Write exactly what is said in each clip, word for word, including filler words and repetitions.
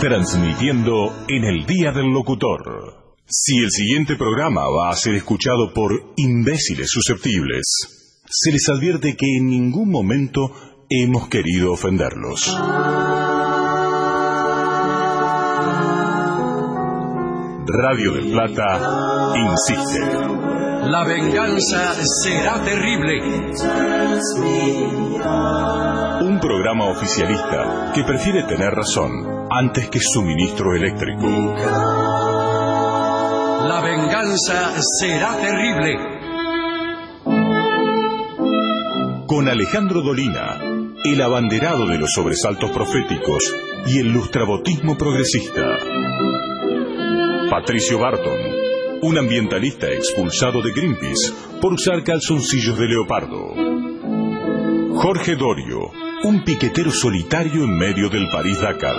transmitiendo en el Día del Locutor. Si el siguiente programa va a ser escuchado por imbéciles susceptibles, se les advierte que en ningún momento hemos querido ofenderlos. Radio del Plata insiste. La venganza será terrible. Un programa oficialista que prefiere tener razón antes que suministro eléctrico. La venganza será terrible. Con Alejandro Dolina, el abanderado de los sobresaltos proféticos y el lustrabotismo progresista. Patricio Barton, un ambientalista expulsado de Greenpeace por usar calzoncillos de leopardo. Jorge Dorio, un piquetero solitario en medio del París-Dakar.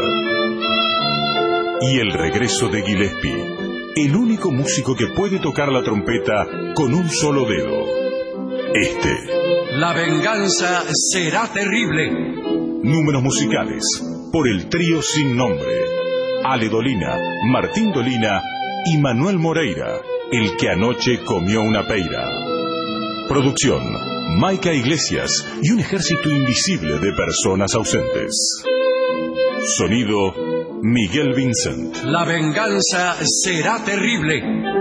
Y el regreso de Gillespie, el único músico que puede tocar la trompeta con un solo dedo. Este. La venganza será terrible. Números musicales por el trío sin nombre. Ale Dolina, Martín Dolina y Manuel Moreira, el que anoche comió una peira. Producción, Maica Iglesias y un ejército invisible de personas ausentes. Sonido, Miguel Vincent. La venganza será terrible.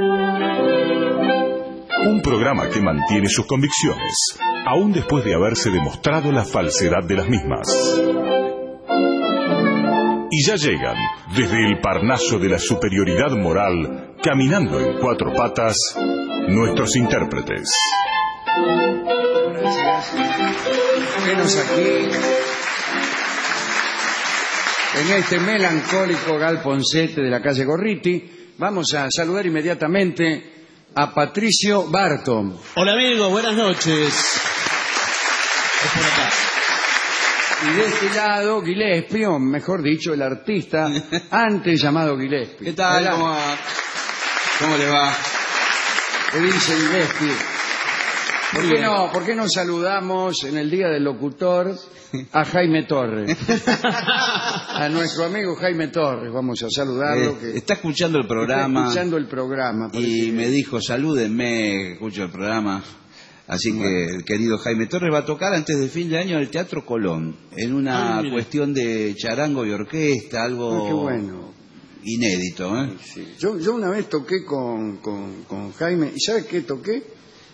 Un programa que mantiene sus convicciones, aún después de haberse demostrado la falsedad de las mismas. Y ya llegan, desde el Parnaso de la superioridad moral, caminando en cuatro patas, nuestros intérpretes. Gracias. Venos aquí, en este melancólico galponcete de la calle Gorriti. Vamos a saludar inmediatamente a Patricio Barton. Hola amigos, buenas noches. Es por acá. Y de este lado, Gillespie, o mejor dicho, el artista antes llamado Gillespie. ¿Qué tal? Hola. ¿Cómo va? ¿Cómo le va? ¿Qué dice Gillespie? ¿Por qué, no, ¿Por qué no saludamos en el Día del Locutor a Jaime Torres? A nuestro amigo Jaime Torres, vamos a saludarlo. Eh, que está escuchando el programa. Está escuchando el programa. Y me dijo, salúdenme, escucho el programa. Así bueno. que el querido Jaime Torres va a tocar antes de fin de año en el Teatro Colón, en una ah, cuestión de charango y orquesta, algo ah, qué bueno. inédito. ¿eh? Sí. Yo, yo una vez toqué con, con, con Jaime, ¿y sabe qué toqué?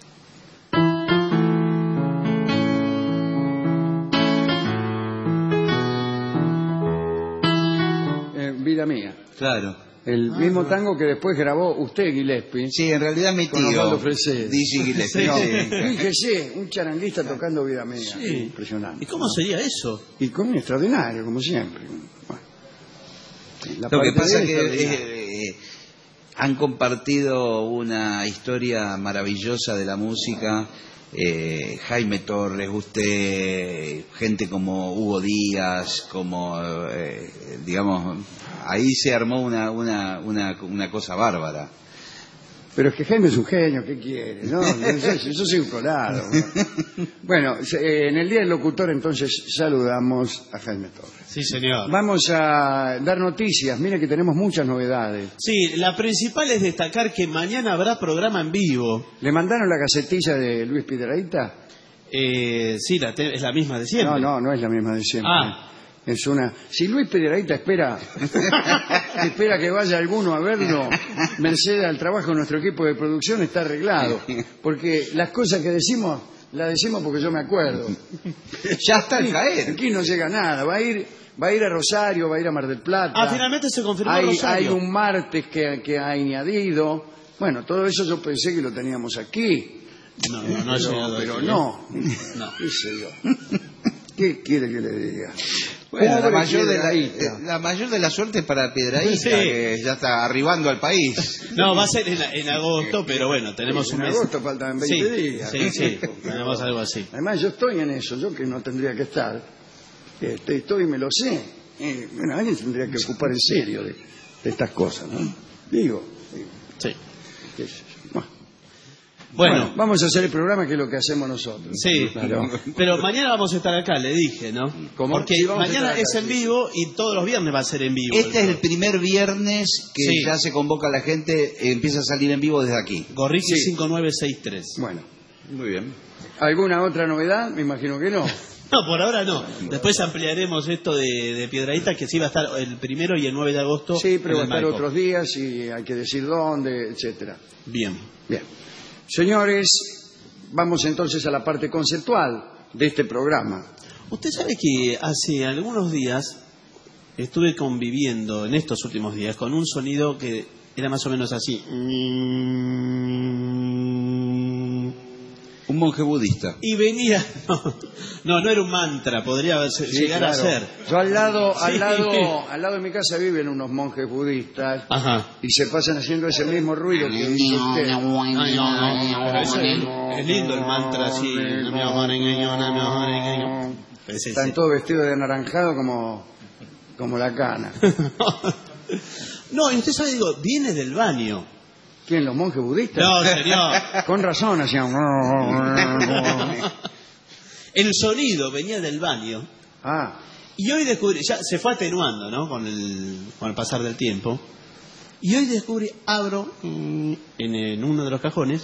Eh, Vida Mía. Claro. El ah, mismo no. tango que después grabó usted, Gillespie. Sí, en realidad mi tío. Dice Gillespie. No, sí. Fíjese, un charanguista tocando Vida Mía. Sí. Impresionante. ¿Y cómo sería eso? Y con extraordinario, como siempre. Bueno, la Lo que pasa es que eh, eh, han compartido una historia maravillosa de la música. Eh, Jaime Torres, usted, gente como Hugo Díaz, como, eh, digamos, ahí se armó una, una, una, una cosa bárbara. Pero es que Jaime es un genio, ¿qué quiere? No, yo, yo soy un colado. Bueno, en el Día del Locutor entonces saludamos a Jaime Torres. Sí, señor. Vamos a dar noticias, mire que tenemos muchas novedades. Sí, la principal es destacar que mañana habrá programa en vivo. ¿Le mandaron la gacetilla de Luis Piedrahita? Eh, sí, la te- es la misma de siempre. No, no, no es la misma de siempre. Ah. Es una. Si Luis Piedrahita espera, espera que vaya alguno a verlo, merced al trabajo de nuestro equipo de producción está arreglado. Porque las cosas que decimos, las decimos porque yo me acuerdo. Ya está al caer. Aquí no llega nada. Va a ir, va a ir a Rosario, va a ir a Mar del Plata. Ah, finalmente se confirmó Hay, Rosario. hay un martes que, que ha añadido. Bueno, todo eso yo pensé que lo teníamos aquí. No, no, no ha pero, llegado pero aquí, no. No. ¿Qué sé yo? ¿Qué quiere que le diga? Bueno, la Pobre mayor, de la, Piedrahita. la mayor de la suerte para Piedrahita, Sí. que ya está arribando al país. No, va a ser en, en agosto, pero bueno, tenemos En un mes. agosto faltan veinte Sí, días. sí, sí, tenemos algo así. Además, yo estoy en eso, yo que no tendría que estar. Este, estoy, me lo sé. Eh, bueno, alguien tendría que ocupar en serio de, de estas cosas, ¿no? Digo, digo Sí. qué sé yo. Bueno. Bueno, Bueno, vamos a hacer el programa que es lo que hacemos nosotros. sí, Claro. pero mañana vamos a estar acá, le dije, ¿no? ¿Cómo? Porque Sí, vamos a mañana estar acá, es en sí. vivo y todos los viernes va a ser en vivo. Este es el primer viernes que Sí. ya se convoca a la gente, eh, empieza a salir en vivo desde aquí. Gorriti Sí. cinco nueve seis tres. Bueno, Muy bien. ¿alguna otra novedad? Me imagino que no. No, por ahora no. Después ampliaremos esto de, de Piedradita, que sí va a estar el primero y el nueve de agosto. Sí, pero va a en el estar Maipo. otros días y hay que decir dónde, etcétera. Bien. Bien. Señores, vamos entonces a la parte conceptual de este programa. Usted sabe que hace algunos días estuve conviviendo, en estos últimos días, con un sonido que era más o menos así. Un monje budista. Y venía... No, no, no era un mantra, podría ser- Sí, llegar a claro. ser. Yo al lado, al Sí. lado, al lado de mi casa viven unos monjes budistas Ajá. y se pasan haciendo ese mismo ruido que dice usted. Ay, no, no, pero eso es, es lindo el mantra así. Pues sí, Están sí. todos vestidos de anaranjado como, como la cana. No, y usted sabe, digo, viene del baño. ¿Quién? ¿Los monjes budistas? No, señor. Con razón hacían. El sonido venía del baño. Ah, Y hoy descubrí, ya se fue atenuando, ¿no? Con el, con el pasar del tiempo. Y hoy descubrí, abro mm, en, en uno de los cajones.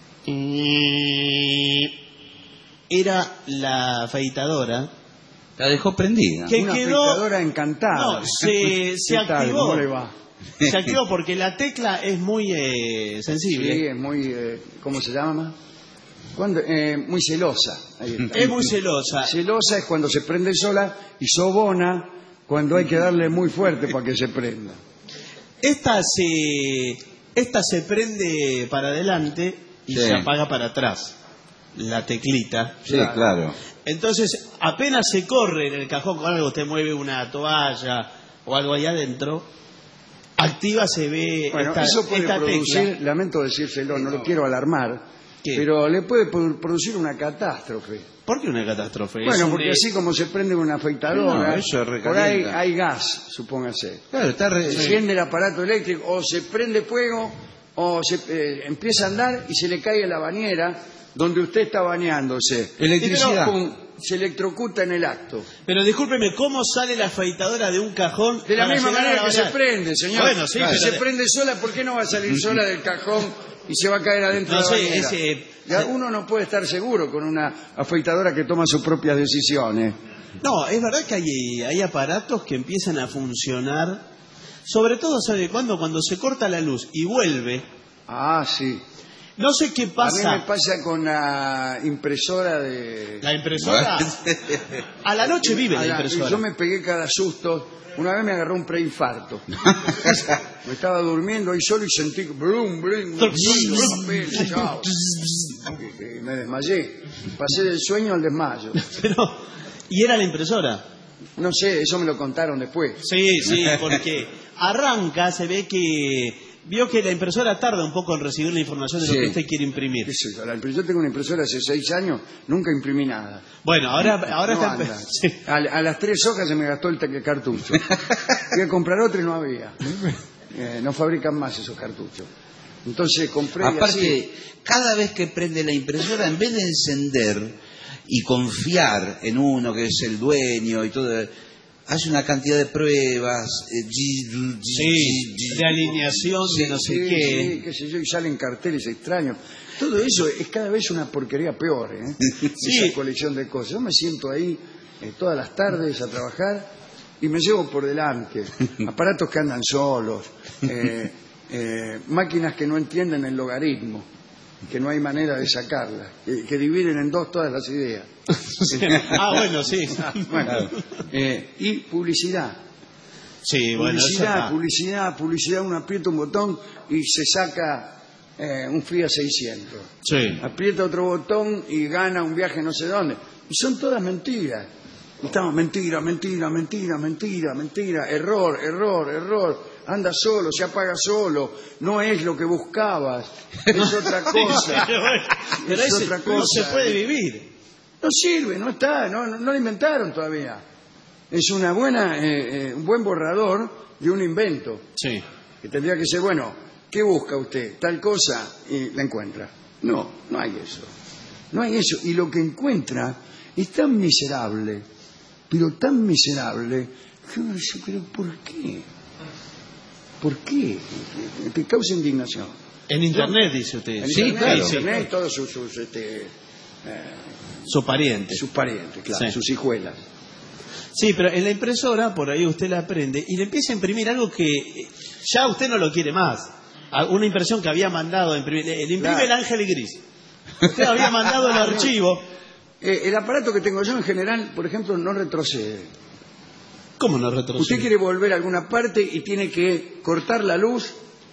mm, Era la afeitadora La dejó prendida. que una quedó. afeitadora encantada. No, se, se ¿Qué tal? activó. ¿Cómo le va? Se activó porque la tecla es muy eh, Sí, sensible. es muy, eh, ¿cómo se llama? Cuando, eh, muy celosa. Ahí está. Es muy celosa. Celosa es cuando se prende sola y sobona cuando hay que darle muy fuerte para que se prenda. Esta se, esta se prende para adelante y Sí. se apaga para atrás. La teclita. Sí, claro. Entonces, apenas se corre en el cajón con algo, usted mueve una toalla o algo ahí adentro, activa, se ve Bueno, esta, eso puede esta producir, tecla. lamento decírselo, no lo quiero alarmar, ¿Qué? pero le puede produ- producir una catástrofe. ¿Por qué una catástrofe? Es Bueno, un, porque eh, así como se prende una afeitadora, No, eso por ahí recalienta. hay gas, supóngase. Claro, está re- Se enciende el aparato eléctrico, o se prende fuego, o se eh, empieza a andar y se le cae a la bañera donde usted está bañándose. Electricidad. Y pum, se electrocuta en el acto. Pero discúlpeme, ¿cómo sale la afeitadora de un cajón? De la para misma llegar a manera la que se bañera? prende, señor. Bueno, sí, Si pero se de- prende sola, ¿por qué no va a salir sola del cajón y se va a caer adentro No de la sé, bañera? ese- Ya uno no puede estar seguro con una afeitadora que toma sus propias decisiones. No, es verdad que hay, hay aparatos que empiezan a funcionar, sobre todo, ¿sabe cuándo? Cuando se corta la luz y vuelve. Ah, sí. No sé qué A mí pasa. me pasa con la impresora de... La impresora. A la noche vive A la la- impresora. Yo me pegué cada susto. Una vez me agarró un preinfarto. Me estaba durmiendo ahí solo y sentí que blum, blum, blum, papel, chao. Y me desmayé. Pasé del sueño al desmayo. Pero, ¿y era la impresora? No sé, eso me lo contaron después. Sí, sí, porque arranca, se ve que... Vio que la impresora tarda un poco en recibir la información de lo Sí. que usted quiere imprimir. ¿Qué sé yo? La impres- Yo tengo una impresora hace seis años, nunca imprimí nada. Bueno, ahora, ahora No está... anda. Sí. A, a las tres hojas se me gastó el te- cartucho. Fui a comprar otro y no había. Eh, no fabrican más esos cartuchos. Entonces compré y así. Aparte, cada vez que prende la impresora, en vez de encender y confiar en uno que es el dueño y todo, hace una cantidad de pruebas. eh, gi- gi- Sí, gi- de alineación, de no sé Sí, qué. sí, qué sé yo, y salen carteles extraños. Todo eso es cada vez una porquería peor, ¿eh? Sí. Esa colección de cosas. Yo me siento ahí eh, todas las tardes a trabajar y me llevo por delante aparatos que andan solos, eh, eh, máquinas que no entienden el logaritmo, que no hay manera de sacarlas, que, que dividen en dos todas las ideas. Ah, bueno, sí. Bueno, eh, y publicidad. Sí, bueno, eso Publicidad, está. publicidad, publicidad, uno aprieta un botón y se saca eh, un Fiat seiscientos. Sí. Aprieta otro botón y gana un viaje no sé dónde. Y son todas mentiras. Y estamos, mentira, mentira, mentira, mentira, mentira, error, error, error. Anda solo, se apaga solo, no es lo que buscabas, es otra cosa. Pero, bueno, pero Es ese otra no cosa. se puede vivir. No sirve, no está, no, no, no lo inventaron todavía. Es una buena, eh, eh, un buen borrador de un invento. Sí. Que tendría que ser, bueno, ¿qué busca usted? Tal cosa y la encuentra. No, no hay eso. No hay eso. Y lo que encuentra es tan miserable, pero tan miserable, que uno dice, pero ¿por qué? ¿Por qué? Te causa indignación. En Internet, dice usted. En Sí, Internet, claro. en Internet, todos sus, sus, este, eh, Su pariente. sus parientes, claro, Sí. sus hijuelas. Sí, pero en la impresora, por ahí usted la prende y le empieza a imprimir algo que ya usted no lo quiere más. A- Una impresión que había mandado a imprimir. Le imprime Claro. el ángel gris. Usted había mandado el archivo. Eh, el aparato que tengo yo en general, por ejemplo, no retrocede. ¿Cómo no retrocede? Usted quiere volver a alguna parte y tiene que cortar la luz,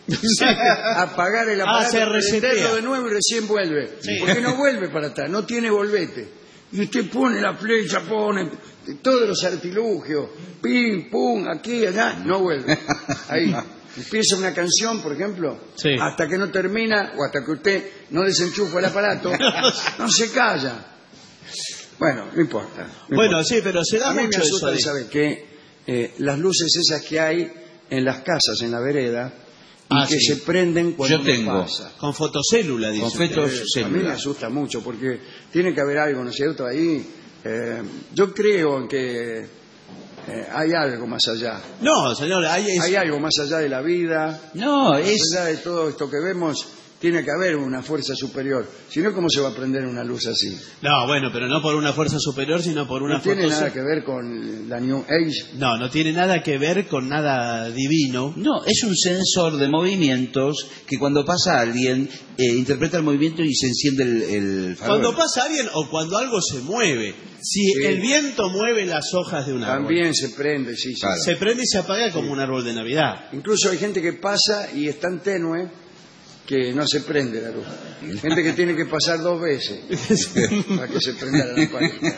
apagar el Ah, se aparato, resetea. prenderlo de nuevo y recién vuelve. Sí. Porque no vuelve para atrás, no tiene volvete. Y usted pone la flecha, pone todos los artilugios, pim, pum, aquí, allá, no vuelve. Ahí. Empieza una canción, por ejemplo, Sí. hasta que no termina o hasta que usted no desenchufa el aparato, no se calla. Bueno, no importa. no Bueno, importa. sí, pero se da A mí mucho me asusta, eso. de- ¿sabe qué? Eh, las luces esas que hay en las casas, en la vereda, y Ah, que sí. se prenden cuando Yo tengo. pasa. Con fotocélula, dice. Con usted. fetos Eh, a mí me células. asusta mucho porque tiene que haber algo, ¿no es cierto? Ahí eh, yo creo en que eh, hay algo más allá. No, señor, hay, es- Hay algo más allá de la vida, No, más es... allá de todo esto que vemos. Tiene que haber una fuerza superior. Si no, ¿cómo se va a prender una luz así? No, bueno, pero no por una fuerza superior, sino por una No tiene fotocé- nada que ver con la New Age. No, no tiene nada que ver con nada divino. No, es un sensor de movimientos que cuando pasa alguien eh, interpreta el movimiento y se enciende el, el farol. Cuando pasa alguien o cuando algo se mueve. Si Sí. el viento mueve las hojas de un árbol, También se prende, sí, sí. Claro. se prende y se apaga como un árbol de Navidad. Incluso hay gente que pasa y es tan tenue que no se prende la luz. Gente que tiene que pasar dos veces para que se prenda la lamparita.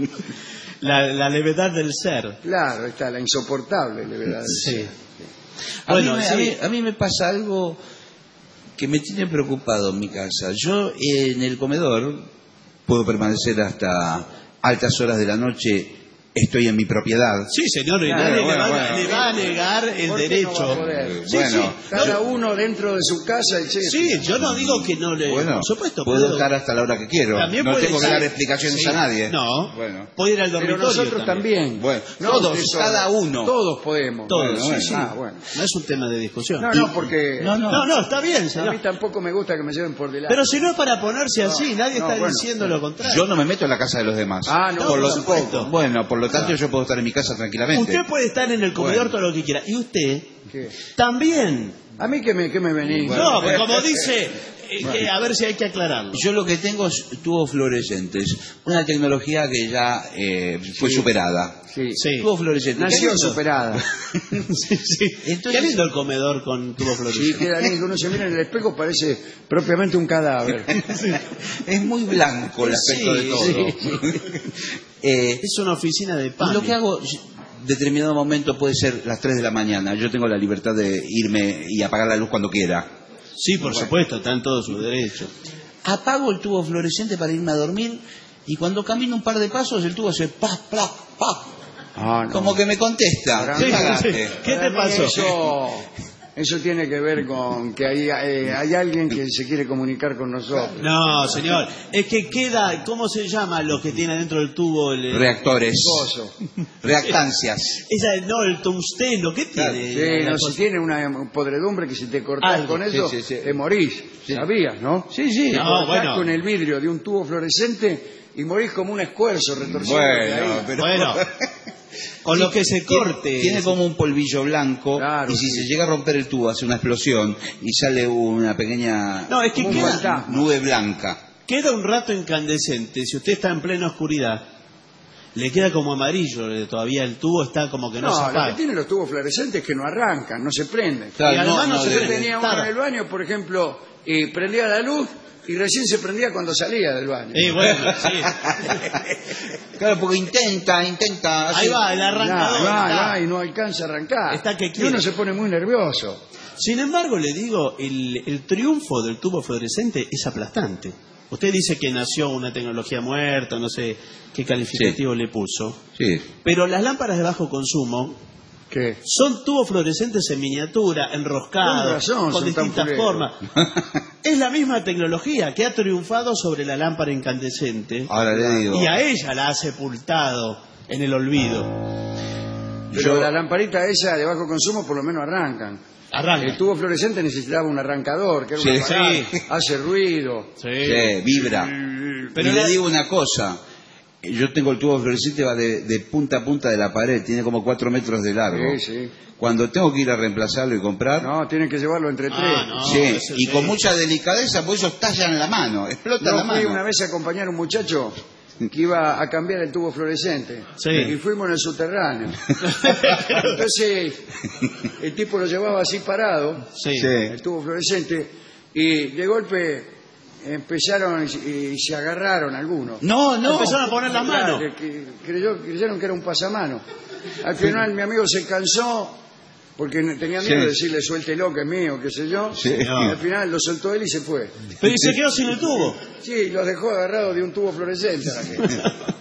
La, la levedad del ser. Claro, está la insoportable levedad del Sí. ser. A, Bueno, mí me, sí. a, mí, a mí me pasa algo que me tiene preocupado en mi casa. Yo eh, en el comedor puedo permanecer hasta altas horas de la noche, estoy en mi propiedad. Sí, señor, y Claro, nadie bueno, le, va, bueno. le va a negar el ¿Por qué no derecho. va a poder? Sí, Bueno. sí. Cada No, uno dentro de su casa, y sí, yo no digo que no le... Bueno, por supuesto, puedo puedo- estar hasta la hora que quiero. También No puede tengo que ser- dar explicaciones Sí. a nadie. No, Bueno. puede ir al Pero dormitorio nosotros también. Bueno, No, todos, usted solo. cada uno. Todos podemos. Todos, Bueno, sí, bueno. sí. Ah, bueno. No es un tema de discusión. No, no, porque No, no. No, no, está bien, a mí señor. tampoco me gusta que me lleven por delante. Pero si no es para ponerse No, así, nadie no, está bueno. diciendo lo contrario. Yo no me meto en la casa de los demás. Ah, no, No, por por lo, supuesto. Bueno, por lo tanto yo puedo estar en mi casa tranquilamente. Usted puede estar en el comedor Bueno. todo lo que quiera. Y usted ¿Qué? también. A mí que me, que me venís. No, porque como dice, eh, que a ver si hay que aclararlo. Yo lo que tengo es tubos fluorescentes, una tecnología que ya eh, fue Sí. superada. Sí. Sí. Tubos fluorescentes. Nació Qué lindo. superada. Sí, sí. Entonces- Qué lindo el comedor con tubo Sí, fluorescente. queda lindo. Uno se mira en el espejo, parece propiamente un cadáver. Es muy blanco el aspecto Sí, de todo. Eh, Es una oficina de y pan. lo que hago, determinado momento puede ser las tres de la mañana. Yo tengo la libertad de irme y apagar la luz cuando quiera. Sí, por supuesto, está en todo su derecho. Apago el tubo fluorescente para irme a dormir y cuando camino un par de pasos el tubo hace pa, pa, pa. Ah, no. Como que me contesta. Sí, ¿Qué sí, pagaste? sí. ¿Qué te Para mí pasó? Eso, eso tiene que ver con que hay, eh, hay alguien que se quiere comunicar con nosotros. No, señor, es que queda, ¿cómo se llama lo que tiene adentro del tubo? El, Reactores. Coso. Reactancias. esa, no, el tungsteno, ¿qué Claro, tiene? Sí, La no, cosa- si tiene una podredumbre que si te cortás Algo, con eso, sí, sí, sí. te morís. ¿Sabías, no? Sí, sí. Te No, cortás bueno. con el vidrio de un tubo fluorescente y morís como un escuerzo retorcido. de Bueno, ahí. pero... Bueno, con lo que se Tiene- corte. Tiene como un polvillo blanco Claro, y si sí. se llega a romper el tubo hace una explosión y sale una pequeña No, es que Como un queda, fantasma. nube blanca. queda un rato incandescente. Si usted está en plena oscuridad, le queda como amarillo. eh, Todavía el tubo está como que no, No, se lo que apaga. tienen los tubos fluorescentes es que no arrancan, no se prenden. Claro, Y además no se Yo debe de- tenía uno estar. en el baño, por ejemplo, y prendía la luz y recién se prendía cuando salía del baño. Sí, bueno, sí. Claro, porque intenta, intenta. Ahí hace- va, el Ya, arrancador. va, está. va, y no alcanza a arrancar. Está que y quiere. uno se pone muy nervioso. Sin embargo, le digo, el, el triunfo del tubo fluorescente es aplastante. Usted dice que nació una tecnología muerta, no sé qué calificativo le puso. Sí. Pero las lámparas de bajo consumo ¿Qué? son tubos fluorescentes en miniatura, Con enroscados, razón, con son tan distintas puleros. formas. Es la misma tecnología que ha triunfado sobre la lámpara incandescente. Ahora le digo. Y a ella la ha sepultado en el olvido. Pero Yo- la lamparita esa de bajo consumo por lo menos arrancan. Arranca. El tubo fluorescente necesitaba un arrancador, que era un Sí, aparato, sí. hace ruido. Sí. Sí, vibra. Pero y la- le digo una cosa. Yo tengo el tubo fluorescente, va de, de punta a punta de la pared, tiene como cuatro metros de largo. Sí, sí. Cuando tengo que ir a reemplazarlo y comprar, No, tienen que llevarlo entre tres. Ah, no. sí, eso y sí. con mucha delicadeza, pues ellos tallan la mano, explota No, la fui mano. una vez a acompañar a un muchacho que iba a cambiar el tubo fluorescente. Sí. Y fuimos en el subterráneo. Entonces, el tipo lo llevaba así parado, Sí. Sí. el tubo fluorescente, y de golpe empezaron y, y se agarraron algunos. No, no. Empezaron a poner las manos. Claro, que- que creyó- creyeron que era un pasamano. Al final mi amigo se cansó porque tenía miedo Sí. de decirle suéltelo que es mío, qué sé yo. Sí. Y al final lo soltó él y se fue. Pero y se quedó sin el tubo. Sí, los dejó agarrados de un tubo fluorescente. a la gente.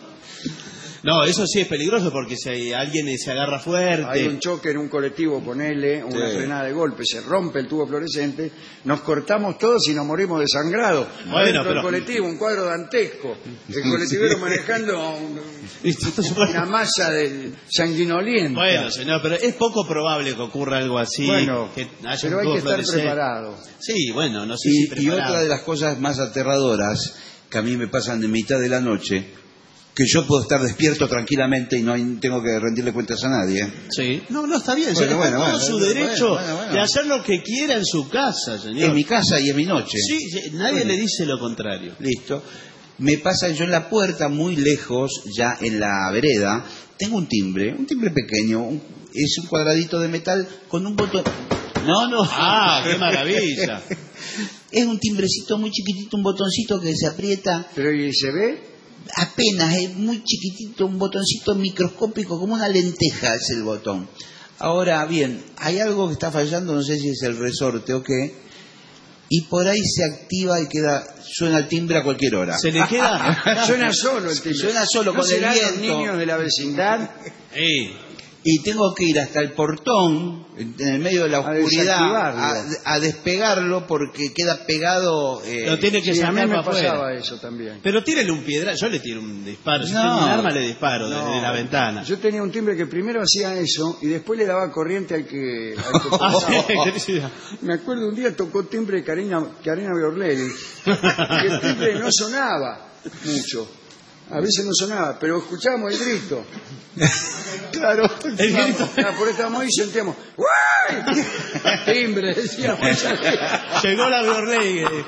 No, eso sí es peligroso porque si alguien se agarra fuerte. Hay un choque en un colectivo, ponele una Sí. frenada de golpe, se rompe el tubo fluorescente, nos cortamos todos y nos morimos desangrados. Bueno, Dentro pero- del colectivo, un cuadro dantesco. El colectivero manejando un- una masa de sanguinolienta. Bueno, señor, pero es poco probable que ocurra algo así. Bueno, que haya pero un hay tubo que estar fluorescente. preparado. Sí, bueno, no sé Y, si y preparado. otra de las cosas más aterradoras que a mí me pasan de mitad de la noche, que yo puedo estar despierto tranquilamente y no hay- tengo que rendirle cuentas a nadie. Sí. No, no, está bien. Bueno, señor, está bueno, todo bueno, su bueno, derecho bueno, bueno. de hacer lo que quiera en su casa, señor. Es mi casa y es mi noche. Sí, sí, nadie le dice lo contrario. Listo. Me pasa yo en la puerta, muy lejos, ya en la vereda, tengo un timbre, un timbre pequeño, un- es un cuadradito de metal con un botón. No, no. Ah, qué maravilla. Es un timbrecito muy chiquitito, un botoncito que se aprieta Pero ¿y se ve? apenas, es muy chiquitito, un botoncito microscópico, como una lenteja es el botón. Ahora bien, hay algo que está fallando, no sé si es el resorte o qué, y por ahí se activa y queda, suena el timbre a cualquier hora. Se le queda. Suena solo el timbre. Suena solo, ¿No con el serán los viento. niños de la vecindad? Sí. Y tengo que ir hasta el portón, en en el medio de la A oscuridad, a, desactivarlo. a despegarlo porque queda pegado. eh, Lo tiene que Sí, a mí sacar me para afuera. pasaba eso también. Pero tírele un piedra. Yo le tiro un disparo. Si No. tengo un arma, le disparo No. desde la ventana. Yo tenía un timbre que primero hacía eso y después le daba corriente al que, al que Ah, tocaba. sí, felicidad. Me acuerdo un día tocó timbre Karina, Karina Biorlelli, y el timbre no sonaba mucho. A veces no sonaba, pero escuchábamos el grito. Claro, El grito. Ah, por eso estábamos ahí y sentíamos ¡guay! Timbre, decíamos. Llegó la Biorley. eh.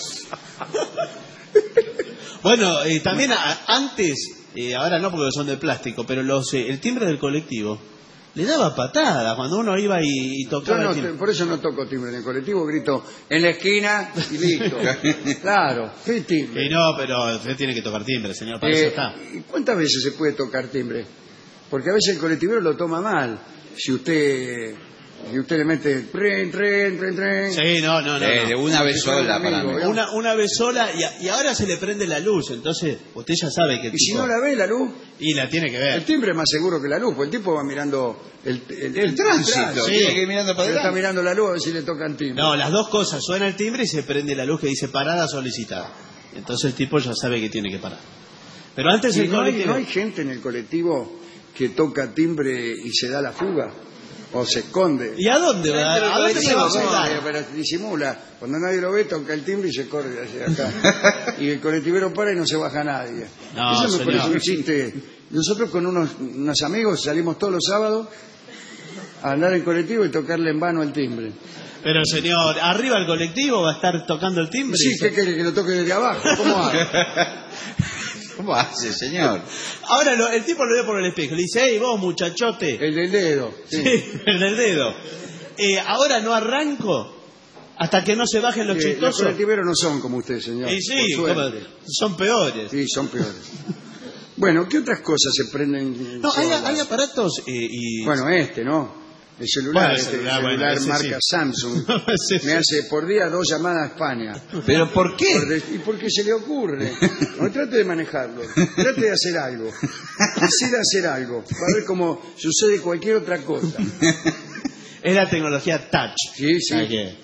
Bueno, eh, también a- antes, eh, ahora no porque son de plástico, pero los eh, el timbre del colectivo le daba patadas cuando uno iba y, y Yo tocaba no, el timbre. por eso no toco timbre en el colectivo, grito en la esquina y listo. Claro, ¿qué timbre? Y no, pero usted tiene que tocar timbre, señor, para eso Eh, está. ¿y ¿Cuántas veces se puede tocar timbre? Porque a veces el colectivero lo toma mal. Si usted, si usted le mete tren, tren, tren, tren. Sí, no, no, no. eh, no. de una vez Si fuera un sola para amigo, mí. ¿no? Una, una vez sola y, a- y ahora se le prende la luz, entonces usted ya sabe que el Y si tipo- no la ve la luz, y la tiene que el ver. timbre es más seguro que la luz, porque el tipo va mirando el, el, El tránsito, Sí. tiene que ir mirando para Pero está adelante. mirando la luz a ver si le tocan timbre. No, las dos cosas, suena el timbre y se prende la luz que dice parada solicitada. Entonces el tipo ya sabe que tiene que parar. Pero antes ¿Y el no hay, colectivo... no hay gente en el colectivo que toca timbre y se da la fuga? ¿O se esconde? ¿Y a dónde va? Dentro del ¿A dónde se va a colectivo, No, fugar? eh, pero disimula. Cuando nadie lo ve, toca el timbre y se corre hacia acá. Y el colectivero para y no se baja nadie. No, Eso me señor. parece un chiste. Nosotros con unos, unos amigos salimos todos los sábados a andar en colectivo y tocarle en vano el timbre. Pero señor, arriba el colectivo va a estar tocando el timbre. Sí, ¿qué quiere que lo toque desde abajo? ¿Cómo hace? ¿Cómo hace, señor? Ahora lo- el tipo lo ve por el espejo, le dice, hey vos muchachote, El del dedo. Sí. sí, el del dedo, eh, ahora no arranco hasta que no se bajen los Eh, los chistosos. colectiveros no son como usted, señor. Y sí, por como- suerte. son peores. Sí, son peores. Bueno, ¿qué otras cosas se prenden? No, hay, solas? hay aparatos eh, y... Bueno, este, ¿no? El celular, Bueno, el este, celular, el bueno, celular ese marca sí. Samsung. Sí, sí. Me hace por día dos llamadas a España. ¿Pero por qué? Por de- ¿Y por qué se le ocurre? No trate de manejarlo, trate de hacer algo. Decida hacer algo, para ver cómo sucede cualquier otra cosa. Es la tecnología touch. Sí, sí. ¿Sabe qué?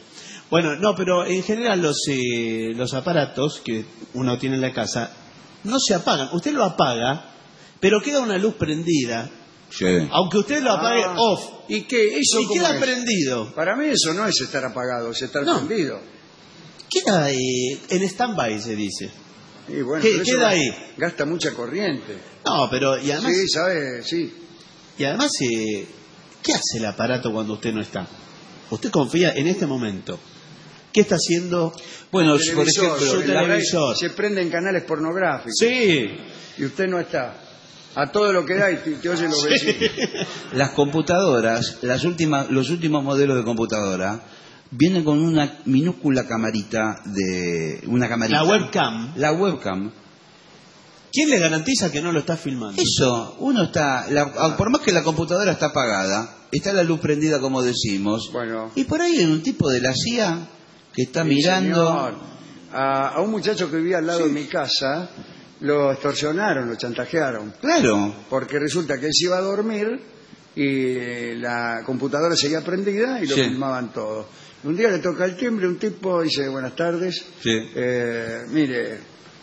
Bueno, no, pero en general los eh, los aparatos que uno tiene en la casa no se apagan. Usted lo apaga, pero queda una luz prendida. Sí. Aunque usted lo apague Ah, off. ¿Y qué? ¿Eso Y cómo queda es? prendido. Para mí eso no es estar apagado, es estar No. prendido. Queda eh, en stand-by, se dice. Y bueno, ¿Qué- pero eso queda ga- ahí? Gasta mucha corriente. No, pero y además, Sí, ¿sabe? Sí. y además eh, ¿qué hace el aparato cuando usted no está? Usted confía en este momento. ¿Qué está haciendo? Bueno, El por televisor, ejemplo, su en la red televisor. se prenden canales pornográficos. Sí. Y usted no está. A todo lo que da y te, te oyen los vecinos. las computadoras, las últimas, los últimos modelos de computadora vienen con una minúscula camarita de una camarita. La webcam. La webcam. ¿Quién le garantiza que no lo está filmando? Eso, uno está, la- por más que la computadora está apagada, está la luz prendida como decimos, Bueno. y por ahí hay un tipo de la C I A que está Sí, mirando. señor. A, a un muchacho que vivía al lado de mi casa, lo extorsionaron, lo chantajearon. Claro, Porque resulta que él se iba a dormir y la computadora seguía prendida y lo Sí. filmaban todo. Un día le toca el timbre, un tipo dice, buenas tardes, Sí. eh, mire,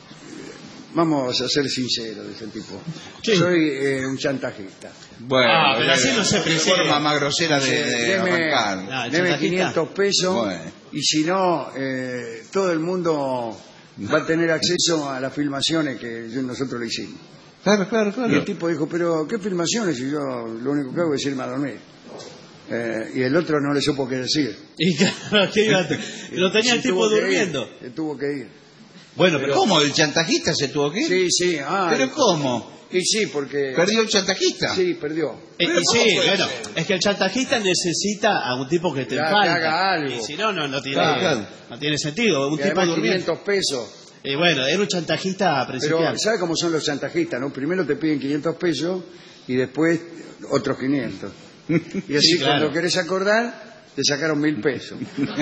vamos a ser sinceros, dice el tipo, Sí. soy eh, un chantajista. bueno, Ah, pero así eh, no se qué presenta. forma más grosera de, de Deme, arrancar. Ah, el deme chantajista. quinientos pesos Bueno. y si no, eh, todo el mundo va a tener acceso a las filmaciones que yo- nosotros le hicimos. Claro, claro, Y claro. el tipo dijo, pero ¿qué filmaciones? Y yo lo único que hago es irme a dormir. Eh, y el otro no le supo qué decir. Y claro, ¿qué iba a- lo tenía Se el tipo tuvo que ir, durmiendo. se tuvo que ir. Bueno, pero ¿Cómo? ¿El chantajista se tuvo que ir? Sí, sí. Ah, ¿Pero cómo? Y sí, porque... ¿Perdió el chantajista? Sí, perdió. Eh, Pero y ¿cómo sí, puede bueno, ser? es que el chantajista necesita a un tipo que te Ya, que falta. haga algo. Y si no, no, no tiene, Claro, claro. no tiene sentido. Un Y tipo además durmiendo. quinientos pesos. Y bueno, era un chantajista Pero, principiante. ¿sabe cómo son los chantajistas, no? Primero te piden quinientos pesos y después otros quinientos. Y así Sí, claro. cuando querés acordar, te sacaron mil pesos.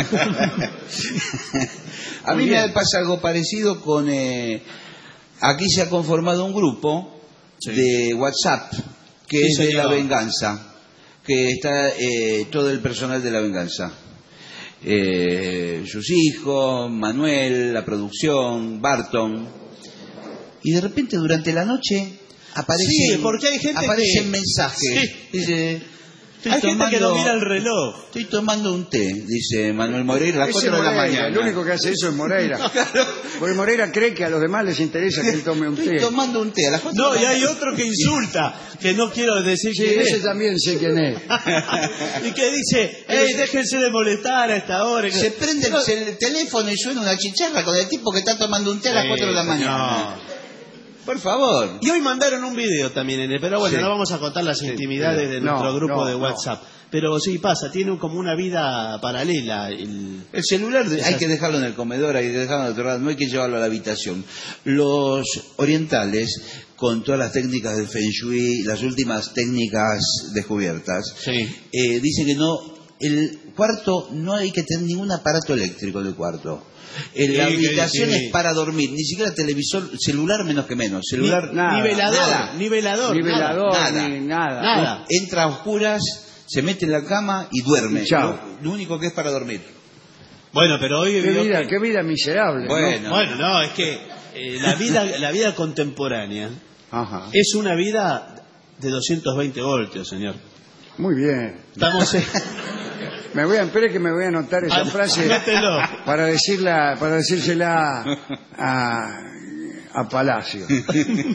A Muy mí bien. me pasa algo parecido con... eh, aquí se ha conformado un grupo Sí. de WhatsApp que Sí, es de señor. La Venganza, que está eh, todo el personal de La Venganza. Eh, sus hijos, Manuel, la producción, Barton. Y de repente durante la noche aparecen, Sí, porque hay gente aparecen que- mensajes. Sí. Dice, estoy Hay gente que no tomando- mira el reloj. Estoy tomando un té, dice Manuel Moreira, a las Ese cuatro de la Moreira, mañana. el único que hace eso es Moreira. Porque Moreira cree que a los demás les interesa que él tome un Estoy té. tomando un té a las cuatro No, de y la hay mañana. otro que insulta, que no quiero decir Sí, quién ese es. también sé quién es. Y que dice, hey, déjense de molestar a esta hora. Se prende el, el teléfono y suena una chicharra con el tipo que está tomando un té a las Sí, cuatro de la señor. mañana. Por favor. Y hoy mandaron un video también en él, pero bueno, Sí. no vamos a contar las intimidades de No, nuestro grupo no, de no. WhatsApp. Pero sí pasa, tiene como una vida paralela. El... El celular de- hay Esas- que dejarlo en el comedor, hay que dejarlo en otro lado, no hay que llevarlo a la habitación. Los orientales, con todas las técnicas del Feng Shui, las últimas técnicas descubiertas, Sí. eh, dicen que no, el cuarto no hay que tener ningún aparato eléctrico en el cuarto. En la Sí, que- habitación sí. es para dormir, ni siquiera televisor, celular menos que menos, celular Ni, nada, ni velador, nada. ni velador, Ni nada. velador, nada. ni nada. Nada. entra a oscuras, se mete en la cama y duerme. Y chao. Lo, lo único que es para dormir. Bueno, pero hoy Qué vio vida, que- qué vida miserable. ¿no? Bueno. Bueno, no, es que eh, la vida la vida contemporánea Ajá. es una vida de doscientos veinte voltios, señor. Muy bien. Estamos en... Me voy a, espere que me voy a anotar esa Ah, frase mételo. para decirla, para decírsela a, a Palacio. Sí,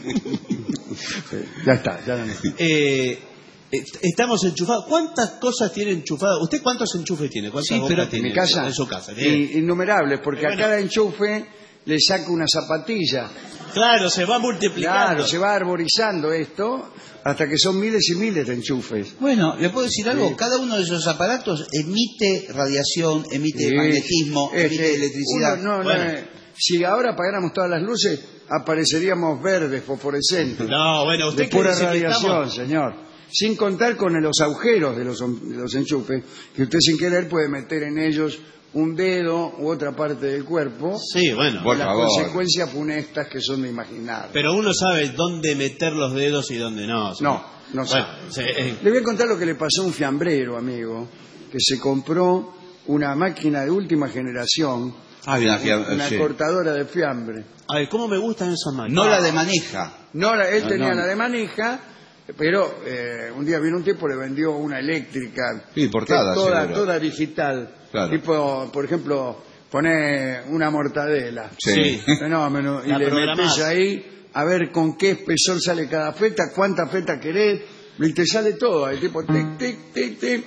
ya está, ya la anoté. Eh, eh, estamos enchufados. ¿Cuántas cosas tiene enchufadas? ¿Usted cuántos enchufes tiene? ¿Cuántas Sí, bocas pero ¿En tiene mi casa? en su casa? Tiene. Y- innumerables, porque Bueno. a cada enchufe le saco una zapatilla. Claro, se va multiplicando. Claro, se va arborizando esto hasta que son miles y miles de enchufes. Bueno, ¿le puedo decir algo? Sí. Cada uno de esos aparatos emite radiación, emite Sí. magnetismo, Este, emite electricidad. uno no, no, Bueno. eh, si ahora apagáramos todas las luces, apareceríamos verdes, fosforescentes. No, bueno, usted de que pura dice que radiación, estamos- señor. Sin contar con los agujeros de los, de los enchufes, que usted sin querer puede meter en ellos un dedo u otra parte del cuerpo. Sí, bueno. Por las favor. consecuencias funestas que son de imaginar. Pero uno sabe dónde meter los dedos y dónde no. No, no Bueno, sabe. sí, eh, Le voy a contar lo que le pasó a un fiambrero, amigo, que se compró una máquina de última generación, Ah, una, una, una sí. cortadora de fiambre. A ver, ¿cómo me gustan esas máquinas? No la de manija. No, la- él No, tenía no. la de manija, pero eh, un día vino un tipo, le vendió una eléctrica, Sí, portada, que es toda, seguro. toda digital. Claro. Tipo, por ejemplo, pone una mortadela. Sí. Fenómeno. Y La le programás. metes ahí a ver con qué espesor sale cada feta, cuánta feta querés, y te sale todo. Ahí tipo, tic, tic, tic, tic.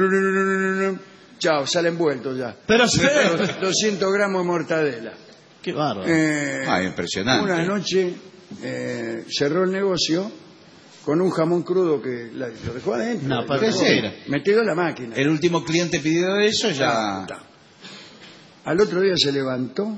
Chao, sale envuelto ya. Pero sí. doscientos gramos de mortadela. Qué bárbaro. Eh, Ah, impresionante. Una noche eh, cerró el negocio con un jamón crudo que la- lo dejó adentro. No, lo pero dejó ¿qué era? metido en la máquina. El último cliente pidió eso, ya... Ta. Al otro día se levantó,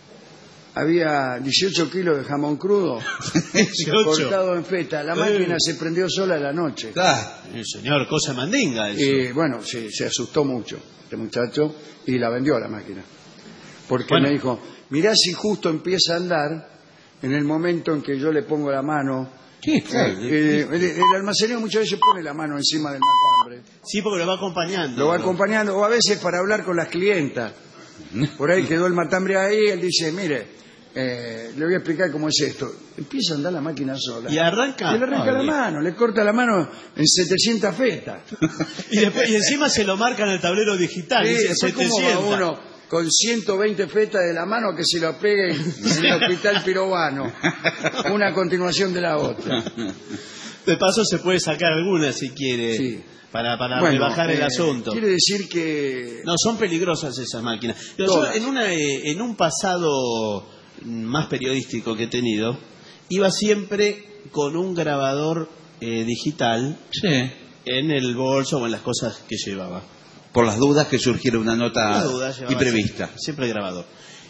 había dieciocho kilos de jamón crudo dieciocho. cortado en feta. La máquina se prendió sola a la noche. Ah, Eh, señor, cosa mandinga eso. Y bueno, sí, se asustó mucho este muchacho y la vendió a la máquina. Porque Bueno. me dijo, mirá si justo empieza a andar en el momento en que yo le pongo la mano. sí, claro. Eh, el, el almacenero muchas veces pone la mano encima del matambre. Sí, porque lo va acompañando. Lo va acompañando, o a veces para hablar con las clientas. Por ahí quedó el matambre ahí, él dice, mire, eh, le voy a explicar cómo es esto. Empieza a andar la máquina sola. Y arranca. Y le arranca Ay, la mano, le corta la mano en setecientas fetas. Y, después, y encima se lo marca en el tablero digital. Sí, dice después como va setecientos. uno con ciento veinte fetas de la mano que se lo pegue en el hospital pirobano. Una a continuación de la otra. De paso se puede sacar alguna si quiere. Sí. Para, para Bueno, rebajar el eh, asunto. Quiere decir que... No, son peligrosas esas máquinas. Yo, Todas. en, una, eh, en un pasado más periodístico que he tenido, iba siempre con un grabador eh, digital Sí. en el bolso o en las cosas que llevaba. Por las dudas que surgiera una nota Las dudas llevaba imprevista. Siempre, siempre grabador.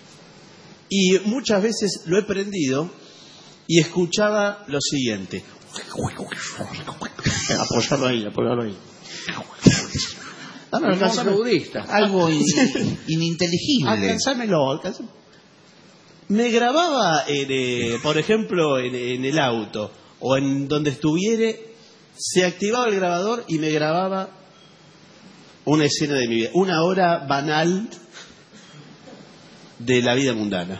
Y muchas veces lo he prendido y escuchaba lo siguiente. Apoyarlo ahí, apoyarlo ahí. Dame, Un alcanzame. monje budista. Algo in- ininteligible. Alcanzámelo, alcanzámelo. Me grababa, en, eh, por ejemplo, en, en el auto o en donde estuviere, se activaba el grabador y me grababa una escena de mi vida, una hora banal de la vida mundana.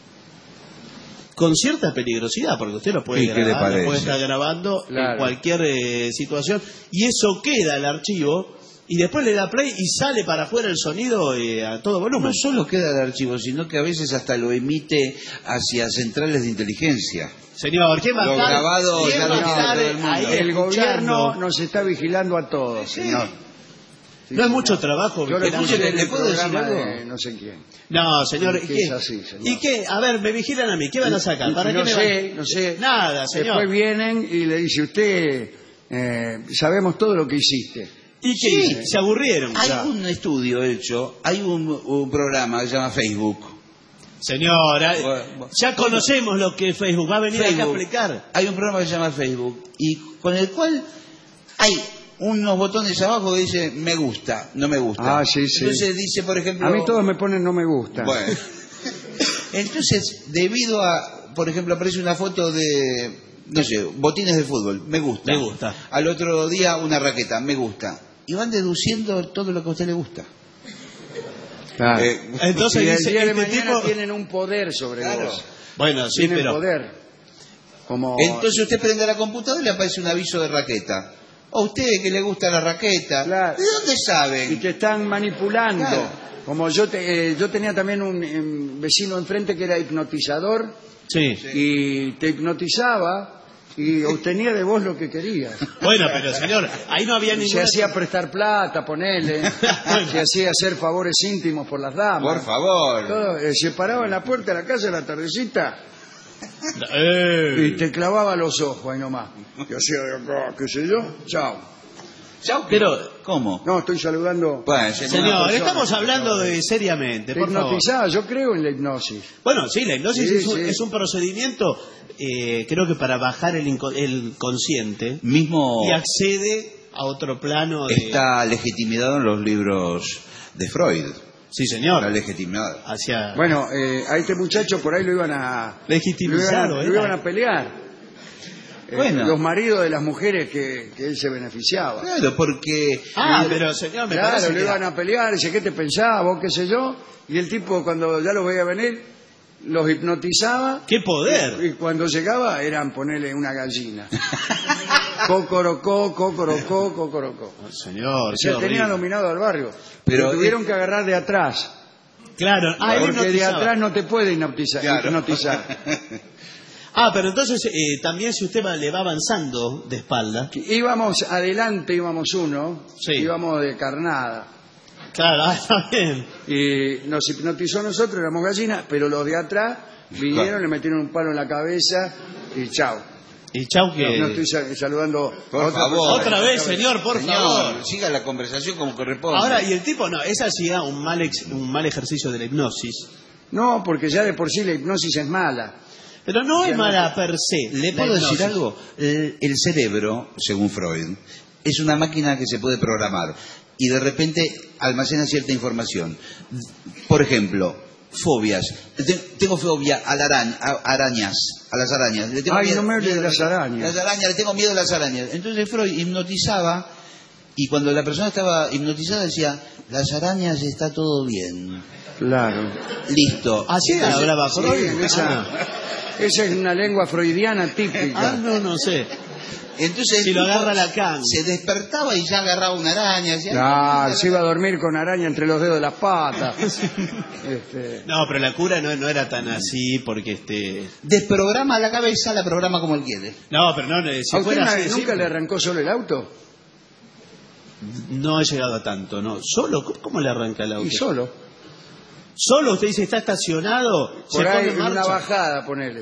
Con cierta peligrosidad, porque usted lo puede ¿Y qué le grabar, lo puede parece? estar grabando Claro. en cualquier eh, situación, y eso queda el archivo, y después le da play y sale para afuera el sonido eh, a todo volumen. No solo queda el archivo, sino que a veces hasta lo emite hacia centrales de inteligencia. Señor, ¿qué va a Lo estar- grabado quién ya va lo a tiene estar todo el mundo. ahí El escuchando? gobierno nos está vigilando a todos, señor. Sí, No es señor. mucho trabajo. Yo lo vigilar. escuché ¿le- en le el puedo decir programa algo? de no sé quién. No, señor, ¿y Que qué? es así, señor. ¿Y qué? A ver, me vigilan a mí. ¿Qué van a sacar? ¿Para no qué me sé, van? no sé. Nada, señor. Después vienen y le dice usted, eh, sabemos todo lo que hiciste. ¿Y qué? Sí. hice? Se aburrieron. Hay Ya. un estudio hecho, hay un, un programa que se llama Facebook. Señora, Bueno, bueno. ya conocemos lo que es Facebook. Va a venir acá a Facebook. explicar. Hay un programa que se llama Facebook y con el cual hay unos botones abajo que dice me gusta, no me gusta. Ah, sí, sí. Entonces dice, por ejemplo... A mí todos me ponen no me gusta. Bueno. Entonces, debido a, por ejemplo, aparece una foto de, no sé, botines de fútbol, me gusta. Me gusta. Al otro día una raqueta, me gusta. Y van deduciendo todo lo que a usted le gusta. Claro. Eh, Entonces y el dice, día de este mañana tipo... tienen un poder sobre Claro. vos. Bueno, sí, Tienen pero... poder. Como... Entonces usted prende la computadora y le aparece un aviso de raqueta. A usted que le gusta la raqueta, Claro. ¿de dónde Y saben? te están manipulando. Claro. Como yo te, eh, yo tenía también un em, vecino enfrente que era hipnotizador Sí. y te hipnotizaba y obtenía de vos lo que querías. Bueno, pero señor, ahí no había Se ninguna... hacía prestar plata, ponele, se hacía hacer favores íntimos por las damas. Por favor. Todo, eh, se paraba en la puerta de la casa a la tardecita Eh. y te clavaba los ojos ahí nomás. Y hacía de acá, qué sé yo, chao. Chau, Pero- ¿cómo? No, estoy saludando. Bueno, señor, Señor, persona. estamos hablando de seriamente, Te por favor. hipnotizaba, yo creo en la hipnosis. Bueno, sí, la hipnosis Sí, es, un, sí. es un procedimiento, eh, creo que para bajar el, inco- el consciente mismo y accede a otro plano de... está legitimado en los libros de Freud. Sí, Está señor. legitimado. Hacia... Bueno, eh, a este muchacho por ahí lo iban a... Lo iban a, Legitimizado, lo ¿eh? iban a pelear. eh, Bueno. los maridos de las mujeres que, que él se beneficiaba. Claro, porque... Ah, pero señor, me Claro, parece le que... iban a pelear, dice, ¿qué te pensaba vos, qué sé yo? Y el tipo, cuando ya los veía venir, los hipnotizaba. ¡Qué poder! Y, y cuando llegaba, eran ponerle una gallina. Cocorocó, cocorocó, cocorocó. Oh, señor, Se qué tenía horrible. dominado al barrio. Pero Pero tuvieron es- que agarrar de atrás. Claro, ah, él Porque de hipnotizaba. atrás no te puede hipnotizar. Claro. hipnotizar. Ah, pero entonces eh, también si usted va- le va avanzando de espalda. Íbamos adelante, íbamos uno, Sí. íbamos de carnada. Claro, ah, está bien. Y nos hipnotizó a nosotros, éramos gallinas, pero los de atrás vinieron, le metieron un palo en la cabeza y chao. Y chau que... No estoy sal- saludando Por a otra favor. persona. Otra vez, señor, por Señor, favor. siga la conversación como corresponde. Ahora, y el tipo, no, esa sí era un mal, ex- un mal ejercicio de la hipnosis. No, porque ya de por sí la hipnosis es mala. Pero no es Ya mala no- per se. ¿Le la puedo decir hipnosis. algo? El, el cerebro, según Freud, es una máquina que se puede programar y de repente almacena cierta información. Por ejemplo, fobias. Te- Tengo fobia a, la araña, a arañas, a las arañas. Le tengo Ay, miedo- no me hables de miedo las arañas. Las arañas, le tengo miedo a las arañas. Entonces Freud hipnotizaba y cuando la persona estaba hipnotizada decía, las arañas está todo bien. Claro. Listo. Así Entonces, hablaba Sí, Freud. en esa, esa es una lengua freudiana Ah, típica. no, no sé. Entonces Si el lo tipo agarra Lacan. se despertaba y ya agarraba una araña. Decía, Claro, se iba a dormir con araña entre los dedos de las patas. Este, No, pero la cura no, no era tan así porque este... Desprograma la cabeza, la programa como él quiere. No, pero no, eh, si ¿A usted fuera na- así, nunca siempre- le arrancó solo el auto? No he llegado a tanto, ¿no? ¿Solo? ¿Cómo- ¿Cómo le arranca el auto? Y solo. ¿Solo? Usted dice, está estacionado, se Por ahí pone en en una marcha. bajada, ponele.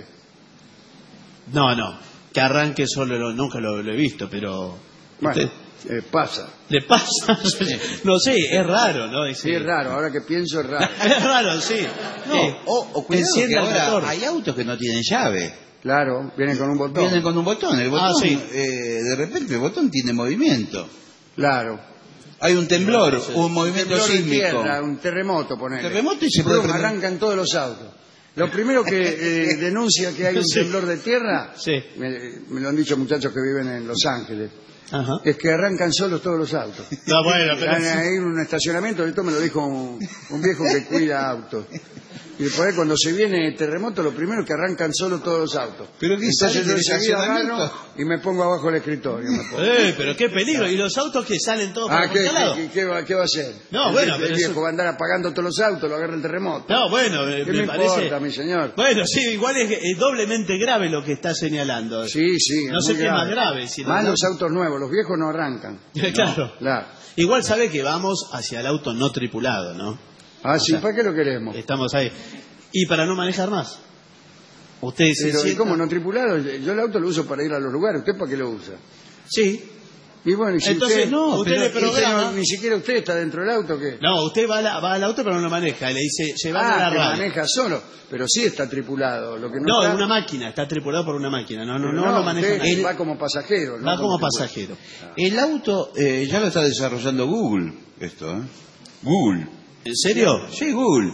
No, no, que arranque solo, lo- nunca lo, lo he visto, pero... Bueno, ¿usted eh, pasa. ¿Le pasa? No sé, es raro, ¿no? Sí, es raro, ahora que pienso es raro. Es raro, sí. No, Sí. o, o cuidado Encienda que el ahora motor. hay autos que no tienen llave. Claro, viene con un botón. Vienen con un botón. El botón, Ah, sí. eh, de repente el botón tiene movimiento. Claro. Hay un temblor, Sí, sí. un movimiento Temblor de sísmico. tierra, un terremoto, ponele. Terremoto y se puede Plum, prender. arrancan todos los autos. Lo primero que eh, denuncia que hay un Sí. temblor de tierra, Sí. me, me lo han dicho muchachos que viven en Los Ángeles, Ajá. es que arrancan solos todos los autos. No, bueno, pero... Están ahí en un estacionamiento, esto me lo dijo un, un viejo que cuida autos. Y después cuando se viene el terremoto, lo primero es que arrancan solo todos los autos. ¿Pero qué, Entonces salen yo del enseguida estacionamiento? agarro y me pongo abajo del escritorio. me pongo. Eh, pero qué peligro. ¿Y los autos que salen todos por Ah, ¿qué, cualquier lado? qué- qué va, qué va a hacer? No, el, bueno, el pero viejo eso- va a andar apagando todos los autos, lo agarra el terremoto. No, bueno, me, ¿Qué me me parece... importa, mi señor? Bueno, sí, igual es, es doblemente grave lo que está señalando. Sí, sí. No es sé muy qué es más grave, si Más los los autos nuevos, los viejos no arrancan. Claro. Claro. Igual sabe que vamos hacia el auto no tripulado, ¿no? Ah, sí, ¿para qué lo queremos? Estamos ahí. Y para no manejar más. Usted se Pero, ¿y sienta- cómo no tripulado? Yo el auto lo uso para ir a los lugares. ¿Usted para qué lo usa? Sí. Y bueno, y si Entonces, usted, no, usted pero le usted programa. no- ni siquiera usted está dentro del auto, ¿qué? No, usted va, a la- va al auto pero no lo maneja. Y le dice, llevame a Ah, la que radio. maneja solo. Pero sí está tripulado. Lo que no, No, está- es una máquina. Está tripulado por una máquina. No, no, Pero no, lo maneja usted nadie. va como pasajero. ¿no? Va como tripulado. pasajero. El auto eh, ya lo está desarrollando Google, esto, ¿eh? Google. ¿En serio? Sí, Google.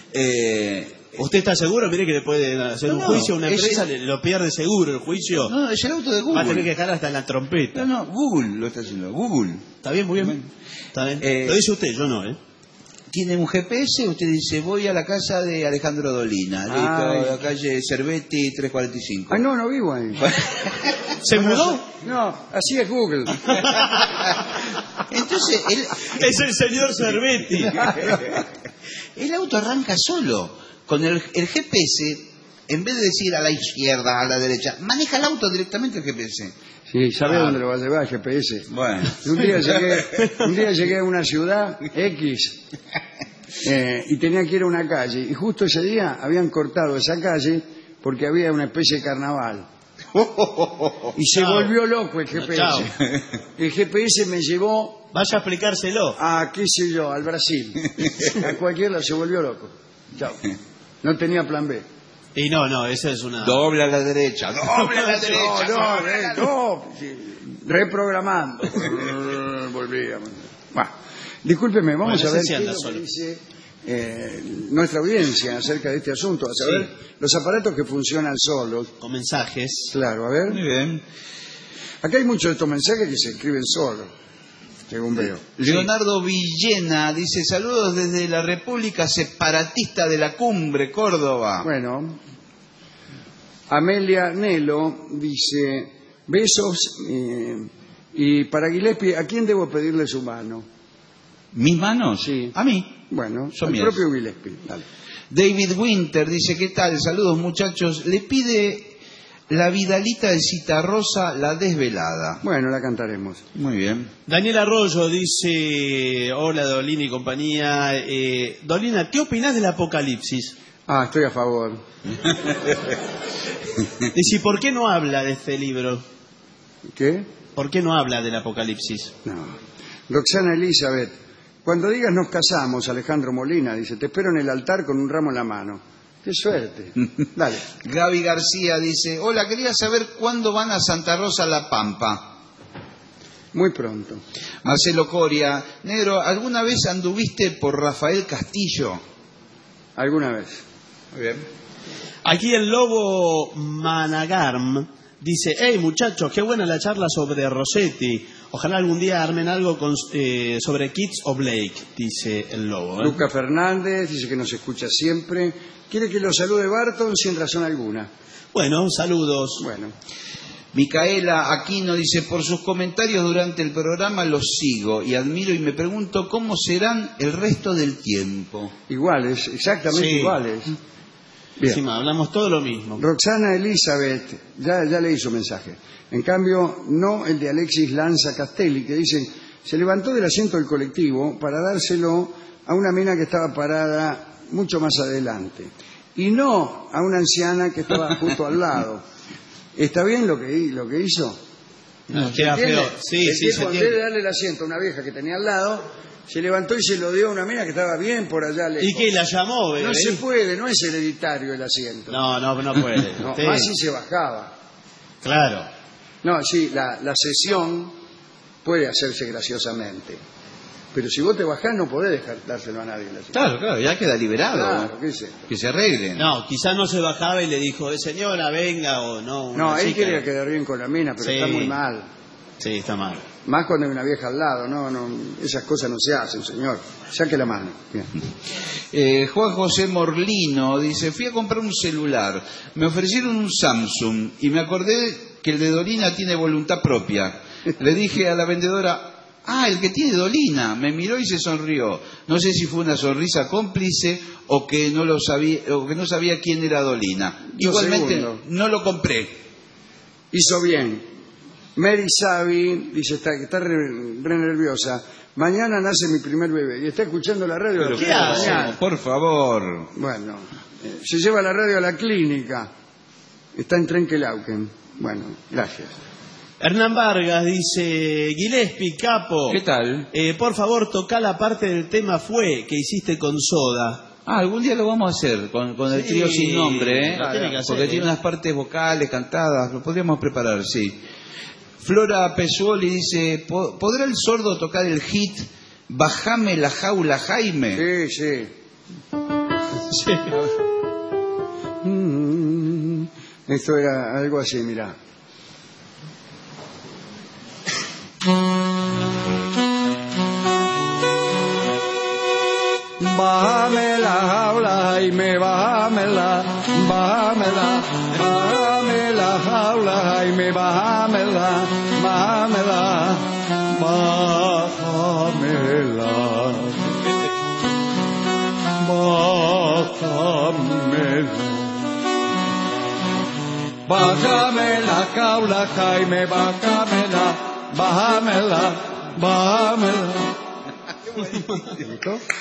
Eh, ¿Usted está seguro? Mire que le puede hacer No, un no, juicio a una es empresa, el- le- lo pierde seguro el juicio. no, es el auto de Google. Va a tener que dejar hasta la trompeta. No, no, Google lo está haciendo. Google. ¿Está bien? Muy bien. Está bien. Eh, Lo dice usted, yo no, ¿eh? Tiene un G P S, usted dice, voy a la casa de Alejandro Dolina, listo, Ay. la calle Cervetti trescientos cuarenta y cinco. Ay, no, no vivo ahí. ¿Se mudó? No, así es Google. Entonces, el, Es el señor Cervetti. el auto arranca solo. Con el, el G P S, en vez de decir a la izquierda, a la derecha, maneja el auto directamente el G P S. Sí, ¿sabe dónde lo va a llevar el G P S? Bueno. Un día llegué, un día llegué a una ciudad X eh, y tenía que ir a una calle y justo ese día habían cortado esa calle porque había una especie de carnaval. Y se Chao. volvió loco el G P S. Chao. El G P S me llevó Vaya a explicárselo. a, qué sé yo, al Brasil. A cualquier lado, se volvió loco. Chao. No tenía plan B. Y no, no, esa es una... Dobla a la derecha, dobla a la derecha. No, no, dobla a la- eh, no. Sí, reprogramando. Volvíamos. Bueno, discúlpeme, vamos Bueno, a ver ese sí qué es anda lo que solo. dice eh, nuestra audiencia acerca de este asunto, a saber, Sí. los aparatos que funcionan solos. Con mensajes. Claro, a ver. Muy bien. Acá hay muchos de estos mensajes que se escriben solos, según veo. Leonardo Villena dice, saludos desde la República Separatista de la Cumbre, Córdoba. Bueno, Amelia Nelo dice, besos, eh, y para Gillespie, ¿a quién debo pedirle su mano? ¿Mis manos? Sí. A mí. Bueno, Son al mías. propio Gillespie. Dale. David Winter dice, ¿qué tal? Saludos muchachos. Le pide la Vidalita de Citarrosa, la desvelada. Bueno, la cantaremos. Muy bien. Daniel Arroyo dice, hola Dolina y compañía. Eh, Dolina, ¿qué opinás del apocalipsis? Ah, estoy a favor. Dice, ¿y por qué no habla de este libro? ¿Qué? ¿Por qué no habla del apocalipsis? No. Roxana Elizabeth, cuando digas nos casamos, Alejandro Molina, dice, te espero en el altar con un ramo en la mano. ¡Qué suerte! Dale. Gaby García dice, hola, quería saber cuándo van a Santa Rosa La Pampa. Muy pronto. Marcelo Coria, negro, ¿alguna vez anduviste por Rafael Castillo? ¿Alguna vez? Muy bien. Aquí el lobo Managarm dice, hey muchachos, qué buena la charla sobre Rossetti. Ojalá algún día armen algo con, eh, sobre Keats o Blake, dice el lobo. ¿eh? Luca Fernández dice que nos escucha siempre. Quiere que lo salude Barton sin razón alguna. Bueno, saludos. Bueno, Micaela Aquino dice, por sus comentarios durante el programa los sigo y admiro y me pregunto cómo serán el resto del tiempo. iguales, exactamente Sí. iguales. Bien. Encima, hablamos todo lo mismo. Roxana Elizabeth, ya, ya leí su mensaje. En cambio, no el de Alexis Lanza Castelli, que dice, se levantó del asiento del colectivo para dárselo a una mina que estaba parada mucho más adelante. Y no a una anciana que estaba justo al lado. ¿Está bien lo que, lo que hizo? No, queda ¿Entiende? feo. Sí, El sí, tipo, se en vez entiende. de darle el asiento a una vieja que tenía al lado, se levantó y se lo dio a una mina que estaba bien por allá lejos. ¿Y qué? ¿La llamó? No bebé? se puede, no es hereditario el asiento. No, no, no puede. No, Usted- más si se bajaba. Claro. No, sí, la, la sesión puede hacerse graciosamente. Pero si vos te bajás no podés dejar dárselo a nadie. el asiento. Claro, claro, ya queda liberado. Claro, ¿qué es esto? Que se arreglen. No, quizás no se bajaba y le dijo, eh, señora, venga, o no. No, una él chica. quería quedar bien con la mina, pero Sí. está muy mal. Sí, está mal. Más cuando hay una vieja al lado, no, no, esas cosas no se hacen, señor. Saque la mano. Bien. Eh, Juan José Morlino dice, fui a comprar un celular, me ofrecieron un Samsung y me acordé que el de Dolina tiene voluntad propia. Le dije a la vendedora, ah, el que tiene Dolina. Me miró y se sonrió. No sé si fue una sonrisa cómplice o que no lo sabía, o que no sabía quién era Dolina. Yo Igualmente segundo. no lo compré. Hizo bien. Mary Savi dice está, que está re, re nerviosa. Mañana nace mi primer bebé y está escuchando la radio. a las ¿qué tres de la hace? mañana. Por favor. Bueno, eh, se lleva la radio a la clínica. Está en Trenquelauquen. Bueno, gracias. Hernán Vargas dice, Gillespie, capo. ¿Qué tal? Eh, por favor, toca la parte del tema Fue que hiciste con Soda. Ah, algún día lo vamos a hacer con, con el Sí, trío sin nombre, ¿eh? lo tiene que hacer, Porque ¿eh? tiene unas partes vocales cantadas, lo podríamos preparar, sí. Flora Pesuoli dice, "¿Po- ¿podrá el sordo tocar el hit Bajame la jaula, Jaime? Sí, sí. Sí. Mm, Esto era algo así, mirá. Bájame la jaula y me bájamela, bájamela, bájame la jaula y me bájamela, bájamela, bájamela, bájamela. Bájame la jaula, Jaime, bájamela, bájamela, bájamela. ¿Listo?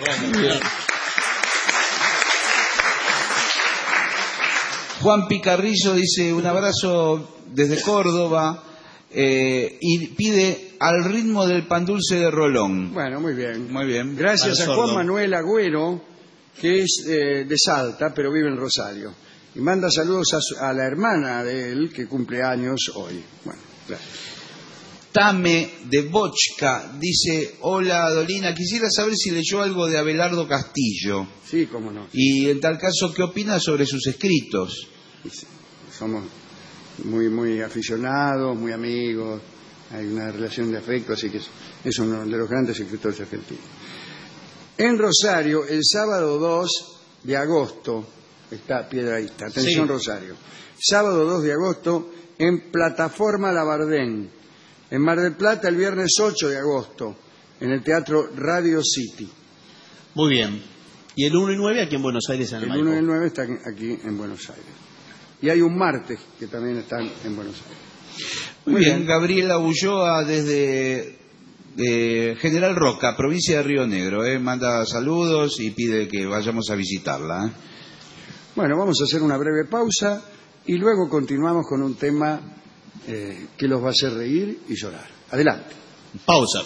Juan Picarrillo dice, un abrazo desde Córdoba eh, y pide al ritmo del pan dulce de Rolón. Bueno, muy bien. Muy bien. Gracias Al a sordo. Juan Manuel Agüero, que es eh, de Salta, pero vive en Rosario. Y manda saludos a, su- a la hermana de él, que cumple años hoy. Bueno, gracias. Tame de Bochca dice: hola Dolina, quisiera saber si leyó algo de Abelardo Castillo. Sí, cómo no. Y en tal caso, ¿qué opina sobre sus escritos? Somos muy, muy aficionados, muy amigos, hay una relación de afecto, así que es, es uno de los grandes escritores argentinos. En Rosario, el sábado dos de agosto, está Piedrahíta, atención sí. Rosario, sábado dos de agosto, en Plataforma Labardén. En Mar del Plata, el viernes ocho de agosto, en el Teatro Radio City. Muy bien. ¿Y el uno y nueve aquí en Buenos Aires? En el el uno y el nueve están aquí en Buenos Aires. Y hay un martes que también están en Buenos Aires. Muy, Muy bien. bien, Gabriela Ulloa desde de General Roca, provincia de Río Negro. ¿eh? Manda saludos y pide que vayamos a visitarla. ¿eh? Bueno, vamos a hacer una breve pausa y luego continuamos con un tema Eh, que los va a hacer reír y llorar. Adelante. Pausa.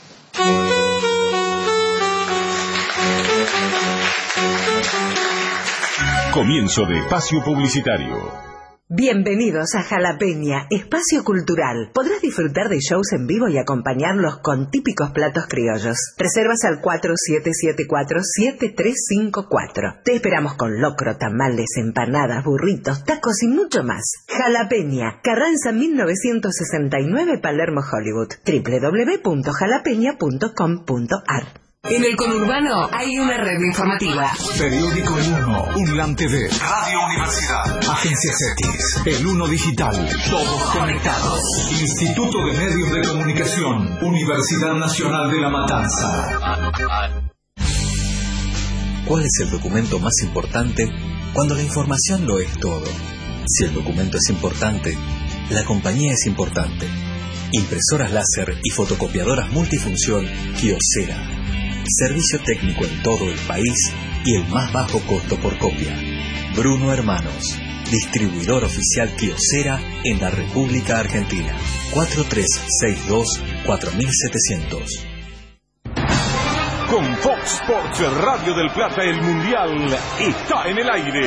Comienzo de espacio publicitario. Bienvenidos a Jalapeña, espacio cultural. Podrás disfrutar de shows en vivo y acompañarlos con típicos platos criollos. Reservas al cuatro siete siete cuatro siete tres cinco cuatro. Te esperamos con locro, tamales, empanadas, burritos, tacos y mucho más. Jalapeña, Carranza mil novecientos sesenta y nueve, Palermo, Hollywood. doble u doble u doble u punto jalapeña punto com punto ar. En el conurbano hay una red informativa. Periódico El Uno, UNLAM T V, Radio Universidad, Agencia CETIS, El Uno Digital, todos conectados. Instituto de Medios de Comunicación, Universidad Nacional de La Matanza. ¿Cuál es el documento más importante cuando la información lo es todo? Si el documento es importante, la compañía es importante. Impresoras láser y fotocopiadoras multifunción Kyocera. Servicio técnico en todo el país y el más bajo costo por copia. Bruno Hermanos, distribuidor oficial Kyocera en la República Argentina. cuatro tres seis dos cuatro siete cero cero. Con Fox Sports Radio del Plata, el Mundial está en el aire.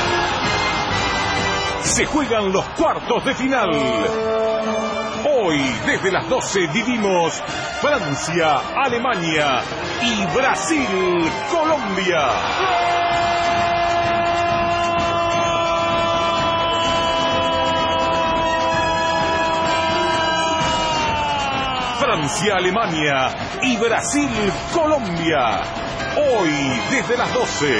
Se juegan los cuartos de final. Hoy, desde las doce, vivimos Francia, Alemania y Brasil, Colombia. Francia, Alemania y Brasil, Colombia. Hoy, desde las doce.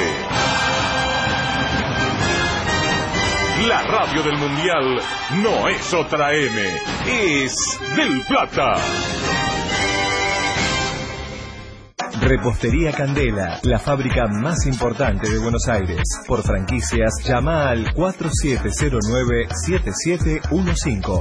La radio del Mundial no es otra M, es del Plata. Repostería Candela, la fábrica más importante de Buenos Aires. Por franquicias, llama al cuatro siete cero nueve siete siete uno cinco.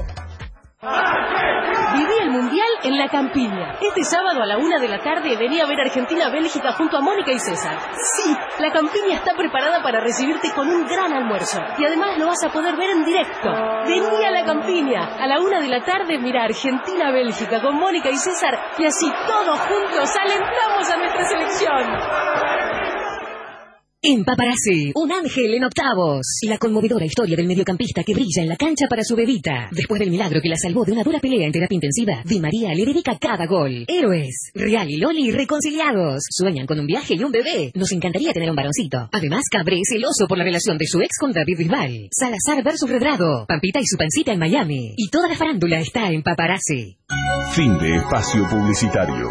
Viví el Mundial en La Campiña. Este sábado a la una de la tarde vení a ver Argentina-Bélgica junto a Mónica y César. Sí, La Campiña está preparada para recibirte con un gran almuerzo. Y además lo vas a poder ver en directo. Vení a La Campiña. A la una de la tarde mira Argentina-Bélgica con Mónica y César. Y así todos juntos alentamos a nuestra selección. En Paparazzi, un ángel en octavos. La conmovedora historia del mediocampista que brilla en la cancha para su bebita. Después del milagro que la salvó de una dura pelea en terapia intensiva, Di María le dedica cada gol. Héroes, Real y Loli reconciliados. Sueñan con un viaje y un bebé. Nos encantaría tener un varoncito. Además, Cabré es celoso por la relación de su ex con David Bisbal. Salazar versus Redrado. Pampita y su pancita en Miami. Y toda la farándula está en Paparazzi. Fin de espacio publicitario.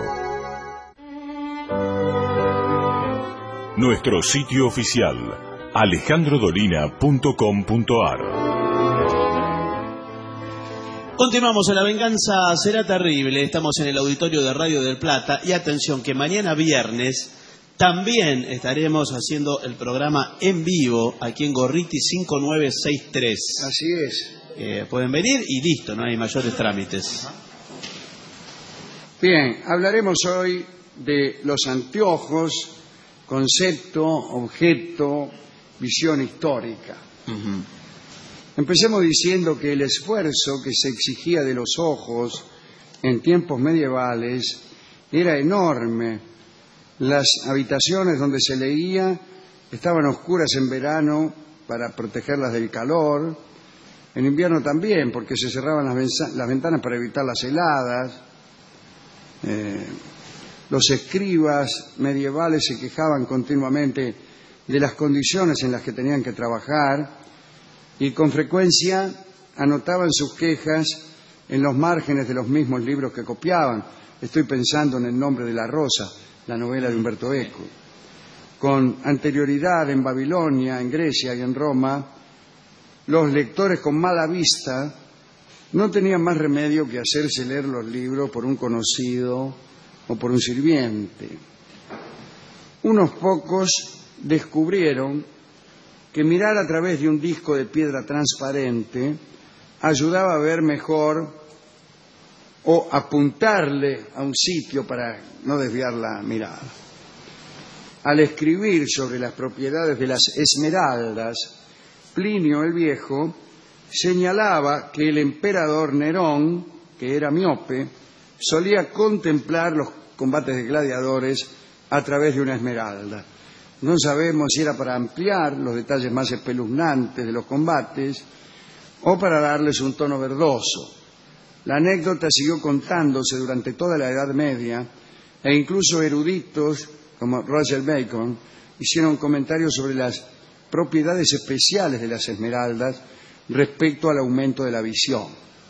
Nuestro sitio oficial, alejandro dolina punto com punto ar. Continuamos en La Venganza Será Terrible. Estamos en el auditorio de Radio del Plata. Y atención, que mañana viernes también estaremos haciendo el programa en vivo aquí en Gorriti cinco nueve seis tres. Así es. Eh, pueden venir y listo, no hay mayores trámites. Bien, hablaremos hoy de los anteojos, concepto, objeto, visión histórica. Uh-huh. Empecemos diciendo que el esfuerzo que se exigía de los ojos en tiempos medievales era enorme. Las habitaciones donde se leía estaban oscuras en verano para protegerlas del calor. En invierno también, porque se cerraban las, las ventanas para evitar las heladas. Eh, los escribas medievales se quejaban continuamente de las condiciones en las que tenían que trabajar y con frecuencia anotaban sus quejas en los márgenes de los mismos libros que copiaban. Estoy pensando en El nombre de la rosa, la novela de Umberto Eco. Con anterioridad en Babilonia, en Grecia y en Roma, los lectores con mala vista no tenían más remedio que hacerse leer los libros por un conocido o por un sirviente. Unos pocos descubrieron que mirar a través de un disco de piedra transparente ayudaba a ver mejor o apuntarle a un sitio para no desviar la mirada. Al escribir sobre las propiedades de las esmeraldas, Plinio el Viejo señalaba que el emperador Nerón, que era miope, solía contemplar los combates de gladiadores a través de una esmeralda. No sabemos si era para ampliar los detalles más espeluznantes de los combates o para darles un tono verdoso. La anécdota siguió contándose durante toda la Edad Media e incluso eruditos como Roger Bacon hicieron comentarios sobre las propiedades especiales de las esmeraldas respecto al aumento de la visión.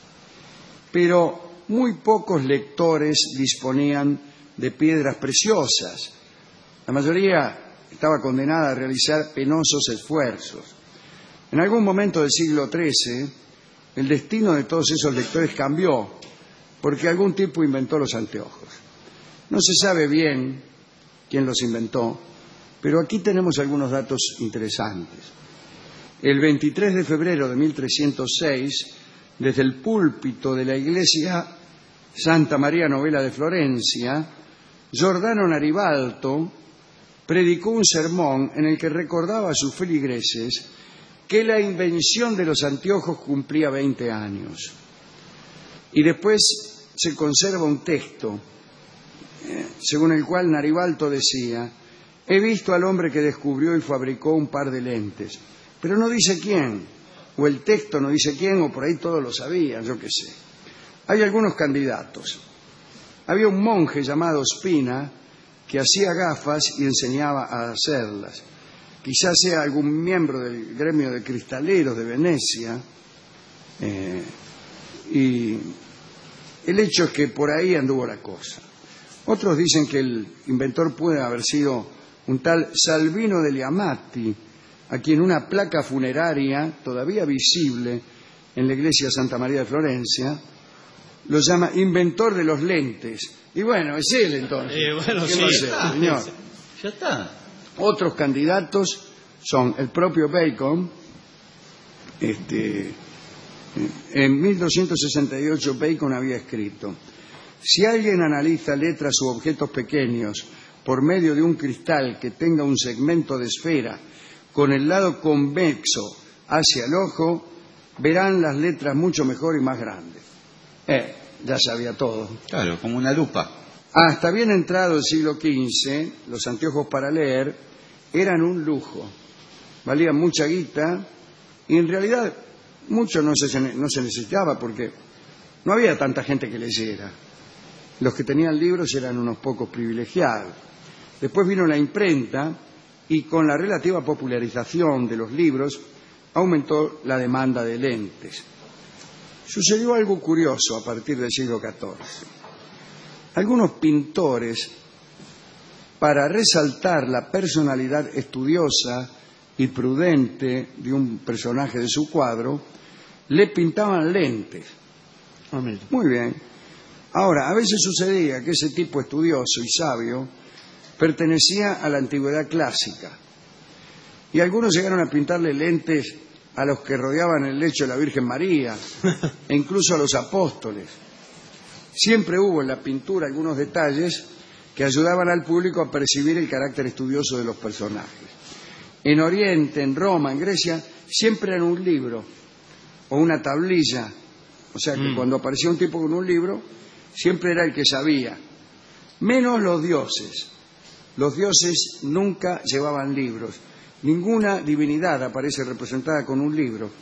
Pero muy pocos lectores disponían de piedras preciosas. La mayoría estaba condenada a realizar penosos esfuerzos. En algún momento del siglo trece, el destino de todos esos lectores cambió, porque algún tipo inventó los anteojos. No se sabe bien quién los inventó, pero aquí tenemos algunos datos interesantes. El veintitrés de febrero de mil trescientos seis, desde el púlpito de la iglesia Santa María Novella de Florencia, Giordano Naribalto predicó un sermón en el que recordaba a sus feligreses que la invención de los anteojos cumplía veinte años. Y después se conserva un texto eh, según el cual Naribalto decía: he visto al hombre que descubrió y fabricó un par de lentes, pero no dice quién, o el texto no dice quién, o por ahí todos lo sabían, yo qué sé. Hay algunos candidatos. Había un monje llamado Spina que hacía gafas y enseñaba a hacerlas. Quizás sea algún miembro del gremio de cristaleros de Venecia. Eh, y el hecho es que por ahí anduvo la cosa. Otros dicen que el inventor puede haber sido un tal Salvino degli Amati, a quien una placa funeraria todavía visible en la iglesia Santa María de Florencia lo llama inventor de los lentes. Y bueno, es él entonces. Eh, bueno, ¿Qué sí, va a hacer, está, señor? Ya está. Otros candidatos son el propio Bacon. Este, en mil doscientos sesenta y ocho Bacon había escrito: si alguien analiza letras u objetos pequeños por medio de un cristal que tenga un segmento de esfera con el lado convexo hacia el ojo, verán las letras mucho mejor y más grandes. Eh, ya sabía todo. Claro, como una lupa. Hasta bien entrado el siglo quince, los anteojos para leer eran un lujo. Valían mucha guita y en realidad mucho no se, no se necesitaba porque no había tanta gente que leyera. Los que tenían libros eran unos pocos privilegiados. Después vino la imprenta y con la relativa popularización de los libros aumentó la demanda de lentes. Sucedió algo curioso a partir del siglo catorce. Algunos pintores, para resaltar la personalidad estudiosa y prudente de un personaje de su cuadro, le pintaban lentes. Muy bien. Ahora, a veces sucedía que ese tipo estudioso y sabio pertenecía a la antigüedad clásica y algunos llegaron a pintarle lentes a los que rodeaban el lecho de la Virgen María e incluso a los apóstoles. Siempre hubo en la pintura algunos detalles que ayudaban al público a percibir el carácter estudioso de los personajes. En Oriente, en Roma, en Grecia, siempre era un libro o una tablilla. O sea que mm. cuando aparecía un tipo con un libro, siempre era el que sabía. Menos los dioses. Los dioses nunca llevaban libros. Ninguna divinidad aparece representada con un libro.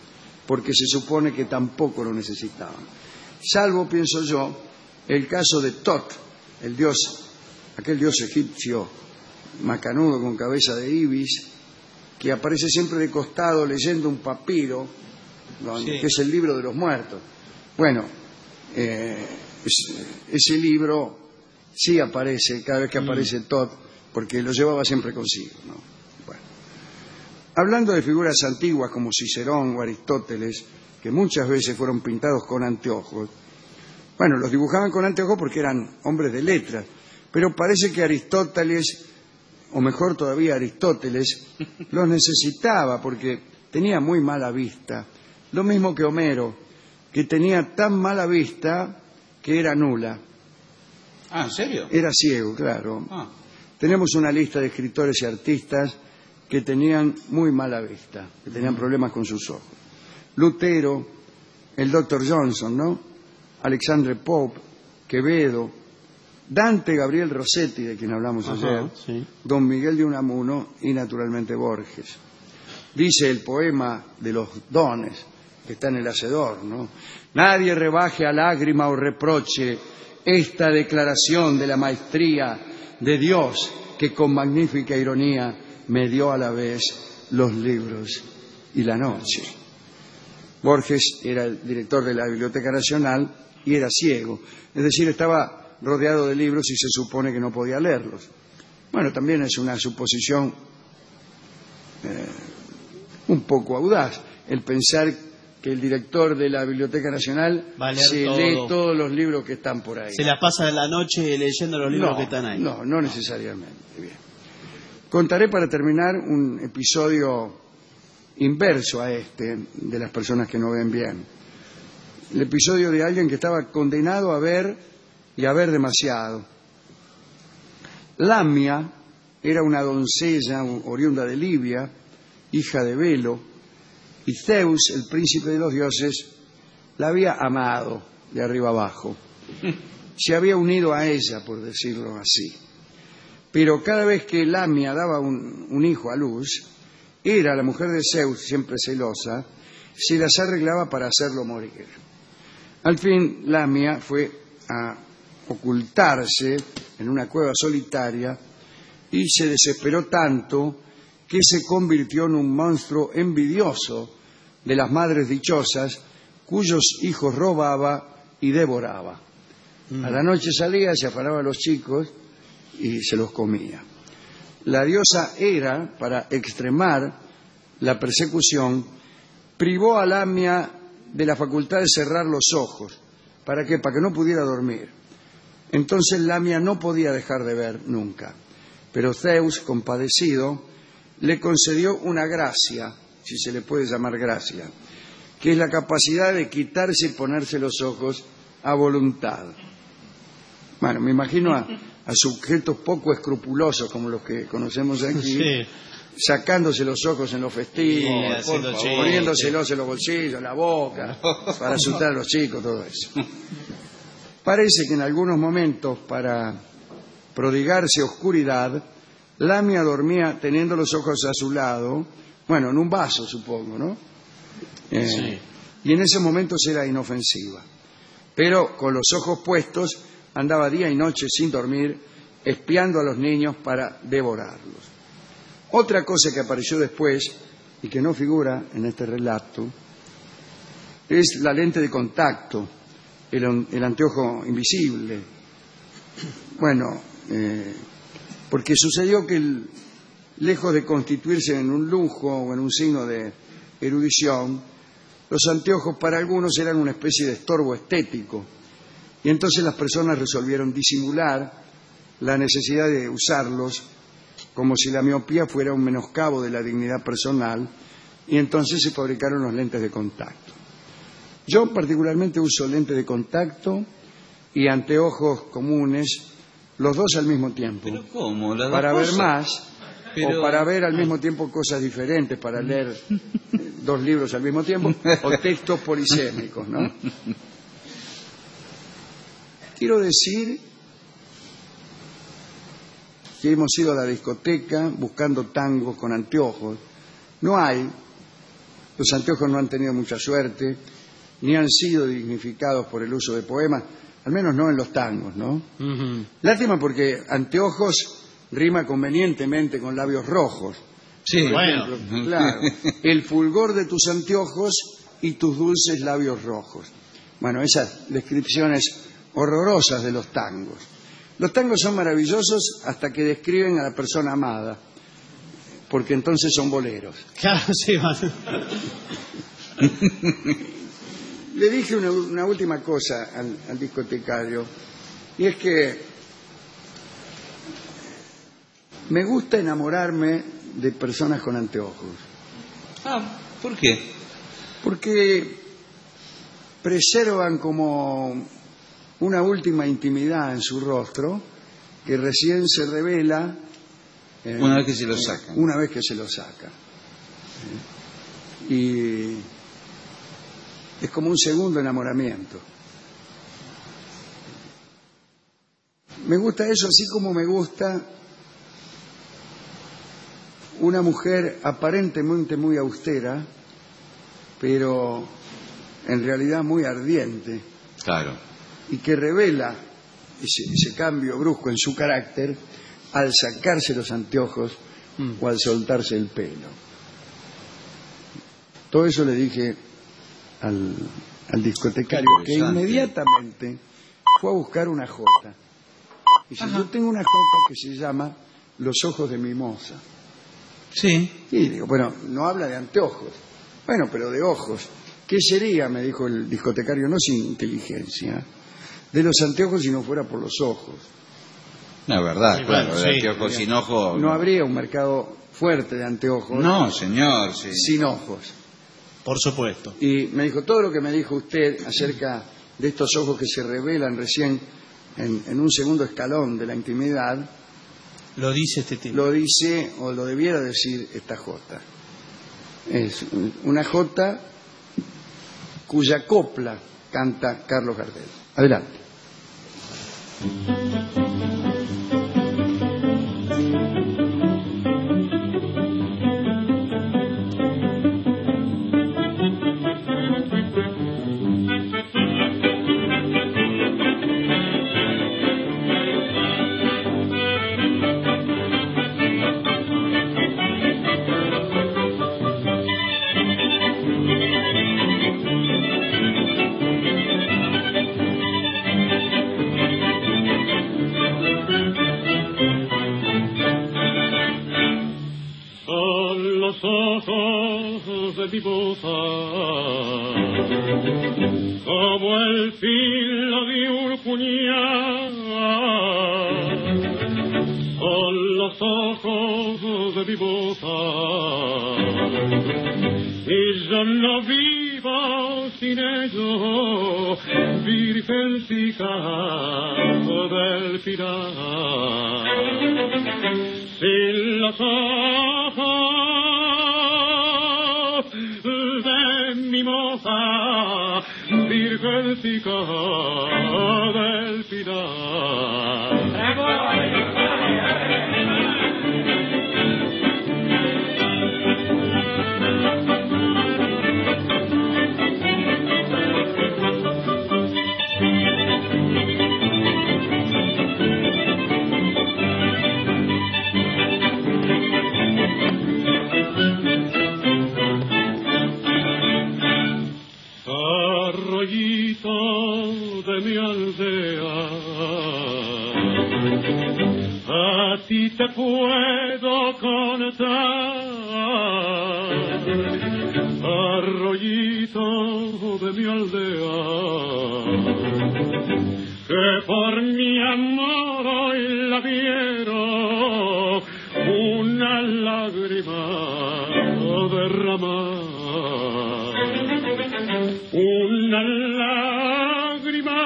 porque se supone que tampoco lo necesitaban. Salvo, pienso yo, el caso de Tot, el dios, aquel dios egipcio macanudo con cabeza de ibis, que aparece siempre de costado leyendo un papiro, ¿no? Sí. Que es el libro de los muertos. Bueno, eh, es, ese libro sí aparece cada vez que aparece mm. Tot, porque lo llevaba siempre consigo, ¿no? Bueno. Hablando de figuras antiguas como Cicerón o Aristóteles, que muchas veces fueron pintados con anteojos, bueno, los dibujaban con anteojos porque eran hombres de letras, pero parece que Aristóteles, o mejor todavía Aristóteles, los necesitaba porque tenía muy mala vista. Lo mismo que Homero, que tenía tan mala vista que era nula. Ah, ¿en serio? Era ciego, claro. Ah. Tenemos una lista de escritores y artistas que tenían muy mala vista, que tenían problemas con sus ojos. Lutero, el doctor Johnson, ¿no? Alexandre Pope, Quevedo, Dante Gabriel Rossetti, de quien hablamos Ajá, ayer, sí. Don Miguel de Unamuno y naturalmente Borges. Dice el poema de los dones, que está en el Hacedor, ¿no? Nadie rebaje a lágrima o reproche esta declaración de la maestría de Dios, que con magnífica ironía me dio a la vez los libros y la noche. Borges era el director de la Biblioteca Nacional y era ciego, es decir, estaba rodeado de libros y se supone que no podía leerlos. Bueno, también es una suposición eh, un poco audaz el pensar que el director de la Biblioteca Nacional se todo. lee todos los libros que están por ahí. Se la pasa la noche leyendo los libros no, que están ahí. No, no necesariamente. Bien. Contaré para terminar un episodio inverso a este, de las personas que no ven bien. El episodio de alguien que estaba condenado a ver y a ver demasiado. Lamia era una doncella oriunda de Libia, hija de Belo, y Zeus, el príncipe de los dioses, la había amado de arriba abajo. Se había unido a ella, por decirlo así. Pero cada vez que Lamia daba un, un hijo a luz, era la mujer de Zeus, siempre celosa, se las arreglaba para hacerlo morir. Al fin, Lamia fue a ocultarse en una cueva solitaria y se desesperó tanto que se convirtió en un monstruo envidioso de las madres dichosas cuyos hijos robaba y devoraba. Mm. A la noche salía, se afanaba a los chicos y se los comía. La diosa Hera, para extremar la persecución, privó a Lamia de la facultad de cerrar los ojos. ¿Para qué? Para que no pudiera dormir. Entonces Lamia no podía dejar de ver nunca. Pero Zeus, compadecido, le concedió una gracia, si se le puede llamar gracia, que es la capacidad de quitarse y ponerse los ojos a voluntad. Bueno, me imagino a, a sujetos poco escrupulosos como los que conocemos aquí, sí, sacándose los ojos en los festivos, sí, poniéndoselos en los bolsillos, en la boca, para asustar a los chicos, todo eso. Parece que en algunos momentos, para prodigarse oscuridad, Lamia dormía teniendo los ojos a su lado, bueno, en un vaso, supongo, ¿no? Eh, sí. Y en ese momento era inofensiva. Pero con los ojos puestos andaba día y noche sin dormir, espiando a los niños para devorarlos. Otra cosa que apareció después y que no figura en este relato es la lente de contacto, el, el anteojo invisible. Bueno, eh, porque sucedió que el, lejos de constituirse en un lujo o en un signo de erudición, los anteojos para algunos eran una especie de estorbo estético, y entonces las personas resolvieron disimular la necesidad de usarlos como si la miopía fuera un menoscabo de la dignidad personal, y entonces se fabricaron los lentes de contacto. Yo particularmente uso lentes de contacto y anteojos comunes, los dos al mismo tiempo. ¿Pero cómo? ¿Las dos para ver cosas? más, Pero... o para ver al mismo tiempo cosas diferentes, para leer dos libros al mismo tiempo, o textos polisémicos, ¿no? Quiero decir que hemos ido a la discoteca buscando tangos con anteojos. No hay, Los anteojos no han tenido mucha suerte, ni han sido dignificados por el uso de poemas, al menos no en los tangos, ¿no? Ujú. Lástima porque anteojos rima convenientemente con labios rojos. Sí, Por bueno. ejemplo, claro. El fulgor de tus anteojos y tus dulces labios rojos. Bueno, esas descripciones horrorosas de los tangos. Los tangos son maravillosos hasta que describen a la persona amada, porque entonces son boleros. Claro, sí, man. Le dije una, una última cosa al, al discotecario, y es que me gusta enamorarme de personas con anteojos. Ah, ¿por qué? Porque preservan como una última intimidad en su rostro que recién se revela eh, Una vez que se lo sacan. una vez que se lo saca. Eh, y es como un segundo enamoramiento. Me gusta eso, así como me gusta una mujer aparentemente muy austera, pero en realidad muy ardiente, Claro. y que revela ese, ese cambio brusco en su carácter al sacarse los anteojos mm. o al soltarse el pelo. Todo eso le dije al, al discotecario, que inmediatamente fue a buscar una jota. Y dice, yo tengo una jota que se llama Los ojos de mimosa. Sí. Y digo, bueno, no habla de anteojos. Bueno, pero de ojos. ¿Qué sería, me dijo el discotecario, no sin inteligencia, de los anteojos si no fuera por los ojos? No, es verdad, Sí, claro, bueno, de sí. anteojos sin ojos. No habría un mercado fuerte de anteojos No, señor, sí. sin ojos. Por supuesto. Y me dijo, todo lo que me dijo usted acerca de estos ojos que se revelan recién en, en un segundo escalón de la intimidad, Lo dice este tipo. lo dice, o lo debiera decir, esta jota. Es una jota cuya copla canta Carlos Gardel. Adelante. Son los ojos de mi boca, como el filo de un puñal. Son los ojos de mi boca, y yo no vivo sin ellos, virgencica del Pilar. Sin los ojos de mi moza, virgencica del Pilar. Arroyito de mi aldea, a ti te puedo contar. Arroyito de mi aldea, que por mi amor hoy la vieron una lágrima derramar. Una lágrima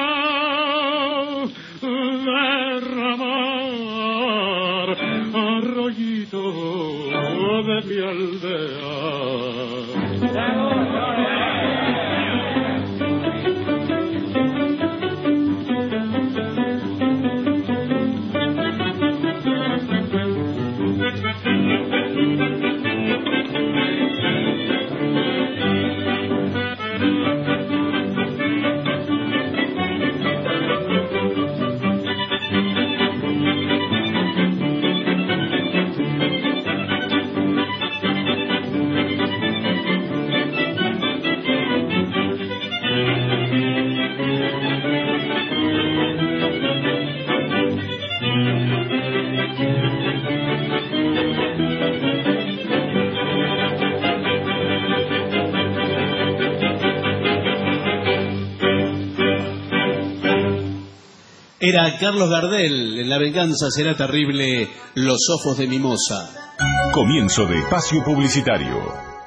derramar, arroyito de mi aldea. Era Carlos Gardel, en La venganza será terrible, Los ojos de mimosa. Comienzo de espacio publicitario.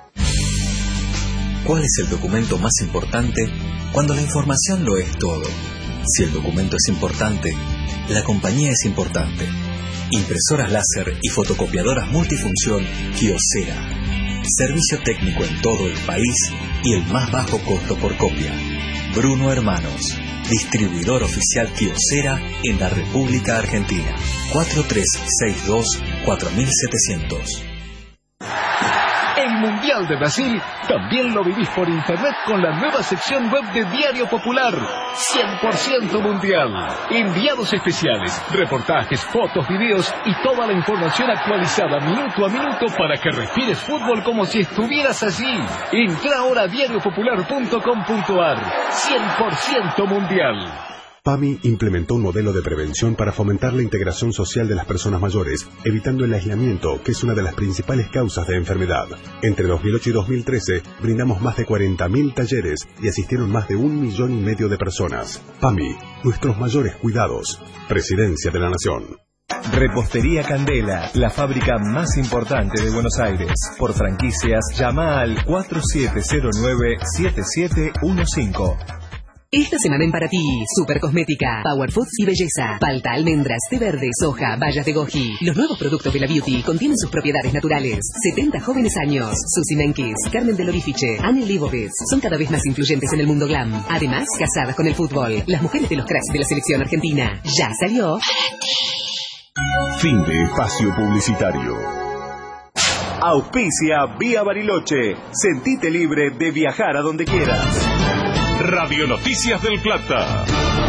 ¿Cuál es el documento más importante cuando la información lo es todo? Si el documento es importante, la compañía es importante. Impresoras láser y fotocopiadoras multifunción Kyocera. Servicio técnico en todo el país y el más bajo costo por copia. Bruno Hermanos, distribuidor oficial Kyocera en la República Argentina. cuatro tres seis dos cuatro siete cero cero. El Mundial de Brasil también lo vivís por internet con la nueva sección web de Diario Popular. cien por ciento Mundial. Enviados especiales, reportajes, fotos, videos y toda la información actualizada minuto a minuto para que respires fútbol como si estuvieras allí. Entra ahora a diario popular punto com punto ar. cien por ciento Mundial. PAMI implementó un modelo de prevención para fomentar la integración social de las personas mayores, evitando el aislamiento, que es una de las principales causas de enfermedad. Entre dos mil ocho y dos mil trece, brindamos más de cuarenta mil talleres y asistieron más de un millón y medio de personas. PAMI, nuestros mayores cuidados. Presidencia de la Nación. Repostería Candela, la fábrica más importante de Buenos Aires. Por franquicias, llama al cuatro siete cero nueve siete siete uno cinco. Esta semana en Para Ti, Super Cosmética, Power Foods y Belleza, palta, almendras, té verde, soja, bayas de goji. Los nuevos productos de la Beauty contienen sus propiedades naturales. setenta jóvenes años. Susi Menkis, Carmen del Orifice, Anne Leibovitz son cada vez más influyentes en el mundo glam. Además, casadas con el fútbol. Las mujeres de los cracks de la selección argentina. Ya salió Fin de espacio publicitario. Auspicia Vía Bariloche. Sentite libre de viajar a donde quieras. Radio Noticias del Plata.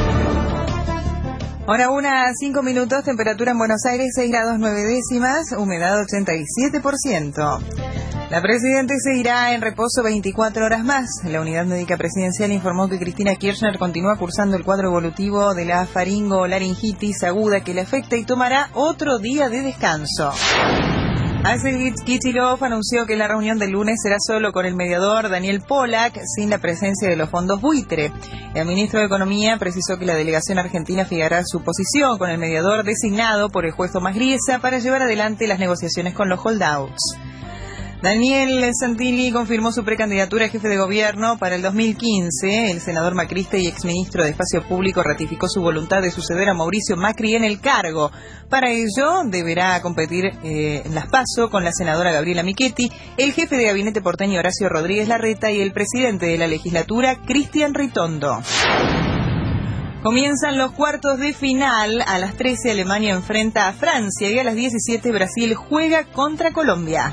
Hora una, cinco minutos, temperatura en Buenos Aires seis grados nueve décimas, humedad ochenta y siete por ciento. La Presidente seguirá en reposo veinticuatro horas más. La Unidad Médica Presidencial informó que Cristina Kirchner continúa cursando el cuadro evolutivo de la faringo-laringitis aguda que le afecta y tomará otro día de descanso. Axel Kicillof anunció que la reunión del lunes será solo con el mediador Daniel Polak, sin la presencia de los fondos buitre. El ministro de Economía precisó que la delegación argentina fijará su posición con el mediador designado por el juez Tomás Griesa para llevar adelante las negociaciones con los holdouts. Daniel Santilli confirmó su precandidatura a jefe de gobierno para el dos mil quince. El senador macrista y exministro de Espacio Público ratificó su voluntad de suceder a Mauricio Macri en el cargo. Para ello, deberá competir eh, en las PASO con la senadora Gabriela Michetti, el jefe de gabinete porteño Horacio Rodríguez Larreta y el presidente de la legislatura, Cristian Ritondo. Comienzan los cuartos de final. A las trece Alemania enfrenta a Francia y a las diecisiete Brasil juega contra Colombia.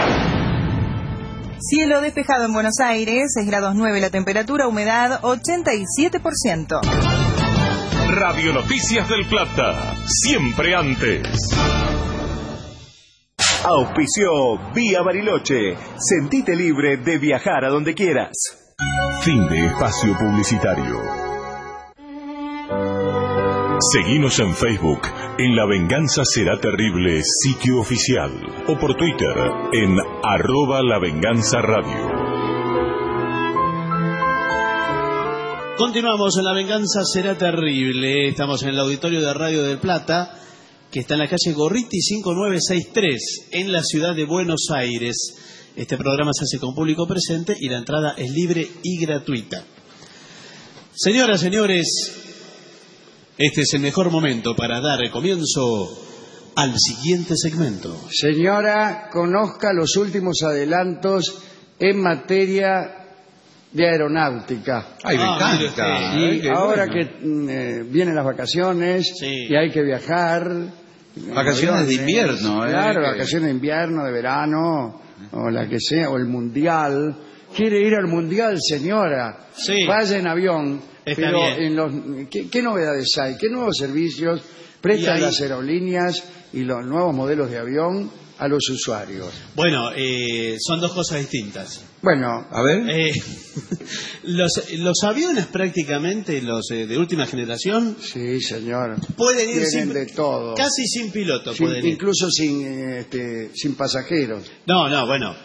Cielo despejado en Buenos Aires, seis grados nueve la temperatura, humedad ochenta y siete por ciento. Radio Noticias del Plata, siempre antes. Auspició Vía Bariloche. Sentite libre de viajar a donde quieras. Fin de espacio publicitario. Seguinos en Facebook, en La Venganza Será Terrible, sitio oficial, o por Twitter, en arroba La Venganza Radio. Continuamos en La Venganza Será Terrible. Estamos en el auditorio de Radio del Plata, que está en la calle Gorriti cinco nueve seis tres, en la ciudad de Buenos Aires. Este programa se hace con público presente y la entrada es libre y gratuita. Señoras, señores, este es el mejor momento para dar comienzo al siguiente segmento. Señora, conozca los últimos adelantos en materia de aeronáutica. Ay, me Ah, encanta. Y Ay, qué ahora bueno. que eh, vienen las vacaciones Sí. y hay que viajar. Vacaciones de invierno, ¿eh? Claro, Que- vacaciones de invierno, de verano, o la que sea, o el mundial. ¿Quiere ir al mundial, señora? Sí. Vaya en avión. Está pero bien. en los, ¿qué, qué novedades hay? ¿Qué nuevos servicios prestan Y ahí- las aerolíneas y los nuevos modelos de avión a los usuarios? Bueno, eh, son dos cosas distintas. Bueno, A ver. Eh, los, los aviones prácticamente, los eh, de última generación, sí, señor. pueden ir Tienen sin, de todo. casi sin piloto. Sin- pueden ir. incluso sin, eh, este, sin pasajeros. No, no, bueno,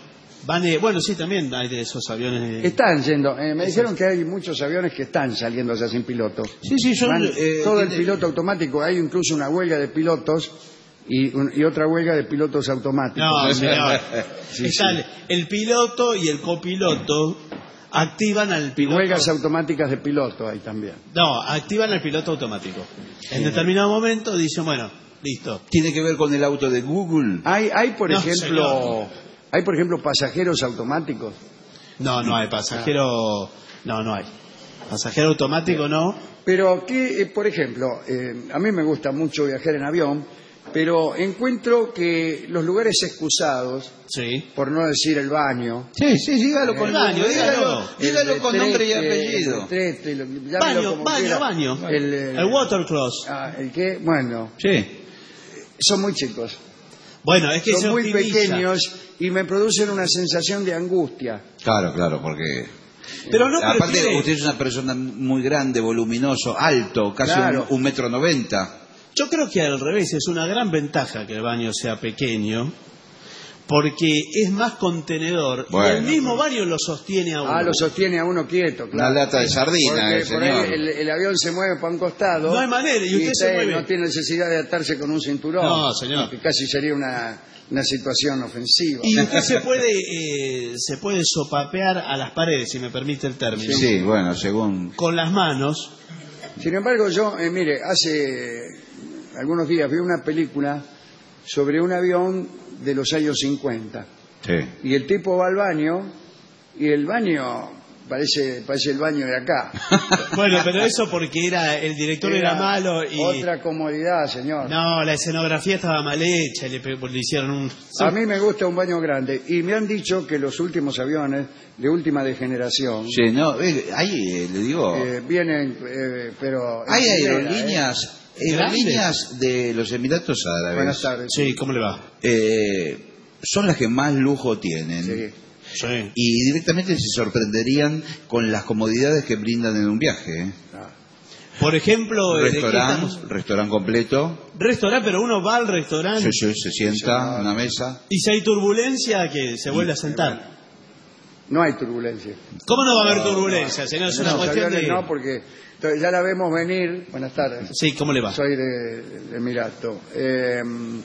Van, eh, bueno, sí, también hay de esos aviones. Eh, Están yendo. Eh, me dijeron que hay muchos aviones que están saliendo ya sin piloto. Sí, sí, yo... Van, Eh, todo el eh, piloto automático. Hay incluso una huelga de pilotos y, un- y otra huelga de pilotos automáticos. No, señor. Sí, Está sí. el, el piloto y el copiloto activan al piloto. Huelgas automáticas de piloto hay también. No, activan al piloto automático. En determinado momento dicen, bueno, listo. ¿Tiene que ver con el auto de Google? Hay, hay por No, ejemplo, señor. hay por ejemplo pasajeros automáticos. No, no hay pasajero. No, no hay. Pasajero automático no. Pero que, eh, por ejemplo, eh, a mí me gusta mucho viajar en avión, pero encuentro que los lugares excusados, Sí. por no decir el baño, Sí, sí, dígalo Eh, con baño, dígalo, dígalo. dígalo el con nombre y retrete, apellido. el retrete, lo- llámelo Baño, como baño, quiera. baño. El, eh, El watercross. ah, ¿el qué? Bueno, Sí. son muy chicos, Bueno, es que se son muy optimiza. pequeños y me producen una sensación de angustia. Claro, claro, porque... Pero no Aparte, prefiere- usted es una persona muy grande, voluminoso, alto, casi Claro. un, un metro noventa. Yo creo que al revés, es una gran ventaja que el baño sea pequeño, porque es más contenedor. Bueno, y el mismo baño lo sostiene a uno. Ah, lo sostiene a uno quieto, claro. Una lata de sardina, Porque eh, por ahí señor. el, el avión se mueve para un costado. No hay manera, y usted se mueve. no tiene necesidad de atarse con un cinturón. No, señor. Que casi sería una, una situación ofensiva. Y usted se puede eh, se puede sopapear a las paredes, si me permite el término. Sí, bueno, según... Con las manos. Sin embargo, yo, eh, mire, hace algunos días vi una película sobre un avión de los años cincuenta. Sí. Y el tipo va al baño y el baño parece, parece el baño de acá. Bueno, pero eso porque era el director era, malo y... Otra comodidad, señor. No, la escenografía estaba mal hecha, le, pe- le hicieron un... A mí me gusta un baño grande y me han dicho que los últimos aviones de última generación Sí, no, eh, ahí eh, le digo... eh, vienen, eh, pero... en hay primera, aerolíneas, ¿eh? aerolíneas de los Emiratos Árabes. Buenas tardes. Sí, ¿cómo le va? Eh, son las que más lujo tienen. Sí. Sí. Y directamente se sorprenderían con las comodidades que brindan en un viaje. ¿eh? Por ejemplo... ¿de qué Restaurante, estamos? restaurante completo. Restaurante, pero uno va al restaurante Sí, sí, se sienta en una mesa. y si hay turbulencia, que se vuelve a sentar. No hay turbulencia. ¿Cómo no va a haber turbulencia, señor? Es una No, cuestión aviones de... no, porque entonces ya la vemos venir. Buenas tardes. Sí, ¿cómo le va? Soy de, de Emirato. Eh,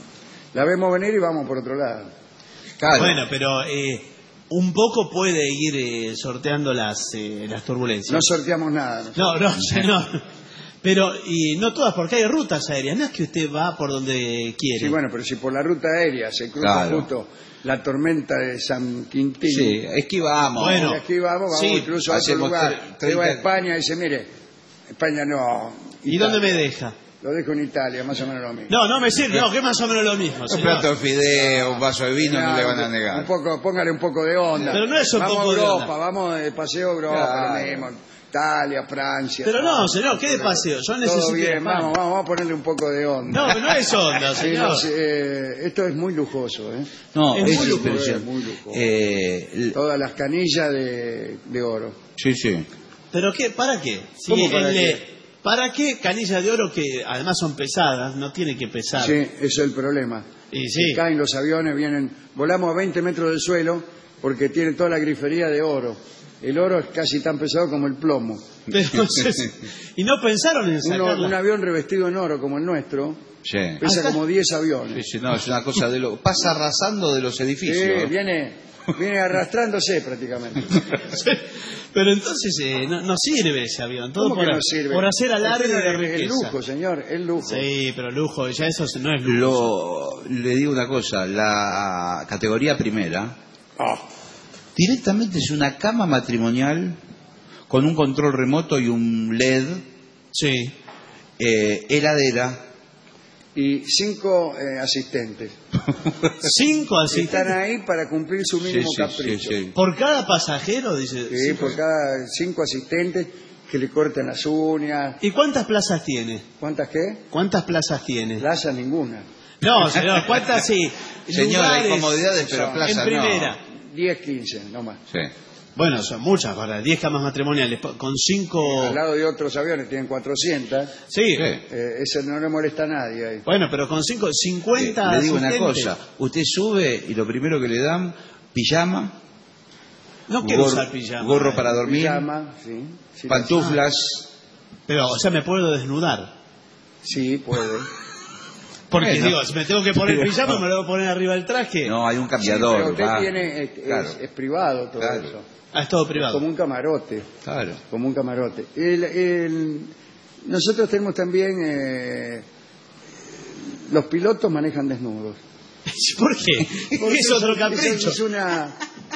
la vemos venir y vamos por otro lado. Claro. Bueno, pero eh, un poco puede ir eh, sorteando las, eh, las turbulencias. No sorteamos nada. No, no, señor. Pero, y no todas, porque hay rutas aéreas. No es que usted va por donde quiere. Sí, bueno, pero si por la ruta aérea se cruza Claro. justo la tormenta de San Quintín. Sí, esquivamos. Bueno, y aquí vamos, vamos sí, incluso a otro hacemos lugar. tre- Se va a treinta España y dice, mire, España no. ¿Y Italia. dónde me deja? Lo dejo en Italia, más o menos lo mismo. No, no me sirve. No, que es más o menos lo mismo, Un señor. plato de fideo, un vaso de vino, no, Ah, le van a un- negar. Un poco, póngale un poco de onda. Pero no es un vamos poco a de Europa, onda. vamos de paseo a Europa, Claro. lo mismo. Italia, Francia. Pero no, señor, ¿qué de paseo? Yo necesito Todo ir a bien, España. vamos, vamos, vamos a ponerle un poco de onda. No, pero no es onda, Sí, señor. no, sí, eh, esto es muy lujoso, ¿eh? No, Es es, muy lujoso, impresionante. muy lujoso. Eh, l- Todas las canillas de, de oro. sí, sí. ¿Pero qué? ¿Para qué? Si ¿Cómo para el, qué? eh, ¿Para qué canillas de oro que además son pesadas? No tiene que pesar. Sí, eso es el problema. Y sí. Que caen los aviones, vienen, volamos a veinte metros del suelo porque tienen toda la grifería de oro. El oro es casi tan pesado como el plomo. Entonces, y no pensaron en Uno- sacarla. un avión revestido en oro como el nuestro Sí. pesa Hasta- como diez Sí, aviones. sí, no, es una cosa de lo... Pasa arrasando de los Sí, edificios. viene, viene arrastrándose prácticamente. Pero entonces eh, no, no sirve ese avión. Todo ¿Cómo por, que no sirve? por hacer alarde Usted de no- riqueza. El lujo, señor, el lujo. Sí, pero lujo, ya eso no es lujo. Lo, le digo una cosa, la categoría primera Ah, directamente es una cama matrimonial con un control remoto y un L E D, Sí. eh, heladera. y cinco eh, asistentes. Cinco así. Están ahí para cumplir su mínimo Sí, sí, capricho. sí, sí. Por cada pasajero, dice. Sí, cinco. por cada cinco asistentes que le corten las uñas. ¿Y cuántas plazas tiene? ¿Cuántas qué? ¿Cuántas plazas tiene? Plaza ninguna. No, señor, ¿cuántas sí? Señor, hay lugares comodidades, pero son plaza en primera. diez, quince, no más. no. Sí. Bueno, son muchas para diez camas matrimoniales. po- Con cinco. Al lado de otros aviones tienen cuatrocientas. Sí. Sí. Eh, eso no le molesta a nadie ahí. Bueno, pero con cinco, cincuenta. Le digo una asistentes. cosa, usted sube y lo primero que le dan, pijama, No quiero gorro, usar pijama. gorro para dormir, Pijama, sí, sí, pantuflas. Pero, o sea, me puedo desnudar. Sí, puede. Porque Bueno. digo, si me tengo que poner pijama, me lo voy a poner arriba del traje. No, hay un Sí, cambiador. pero usted va. tiene, es, es- Claro. es privado todo Claro. eso. Ah, es todo privado. Como un camarote. Claro. Como un camarote. El- el- nosotros tenemos también... eh, los pilotos manejan desnudos. ¿Por qué? Porque Es otro eso- capricho. eso Es una,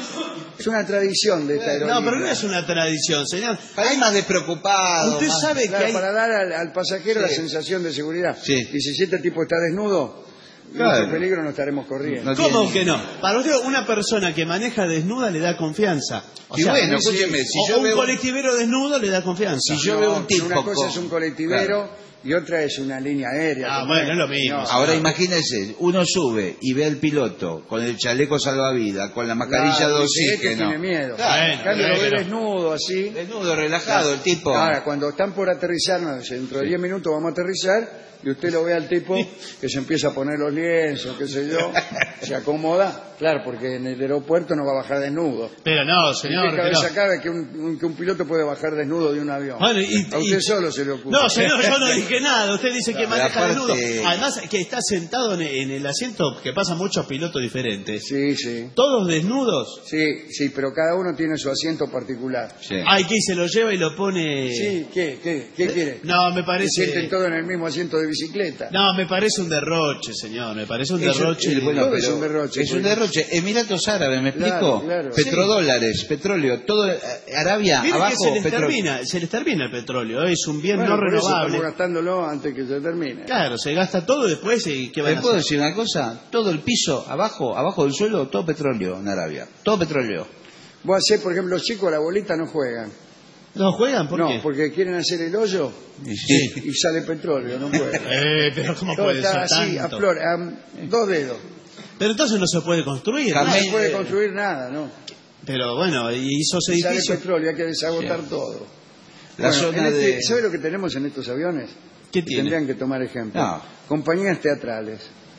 es una tradición de esta aerolínea. No, pero no es una tradición, señor. Hay más despreocupado. Usted más- sabe Claro, que hay... para dar al, al pasajero Sí. la sensación de seguridad. Sí. Y si este tipo está desnudo, Claro. mucho peligro no estaremos corriendo. No ¿Cómo tiene- que no? Para usted, una persona que maneja desnuda le da confianza. O Y sea, bueno, sí, escúcheme, si o yo un veo- colectivero desnudo le da confianza. Si yo veo un tipo Una cosa con- es un colectivero y otra es una línea aérea. Ah, como bueno, es lo mismo. Ahora imagínese, uno sube y ve al piloto con el chaleco salvavidas, con la mascarilla Claro, de dice, este oxígeno. tiene miedo. Claro, En cambio, lo ve pero- desnudo así. Desnudo, relajado el tipo. Ahora, cuando están por aterrizar, no, dentro de diez minutos vamos a aterrizar, y usted lo ve al tipo que se empieza a poner los lienzos, qué sé yo, se acomoda. Claro, porque en el aeropuerto no va a bajar desnudo. Pero no, ¿En señor. qué que cabeza no. cabe que un, un- que un piloto puede bajar desnudo de un avión? Bueno, y- a usted y- solo se le ocurre. No, señor, yo no dije nada. Usted dice que Claro, maneja aparte- desnudo. Además, que está sentado en, en el asiento que pasan muchos pilotos diferentes. Sí, sí. Todos desnudos. Sí, sí, pero cada uno tiene su asiento particular. Sí. Ay, que se lo lleva y lo pone. Sí, ¿qué? ¿Qué, qué quiere? No, me Se parece. sienten todos en el mismo asiento de bicicleta. No, me parece un derroche, señor. Me parece un Eso- derroche. eh, bueno, todo es pero un derroche, Es un pues. derroche. Emiratos Árabes, ¿me Claro, explico? claro. Petrodólares, petróleo, todo eh, Arabia, Mire abajo, que se les, petróleo. termina, se les termina el petróleo. Es un bien Bueno, no por eso renovable. estamos gastándolo antes que se termine. Claro, se gasta todo y después y ¿qué van ¿Le a puedo hacer? decir una cosa? Todo el piso, abajo, abajo del suelo, todo petróleo en Arabia. Todo petróleo. Vos hacés, por ejemplo, los chicos a la bolita no juegan. ¿No juegan? ¿Por no, qué? porque quieren hacer el hoyo Y sí. y sale petróleo, no pueden. Eh, pero ¿cómo Todo puede está ser así, a tanto? flor, a dos dedos. Pero entonces no se puede construir. No ¿no? se puede construir nada, ¿no? Pero bueno, y esos Y sale edificios... petróleo, hay que desagotar Sí. todo. La Bueno, zona en este- de... ¿Sabe lo que tenemos en estos aviones? ¿Qué Que tiene? Tendrían que tomar ejemplo. No. Compañías teatrales.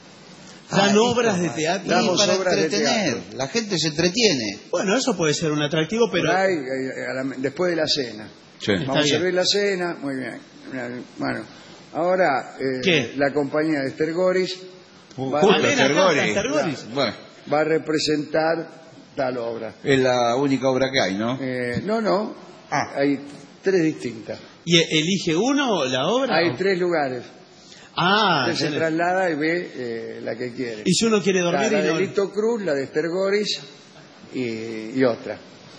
Dan Ah, obras esto, de va. teatro. Damos para obras de entretener. teatro. La gente se entretiene. Bueno, eso puede ser un atractivo, pero... Por ahí, eh, a la- después de la cena. Sí. Vamos a bien. servir la cena, muy bien. Bueno, ahora eh, ¿Qué? la compañía de Stergoris va, Justo, Justo, Stergoris. Stergoris. Stergoris. Bueno, va a representar tal obra. es la única obra que hay, ¿no? Eh, no, no, Ah. hay tres distintas. ¿Y elige uno la obra? Hay tres lugares. Ah, Usted se ya le- traslada y ve eh, la que quiere. y si uno quiere Está dormir la y de no... Lito Cruz, la de Stergoris y, y otra.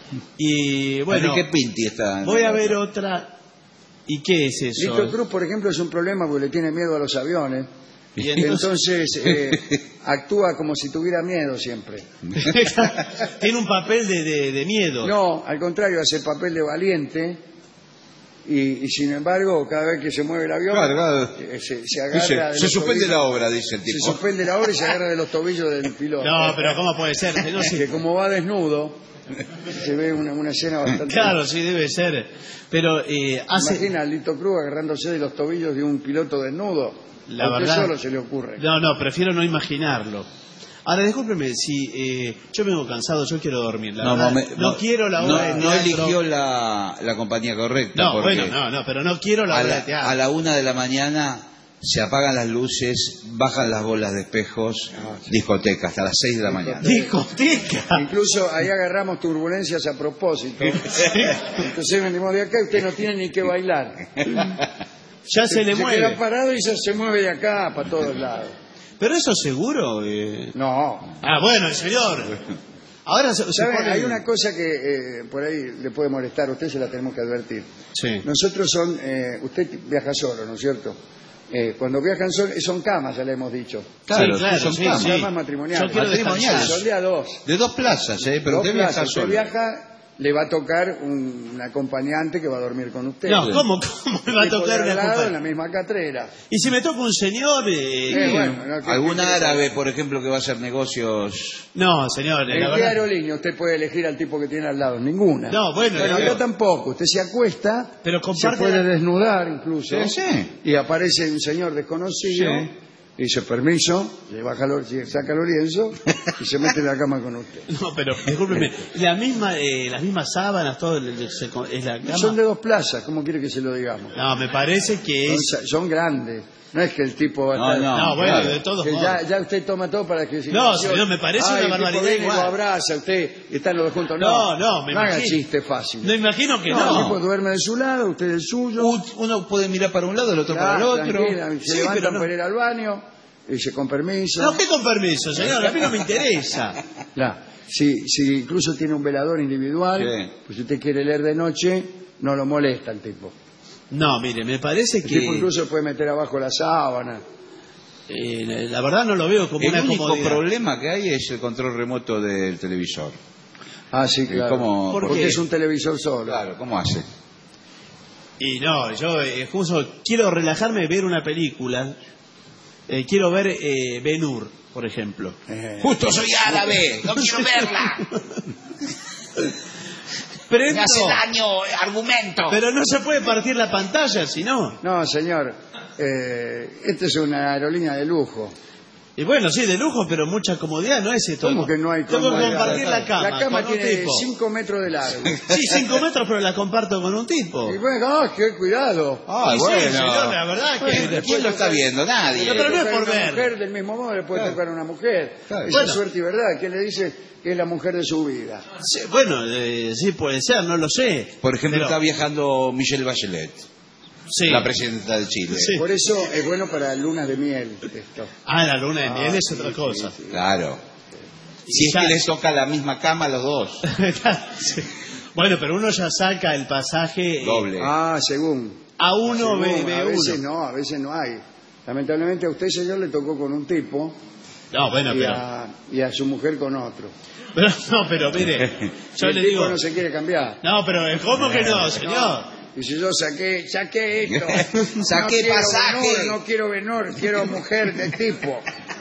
Y bueno, Enrique Pinti está. voy a ver otra... ¿Y qué es eso? Lito Cruz, por ejemplo, es un problema porque le tiene miedo a los aviones. Y Y entonces- entonces eh, actúa como si tuviera miedo siempre. Tiene un papel de, de- de miedo. No, al contrario, hace papel de valiente y, y sin embargo, cada vez que se mueve el avión, Claro, claro. eh, se, se agarra Dice, de se los suspende tobillos- la obra, dice el Se tipo. suspende la obra y se agarra de los tobillos del piloto. No, pero ¿cómo puede ser? No, sí. Que como va desnudo, se ve una, una escena bastante... Claro, sí, debe ser. Pero eh, hace... Imagina a Lito Cruz agarrándose de los tobillos de un piloto desnudo. La A usted verdad- solo se le ocurre. No, no, prefiero no imaginarlo. Ahora, discúlpeme, si eh, yo vengo cansado, yo quiero dormir. La No, verdad, momen- no, quiero la obra no, de no teatro. eligió la, la compañía correcta. No, porque bueno, no, no, pero no quiero la a obra la, de teatro. a la una de la mañana se apagan las luces, bajan las bolas de espejos, discoteca, hasta las seis de la mañana. Discoteca. Incluso ahí agarramos turbulencias a propósito. Entonces venimos de acá y usted no tiene ni que bailar. Ya se le se mueve. queda parado y ya se mueve de acá para todos lados. Pero eso seguro. eh. No. Ah, bueno, señor. Ahora se, se ¿Sabe? pone- Hay una cosa que eh, por ahí le puede molestar, a usted se la tenemos que advertir. Sí. Nosotros son, eh, usted viaja solo, ¿no es cierto? Eh, cuando viajan solo, son camas, ya le hemos dicho. Claro, Sí, claro, son sí, camas. sí. Camas matrimoniales. Yo quiero Matrimoniales. descansar. Son de a dos. De dos plazas, ¿eh? Pero Dos usted viaja plazas. solo. Usted viaja, le va a tocar un, un acompañante que va a dormir con usted. No, ¿cómo, cómo me va a Tipo de tocar al una lado, copa? en la misma catrera. Y si me toca un señor... eh, Eh, bueno, no, ¿qué- Algún qué quiere árabe, saber? por ejemplo, que va a hacer negocios. No, señor, ¿En la qué verdad... aerolínea usted puede elegir al tipo que tiene al lado? Ninguna. No, bueno, Bueno, pero- yo tampoco. Usted se acuesta, Pero se comparte puede la- desnudar incluso, Sí, sí. y aparece un señor desconocido Sí. Dice, permiso, le baja los, saca los lienzos y se mete en la cama con usted. No, pero discúlpeme, la misma, eh, las mismas sábanas, todo el- se- es la cama. Son de dos plazas, ¿cómo quiere que se lo digamos? No, me parece que es... Son, son grandes. No es que el tipo va a No, estar- no, No, bueno, claro. de todos que modos. ya, ya usted toma todo para que... No, señor, me parece Ay, una el tipo barbaridad viene y igual. lo abraza, usted y están los dos juntos. No, no, me no haga imagino. chiste fácil. No, imagino que El no. tipo duerme de su lado, usted del suyo. Uno puede mirar para un lado, el otro Claro, para el otro. tranquila, se Sí, levantan pero no- para ir al baño, dice con permiso. No, ¿qué con permiso, señor? A mí no me interesa. Ya, si, si incluso tiene un velador individual, Sí. pues si usted quiere leer de noche, no lo molesta el tipo. No, mire, me parece El que... tipo incluso puede meter abajo la sábana. eh, la verdad no lo veo como El una único comodidad. problema que hay es el control remoto del televisor. Ah, sí, claro. ¿Cómo- Porque por qué? es un televisor solo. Claro, ¿cómo hace? Y no, yo eh, justo quiero relajarme, ver una película. Eh, quiero ver eh, Ben-Hur, por ejemplo. Eh, Justo soy árabe, no quiero verla. Prendo, Me hace daño, argumento. pero no se puede partir la pantalla, si no. No, señor, eh, esta es una aerolínea de lujo. Y bueno, sí, de lujo, pero mucha comodidad, no es esto. ¿Cómo que no hay Tengo que comodidad? compartir la cama. La cama con un tiene tipo. cinco metros de largo. Sí, cinco metros, pero la comparto con un tipo. Y bueno, ah, qué cuidado. Ah, Y sí, bueno. señor, la verdad que... Bueno, ¿Quién lo está viendo? Nadie. No, pero no es Tocar por una ver. mujer del mismo modo le puede tocar a una mujer. Claro. Esa Bueno. es suerte y verdad. ¿Quién le dice que es la mujer de su vida? Sí, bueno, eh, sí puede ser, no lo sé. Por ejemplo, Pero- está viajando Michelle Bachelet, Sí. la presidenta de Chile. Sí. Por eso es bueno para lunas de miel esto. Ah, la luna de miel Ah, es sí, otra sí, cosa. sí. Claro. Si es Ya- que les toca la misma cama a los dos. Sí. Bueno, pero uno ya saca el pasaje. eh, Doble. Ah, según. A uno Según, ve, ve a veces uno. no, a veces no hay. Lamentablemente a usted, señor, le tocó con un tipo No, bueno, y, pero, a, y a su mujer con otro. pero. No, pero mire. Yo Y el le tipo digo. no se quiere cambiar. No, pero eh, ¿cómo que no, señor? Y si yo saqué, saqué esto, Saqué no quiero pasaje. Benur, no quiero Benur, quiero mujer de tipo.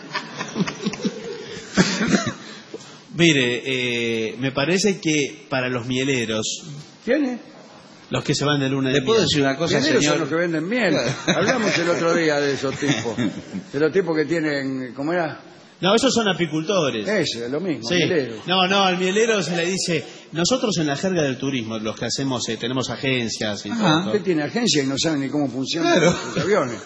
Mire, eh, me parece que para los mieleros, ¿Tiene? los que se van de luna de ¿Le puedo miel. decir una cosa, Mieleros son señor? los que venden miel. Hablamos el otro día de esos tipos. De los tipos que tienen, ¿cómo era? No, esos son apicultores. Ese, es lo mismo, Sí. mieleros. No, no, al mielero se le dice, nosotros en la jerga del turismo, los que hacemos, eh, tenemos agencias y Ah, todo, usted tiene agencia y no sabe ni cómo funcionan Claro. los aviones.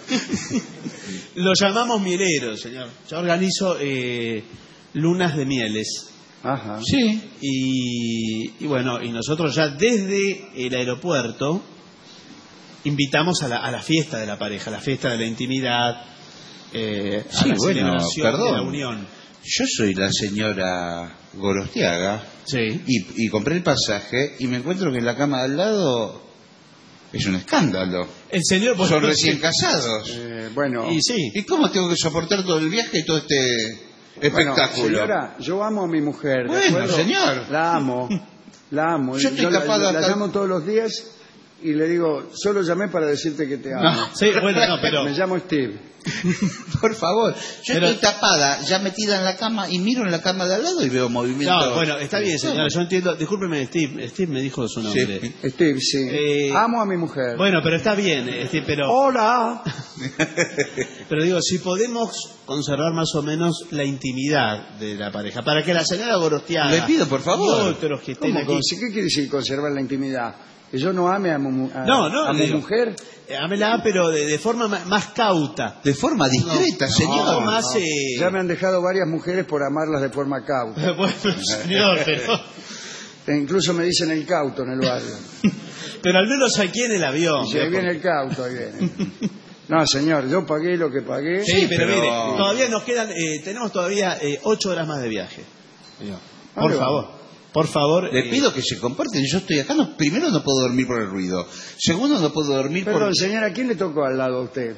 lo llamamos mieleros, señor. Yo organizo eh, lunas de mieles. Ajá. Sí. Y, y bueno, y nosotros ya desde el aeropuerto invitamos a la, a la fiesta de la pareja, la fiesta de la intimidad, eh, a Sí, la bueno, celebración de perdón. la unión. Yo soy la señora Gorostiaga Sí. y, y compré el pasaje y me encuentro que en la cama de al lado es un escándalo. El señor pues, Son no recién sé. casados. Eh, bueno, Y sí. ¿Y cómo tengo que soportar todo el viaje y todo este bueno, espectáculo? señora, yo amo a mi mujer. ¿de Bueno, acuerdo? señor. La amo, la amo. Yo estoy la, capaz de la hasta- llamo todos los días y le digo, solo llamé para decirte que te amo. No, sí, bueno, no, pero... Me llamo Steve. Por favor, yo Pero- estoy tapada, ya metida en la cama y miro en la cama de al lado y veo movimiento. No, bueno, está bien, señor, yo entiendo. Discúlpeme, Steve. Steve me dijo su nombre. Sí. Steve, sí. Eh, Amo a mi mujer. Bueno, pero está bien, Steve, pero... Hola. Pero digo, si podemos conservar más o menos la intimidad de la pareja, para que la señora Gorostiaga Le pido, por favor. y otros que estén ¿Cómo, aquí... con- ¿Qué quiere decir conservar la intimidad? ¿Que yo no ame a, mu- a, No, no, a mi digo, mujer? eh, ámela, pero de, de forma ma- más cauta. De forma discreta, No, señor. no, más, eh, Ya me han dejado varias mujeres por amarlas de forma cauta. Bueno, señor, pero, E incluso me dicen el cauto en el barrio. pero al menos aquí en el avión. Dice, ahí viene el cauto, ahí viene. No, señor, yo pagué lo que pagué. Sí, pero, pero- mire, todavía nos quedan, eh, tenemos todavía eh, ocho horas más de viaje. Señor, ¿A por dónde favor, por favor. Le eh, pido que se comporten. Yo estoy acá. No, primero, no puedo dormir por el ruido. Segundo, no puedo dormir Perdón, por señora, ¿quién le tocó al lado a usted?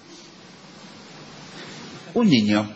un niño.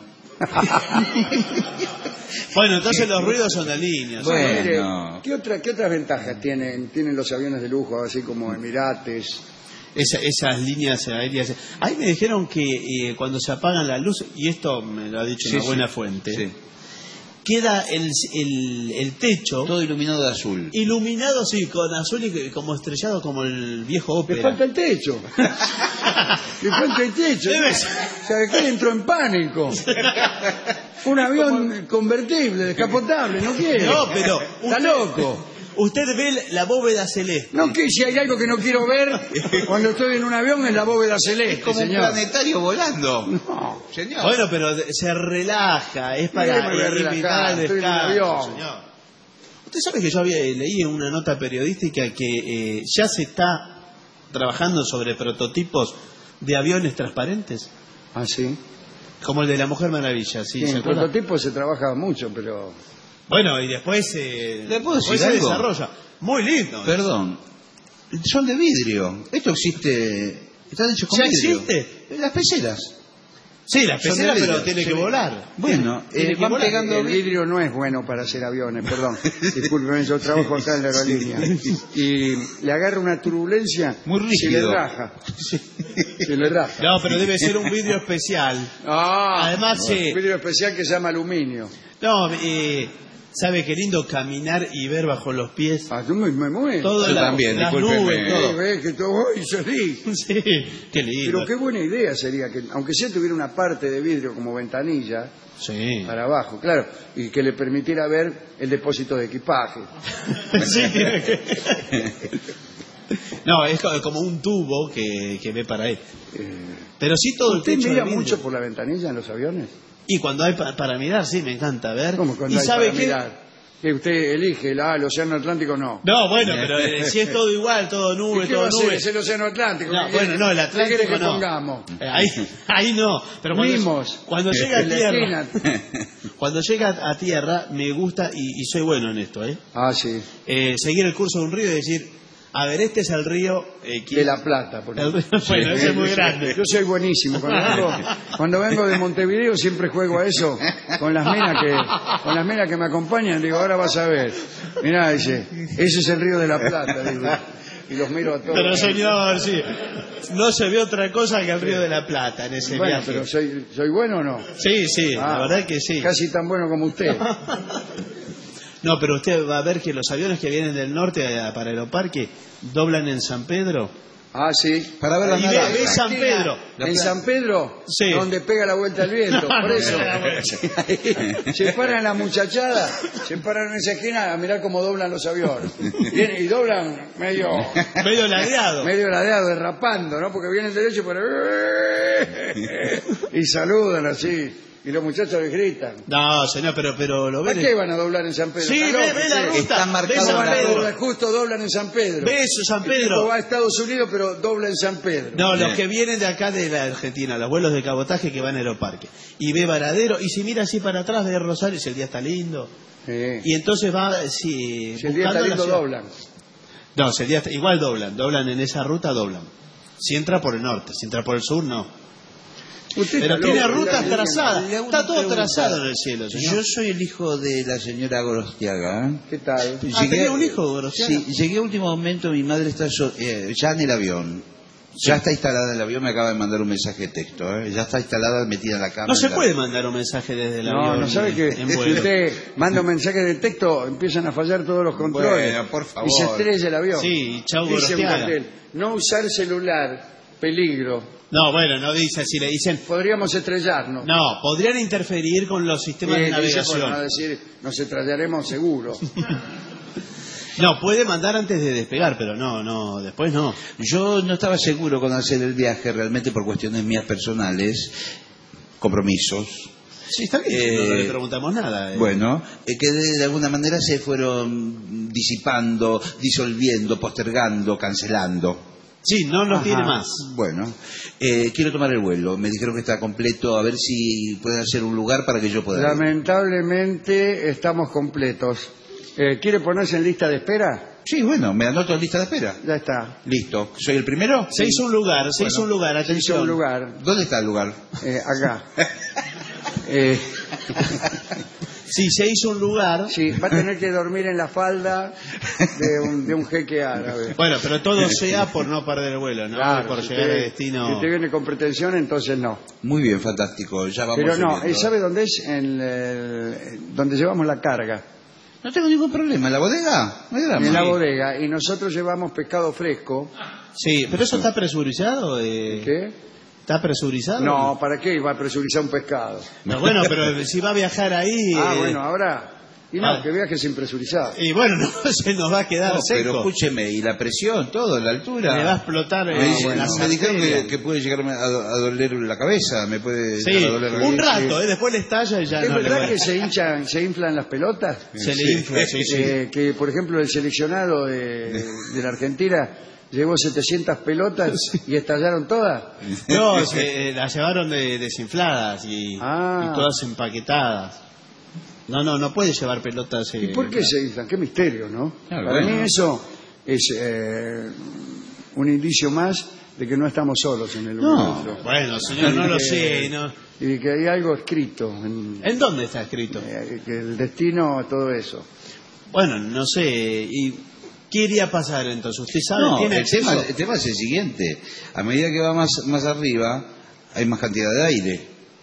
Bueno, entonces los ruidos son de niños. Bueno. ¿eh? Mire, ¿qué, otra, ¿Qué otras ventajas tienen, tienen los aviones de lujo, así como Emirates? Esa- esas líneas aéreas. Ahí me dijeron que eh, cuando se apagan la luz, y esto me lo ha dicho Sí, una sí, buena fuente, sí. queda el, el, el techo todo iluminado de azul. Iluminado, sí, con azul y como estrellado como el viejo ópera. Le falta el techo. Le falta el techo. Debes. O sea, que él entró en pánico. Un avión convertible, descapotable, no quiere. No, pero está usted, loco. Usted ve la bóveda celeste. No, que si hay algo que no quiero ver cuando estoy en un avión es la bóveda celeste. Es como señor. un planetario volando. No, señor. Bueno, pero se relaja, es para eliminar el descanso, señor. Usted sabe que yo había leí en una nota periodística que eh, ya se está trabajando sobre prototipos de aviones transparentes. Ah, sí. Como el de la Mujer Maravilla, ¿sí? Sí, ¿se en acuerda? prototipo se trabaja mucho, pero... Bueno, y después, eh, ¿Le puedo después decir se algo? desarrolla. Muy lindo. Perdón. Son de vidrio. Esto existe. Están hechos con ¿Ya vidrio. existe? Las peceras. Sí, la Son pecera, de vidrio, pero tiene sí. que volar. Bueno, Tiene eh, que van volar. pegando El vidrio no es bueno para hacer aviones, perdón. Discúlpeme, yo trabajo acá en la aerolínea. Y le agarra una turbulencia. Muy Se le rígido. raja. Se le raja. No, pero debe ser un vidrio especial. Ah, Además, eh, un vidrio especial que se llama aluminio. No, eh, ¿sabe qué lindo caminar y ver bajo los pies? Ah, yo me, me muero. Todo Yo la- también, las discúlpeme. nubes, todo. Sí, ves que todo hoy salí. Sí, qué lindo. Pero qué buena idea sería que, aunque sea tuviera una parte de vidrio como ventanilla Sí. para abajo, claro, y que le permitiera ver el depósito de equipaje. Sí, tiene que- No, es co- como un tubo que, que ve para ahí. Eh, Pero sí todo el ¿Usted techo de mira vidrio. mucho por la ventanilla en los aviones? Y cuando hay pa- para mirar, sí, me encanta ver. ¿Cómo cuando ¿Y hay sabe para qué? mirar? Que usted elige el, ah, el océano Atlántico, no. No, bueno, pero eh, si es todo igual, todo ¿Y nube, qué va todo a hacer? nube. Es el océano Atlántico. No, ¿Qué bueno, quiere- no, el ¿Qué quiere Atlántico que no. pongamos? Eh, Ahí, ahí no, pero cuando, Mimos. cuando llega a En la tierra, esquina. cuando llega a tierra me gusta y, y soy bueno en esto, ¿eh? Ah, sí. Eh, seguir el curso de un río y decir, a ver, este es el río eh, que- De La Plata, por El ejemplo. río- bueno, ese es muy grande. Yo soy buenísimo. Cuando vengo, cuando vengo de Montevideo siempre juego a eso con las minas que con las minas que me acompañan. Digo, ahora vas a ver. Mirá, dice, ese es el río de La Plata. Digo, y los miro a todos. Pero señor, sí, no se ve otra cosa que el río de la Plata en ese Bueno, viaje. pero soy, ¿soy bueno o no? Sí, sí, la Ah, verdad que sí. Casi tan bueno como usted. No, pero usted va a ver que los aviones que vienen del norte eh, para Aeroparque doblan en San Pedro. Ah, sí. Para ver las Y ve, naranjas. ve San Pedro. En San Pedro, Sí. donde pega la vuelta al viento. No, Por no, eso. no, Se paran las muchachadas, se paran en esa esquina a mirar cómo doblan los aviones. Vienen y doblan medio, Medio ladeado. medio ladeado, derrapando, ¿no? Porque vienen derecho por y saludan así. Y los muchachos les gritan. No, señor, pero, pero lo ¿Para ven. qué van a doblar en San Pedro? Sí, ¿Está ve, loco ve la usted? ruta. Está Ve marcado San en la Pedro. Dobla, justo doblan en San Pedro. Ve eso, San El tipo Pedro. va a Estados Unidos, pero dobla en San Pedro. No, los Sí. que vienen de acá de la Argentina, los vuelos de cabotaje que van a Aeroparque. Y ve Varadero, y si mira así para atrás, ve Rosario, si el día está lindo. Sí. Y entonces va, si, Si el día está buscando la lindo, ciudad. doblan. No, si el día está, igual doblan, doblan en esa ruta, doblan. Si entra por el norte, si entra por el sur, no. Usted Pero está tiene loco, rutas mira, trazadas, Le hago está una todo pregunta. trazado en el cielo, señor. Yo soy el hijo de la señora Gorostiaga. ¿eh? ¿Qué tal? Ah, ¿tenía un hijo, Gorostiaga? Sí, llegué a último momento, mi madre está so- eh, ya en el avión. Ya está instalada el avión, me acaba de mandar un mensaje de texto. ¿eh? Ya está instalada, metida en la cama. No se en la- puede mandar un mensaje desde el No, avión. no sabe que en si vuelo. usted manda un mensaje de texto, empiezan a fallar todos los controles. Bueno, por favor. Y se estrella el avión. Sí, chau, Dice un Gorostiaga. cartel, no usar celular, peligro. No, bueno, no dice, si le dicen... Podríamos estrellarnos. No, podrían interferir con los sistemas de Eh, dice, navegación. bueno, va a decir, nos estrellaremos seguro. No, puede mandar antes de despegar, pero no, no, después no. Yo no estaba seguro con hacer el viaje, realmente por cuestiones mías personales, compromisos. Sí, está bien, Eh, no le preguntamos nada. eh. Bueno, eh, que de, de alguna manera se fueron disipando, disolviendo, postergando, cancelando. Sí, no nos Ajá. tiene más. Bueno, eh, quiero tomar el vuelo. Me dijeron que está completo. A ver si pueden hacer un lugar para que yo pueda ir. Lamentablemente estamos completos. Eh, ¿Quiere ponerse en lista de espera? Sí, bueno, me anoto en lista de espera. Ya está. Listo. ¿Soy el primero? Se hizo un lugar, se Bueno, hizo un lugar, Se atención. hizo un lugar ¿Dónde está el lugar? eh, acá. Eh, Sí, se hizo un lugar. Sí, va a tener que dormir en la falda de un, de un jeque árabe. Bueno, pero todo sea por no perder el vuelo, ¿no? Claro, por si llegar usted, a destino. Si usted viene con pretensión, entonces no. Muy bien, fantástico. Ya vamos Pero no, subiendo. ¿sabe dónde es? En el, donde llevamos la carga. No tengo ningún problema. ¿En la bodega? No hay drama. En la bodega. Y nosotros llevamos pescado fresco. Sí, pero eso está presurizado. Eh... ¿Qué? ¿Está presurizado? No, ¿para qué va a presurizar un pescado? No, bueno, pero si va a viajar ahí... Ah, eh... bueno, ahora... Y no, ah. que viaje sin presurizar. Y bueno, no, se nos va a quedar No, seco. pero escúcheme, y la presión, todo, la altura. Le va a explotar eh, Me, dicen- las me dijeron que, arterias. que puede llegarme a, do- a doler la cabeza, me puede Sí, llegar a doler la un cabeza. rato, eh, después le estalla y ya ¿Es no le verdad va. que se hinchan, se inflan las pelotas? Se le infla, sí, sí. Eh, que, por ejemplo, el seleccionado de, de la Argentina llevó setecientas pelotas y estallaron todas. No, se, eh, las llevaron de- desinfladas y, Ah. y todas empaquetadas. No, no, no puede llevar pelotas. ¿Y eh, por qué se inflan? Qué misterio, ¿no? Claro, Para bueno. mí eso es eh, un indicio más de que no estamos solos en el No. universo. Bueno, señor, no Y lo que- sé. No. Y de que hay algo escrito, en, ¿En dónde está escrito? eh, que el destino, todo eso. Bueno, no sé. ¿Y qué iría a pasar entonces? ¿Usted sabe? No, ¿Tiene el acceso? tema, el tema es el siguiente. A medida que va más, más arriba, hay más cantidad de aire.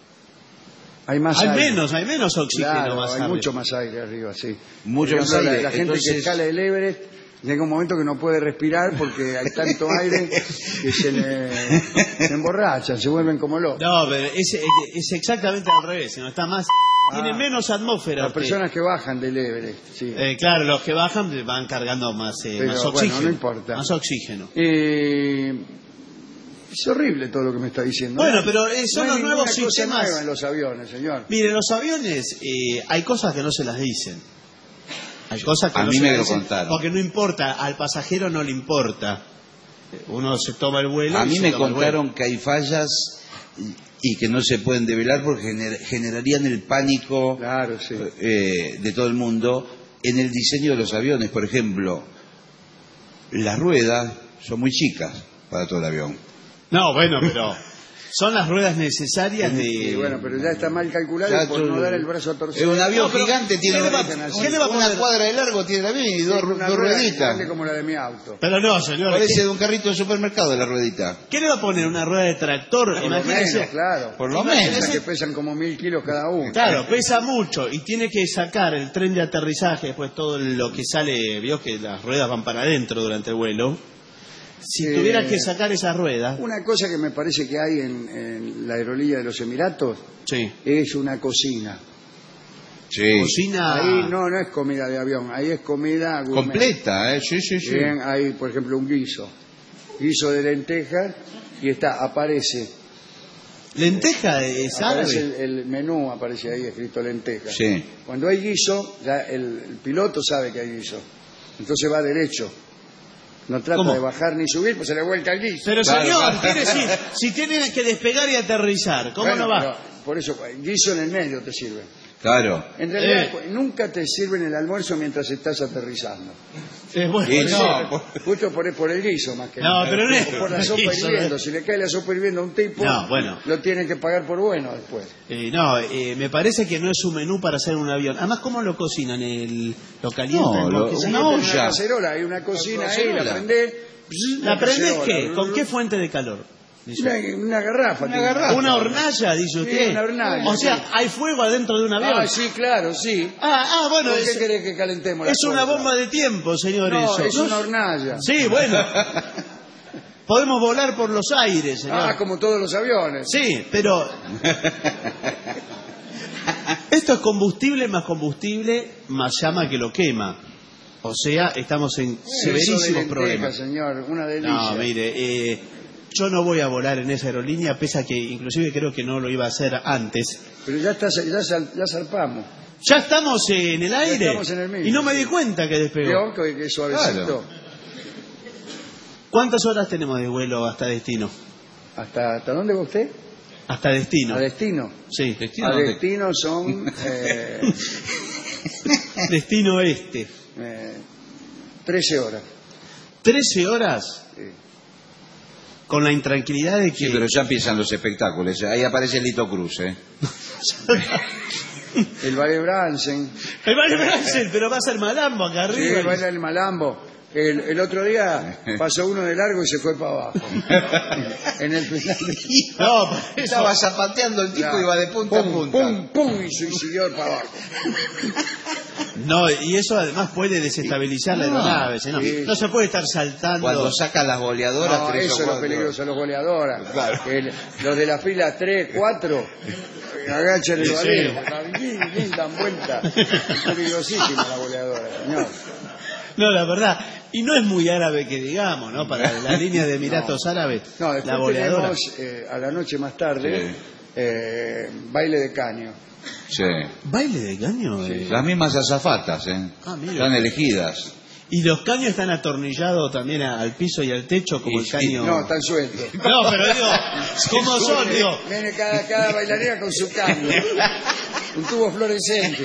Hay más Hay aire. menos, hay menos oxígeno Claro, más hay arriba. mucho más aire arriba, sí. Mucho Por más ejemplo, la- aire, La, gente entonces- que escala el Everest llega un momento que no puede respirar porque hay tanto aire que se, le, se emborrachan, se vuelven como locos. No, pero es, es exactamente al revés. No está más. Tiene menos atmósfera. Las usted. personas que bajan del Everest, sí. Eh, claro, los que bajan van cargando más, eh, Pero, más bueno, oxígeno. no importa. Más oxígeno. Eh, es horrible todo lo que me está diciendo. Bueno, ¿no? pero, eh, son No hay los nuevos ninguna cosa sistemas. nueva en los aviones, señor. Mire, los aviones, eh, hay cosas que no se las dicen. Hay cosas que A no mí se me las lo dicen contaron. porque no importa, al pasajero no le importa. Uno se toma el vuelo. A y mí se me toma el vuelo. contaron que hay fallas y, y que no se pueden develar porque gener- generarían el pánico Claro, sí. eh, de todo el mundo en el diseño de los aviones. Por ejemplo, las ruedas son muy chicas para todo el avión. No, bueno, pero son las ruedas necesarias de... Y bueno, pero ya está mal calculado Ya por tú- no dar el brazo a Es torcer. un avión No, pero gigante, tiene ¿qué le va- una, qué le va a una poner? cuadra de largo, tiene el avión y dos, Una dos rueda rueditas. grande como la de mi auto. Pero no, señor. Parece ¿qué, de un carrito de supermercado la ruedita. qué le va a poner? ¿Una rueda de tractor? Por lo Imagínese. menos, claro. Por lo Esas menos. que pesan como mil kilos cada uno. Claro, pesa mucho y tiene que sacar el tren de aterrizaje, después todo lo que sale, vio que las ruedas van para adentro durante el vuelo. Si Eh, tuviera que sacar esas ruedas, Una cosa que me parece que hay en, en la aerolínea de los Emiratos sí, es una cocina. Sí. cocina Ahí no, no es comida de avión, ahí es comida gourmet. Completa, ¿eh? Sí, sí, sí. Bien, hay, por ejemplo, un guiso. Guiso de lentejas y está, aparece. lenteja es Aparece árabe. el, el menú, aparece ahí escrito lentejas. Sí. Cuando hay guiso, ya el, el piloto sabe que hay guiso. Entonces va derecho. No trata ¿Cómo? de bajar ni subir, pues se le vuelca el guiso. Pero Claro, señor, claro. tiene, si, si tiene que despegar y aterrizar, ¿cómo Bueno, no va? pero por eso, guiso en el medio te sirve. Claro. En realidad, Eh. pues, nunca te sirven el almuerzo mientras estás aterrizando. Es bueno. Y Por no, eso, por- justo por, por el guiso más que No, nada. pero no es O por la por sopa guiso, hirviendo. ¿no? Si le cae la sopa hirviendo a un tipo, No, bueno. lo tiene que pagar por bueno después. Eh, no, eh, me parece que no es un menú para hacer un avión. Además, ¿cómo lo cocinan? El, ¿Lo calientan? No, ¿Con lo- qué se- una Una olla. cacerola, hay una cocina ahí, cacerola. la prendés. ¿La prendés cacerola. qué? ¿Con qué fuente de calor? Dice. Una, una garrafa. Una tiene. garrafa. ¿Una hornalla, dice usted? Sí, una hornalla, O sea, sí. ¿hay fuego adentro de un avión? Ah, sí, claro, sí. Ah, ah, bueno, ¿Por qué es, querés que calentemos las es una cosas? bomba de tiempo, señor. No, eso. es una hornalla. Sí, bueno. Podemos volar por los aires, señor. Ah, como todos los aviones. Sí, pero... Esto es combustible más combustible más llama que lo quema. O sea, estamos en Eso de severísimos lentejas, problemas. señor, una delicia. No, mire, eh, yo no voy a volar en esa aerolínea, pese a que inclusive creo que no lo iba a hacer antes. Pero ya, está, ya, sal- ya zarpamos. Ya estamos en el aire. estamos en el mismo, y no me sí. di cuenta que despegó. Peor que, que suavecito. Claro. ¿Cuántas horas tenemos de vuelo hasta destino? ¿Hasta, ¿Hasta dónde va usted? Hasta destino. A destino. Sí, Destino, A ¿dónde? destino son eh, destino este. eh, trece horas. trece horas Sí. con la intranquilidad de que... Sí, pero ya empiezan los espectáculos. Ahí aparece el Lito Cruz, ¿eh? el ballet Bransen. El ballet Bransen, pero va a ser malambo acá arriba. Sí, baila el malambo. El, el otro día pasó uno de largo y se fue para abajo. En el final. No, estaba zapateando el tipo y iba de punta pum, a punta. Pum, pum, y siguió para abajo. No, y eso además puede desestabilizar la aeronave. No, sí. No se puede estar saltando. Cuando sacan las boleadoras, No, tres eso o es lo cuatro. peligroso, los goleadoras. Claro. El- los de la fila tres, cuatro, agachan el Sí, balero, sí. dan vuelta. Es peligrosísima la goleadora, señor. No, la verdad. Y no es muy árabe que digamos, ¿no? Para la línea de Emiratos No. Árabes, No, después la boleadora. tenemos eh, a la noche más tarde Sí. eh, baile de caño. Sí. ¿Baile de caño? Eh. Las mismas azafatas, ¿eh? Ah, mira. Están elegidas. Y los caños están atornillados también a- al piso y al techo como Y- el caño. No, están sueltos. No, pero digo, ¿cómo son? Digo, Viene cada, cada bailarina con su caño. Un tubo fluorescente.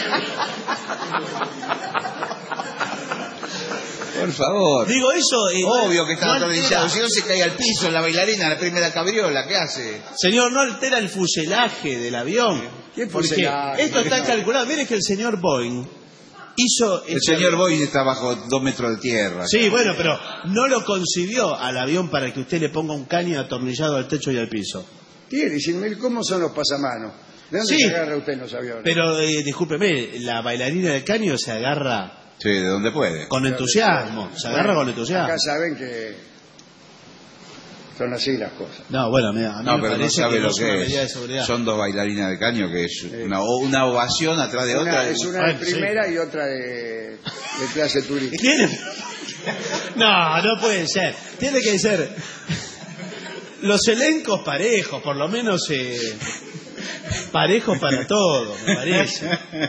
Por favor. digo eso. eh, Obvio que están no atornillados. Si altera- no se cae al piso la bailarina, la primera cabriola, ¿qué hace? Señor, no altera el fuselaje del avión. ¿Qué Porque fuselaje? esto está calculado. Mire que el señor Boeing hizo. El este señor avión. Boeing está bajo dos metros de tierra. Sí, bueno, pero no lo concibió al avión para que usted le ponga un caño atornillado al techo y al piso. Tiene, sin mil, ¿cómo son los pasamanos? ¿De dónde Sí. se agarra usted en los aviones? Pero, eh, discúlpeme, la bailarina del caño se agarra Sí, de donde puede. con entusiasmo. Se agarra con entusiasmo. Acá saben que son así las cosas. No, bueno, mira, a mí No, me pero no parece sabe que lo es una que medida de es. seguridad. Son dos bailarinas de caño que es una, una ovación atrás de Una- otra. es una de Bueno, sí. primera y otra de, de clase turística. ¿Tiene? No, no puede ser. Tiene que ser los elencos parejos, por lo menos eh, parejos para todos, me parece.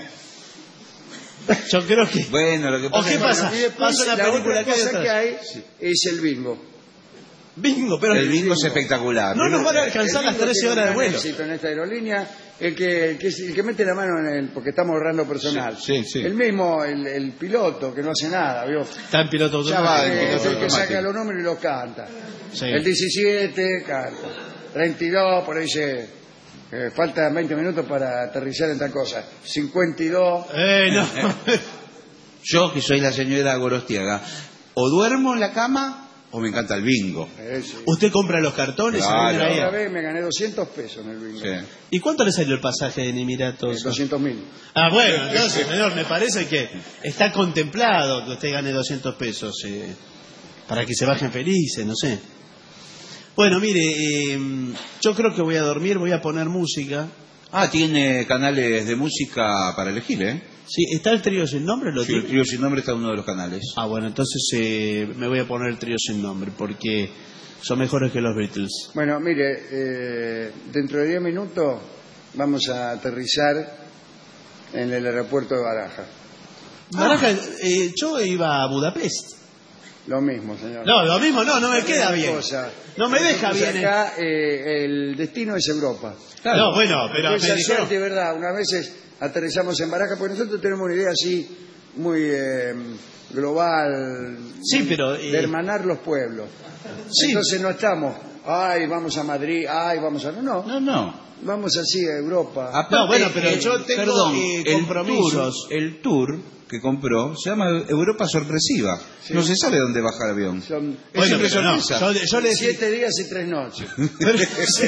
Yo creo que... Bueno, lo que ¿O pasa qué es que pasa? Y después, Pasa una la película otra que hay cosa atrás. que hay es el bingo. Bingo, pero... el bingo es espectacular. No nos van a El alcanzar las bingo trece tiene un horas de gran vuelo. éxito en esta aerolínea, el que, el que, el que mete la mano en el, porque estamos ahorrando personal. Sí, sí, sí. El mismo, el, el piloto que no hace nada, ¿vio? Está en piloto Ya va, automático. el Eh, piloto es el que automático. saca los números y los canta. Sí. El diecisiete canta. treinta y dos, por ahí dice, eh, faltan veinte minutos para aterrizar en tal cosa. cincuenta y dos. Eh, no. Yo, que soy la señora Gorostiaga, o duermo en la cama o me encanta el bingo. Eh, sí. Usted compra los cartones y Claro. viene ahí. Una vez me gané doscientos pesos en el bingo. Sí. ¿Y cuánto le salió el pasaje en Emiratos? doscientos mil. Ah, bueno, entonces, señor, me parece que está contemplado que usted gane doscientos pesos eh, para que se bajen felices, no sé. Bueno, mire, eh, yo creo que voy a dormir, voy a poner música. Ah, tiene canales de música para elegir, ¿eh? Sí, ¿está el trío sin nombre? ¿Lo Sí, el tiene? trío sin nombre está en uno de los canales. Ah, bueno, entonces eh, me voy a poner el trío sin nombre porque son mejores que los Beatles. Bueno, mire, eh, dentro de diez minutos vamos a aterrizar en el aeropuerto de Baraja. Baraja, eh, yo iba a Budapest. Lo mismo, señor. No, lo mismo no, no me queda Una bien. cosa. No me deja Nosotros bien. Acá eh, el destino es Europa. No, bueno, pero Esa me dijeron- suerte, ¿verdad? Unas veces aterrizamos en Baraja, porque nosotros tenemos una idea así muy eh, global. Sí, pero, eh, de hermanar los pueblos. Sí. Entonces no estamos, ay, vamos a Madrid, ay, vamos a... No, No, no. vamos así a Europa. Aparte, No, bueno, pero eh, yo tengo, perdón, eh, el compromisos. tour- El tour que compró se llama Europa Sorpresiva. Sí. No se sabe dónde baja el avión. Son Es Bueno, siempre pero no, sorpresa. yo, yo le siete días y tres noches. Pero,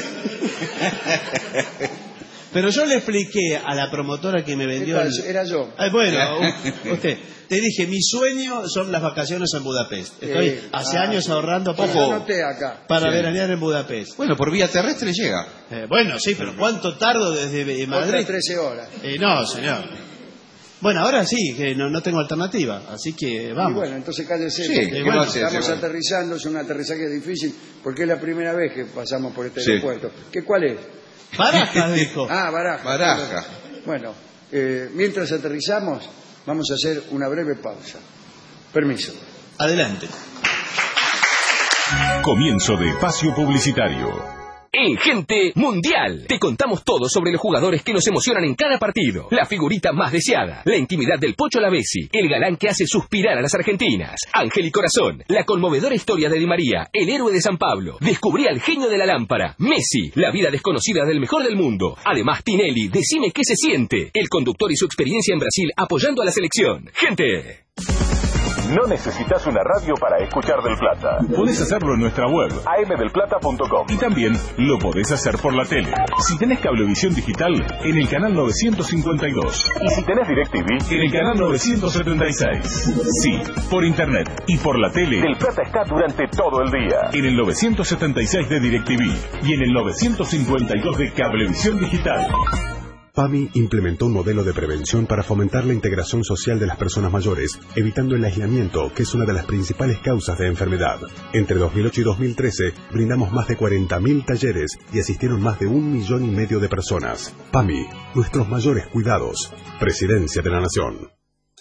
pero yo le expliqué a la promotora que me vendió el... Era yo. Ay, bueno, u- usted, te dije, mi sueño son las vacaciones en Budapest. Estoy Sí. hace Ah, años sí. ahorrando Yo poco anoté acá. para Sí. veranear en Budapest. Bueno, por vía terrestre llega. Eh, bueno, sí, pero ¿cuánto tardo desde eh, Otras Madrid? trece horas. Eh, no, señor. Bueno, ahora sí, que no, no tengo alternativa, así que Y vamos. bueno, entonces cállese. Sí, porque ¿qué va a hacer? estamos Se va. aterrizando, es un aterrizaje difícil, porque es la primera vez que pasamos por este Sí. aeropuerto. ¿Qué cuál es? Barajas, dijo. Ah, Baraja. Baraja. Bueno, eh, mientras aterrizamos, vamos a hacer una breve pausa. Permiso. Adelante. Comienzo de espacio publicitario. En Gente Mundial te contamos todo sobre los jugadores que nos emocionan en cada partido, la figurita más deseada, la intimidad del Pocho Lavezzi, el galán que hace suspirar a las argentinas, Ángel y Corazón, la conmovedora historia de Di María, el héroe de San Pablo, descubrí al genio de la lámpara, Messi, la vida desconocida del mejor del mundo. Además, Tinelli, decime qué se siente, el conductor y su experiencia en Brasil apoyando a la selección. Gente. No necesitas una radio para escuchar Del Plata. Podés hacerlo en nuestra web, a m del plata punto com. Y también lo podés hacer por la tele. Si tenés cablevisión digital, en el canal novecientos cincuenta y dos. Y si tenés DirecTV, en el canal novecientos setenta y seis. Sí, por internet y por la tele, Del Plata está durante todo el día. En el novecientos setenta y seis de DirecTV y en el novecientos cincuenta y dos de cablevisión digital. PAMI implementó un modelo de prevención para fomentar la integración social de las personas mayores, evitando el aislamiento, que es una de las principales causas de enfermedad. Entre dos mil ocho y dos mil trece, brindamos más de cuarenta mil talleres y asistieron más de un millón y medio de personas. PAMI, nuestros mayores cuidados. Presidencia de la Nación.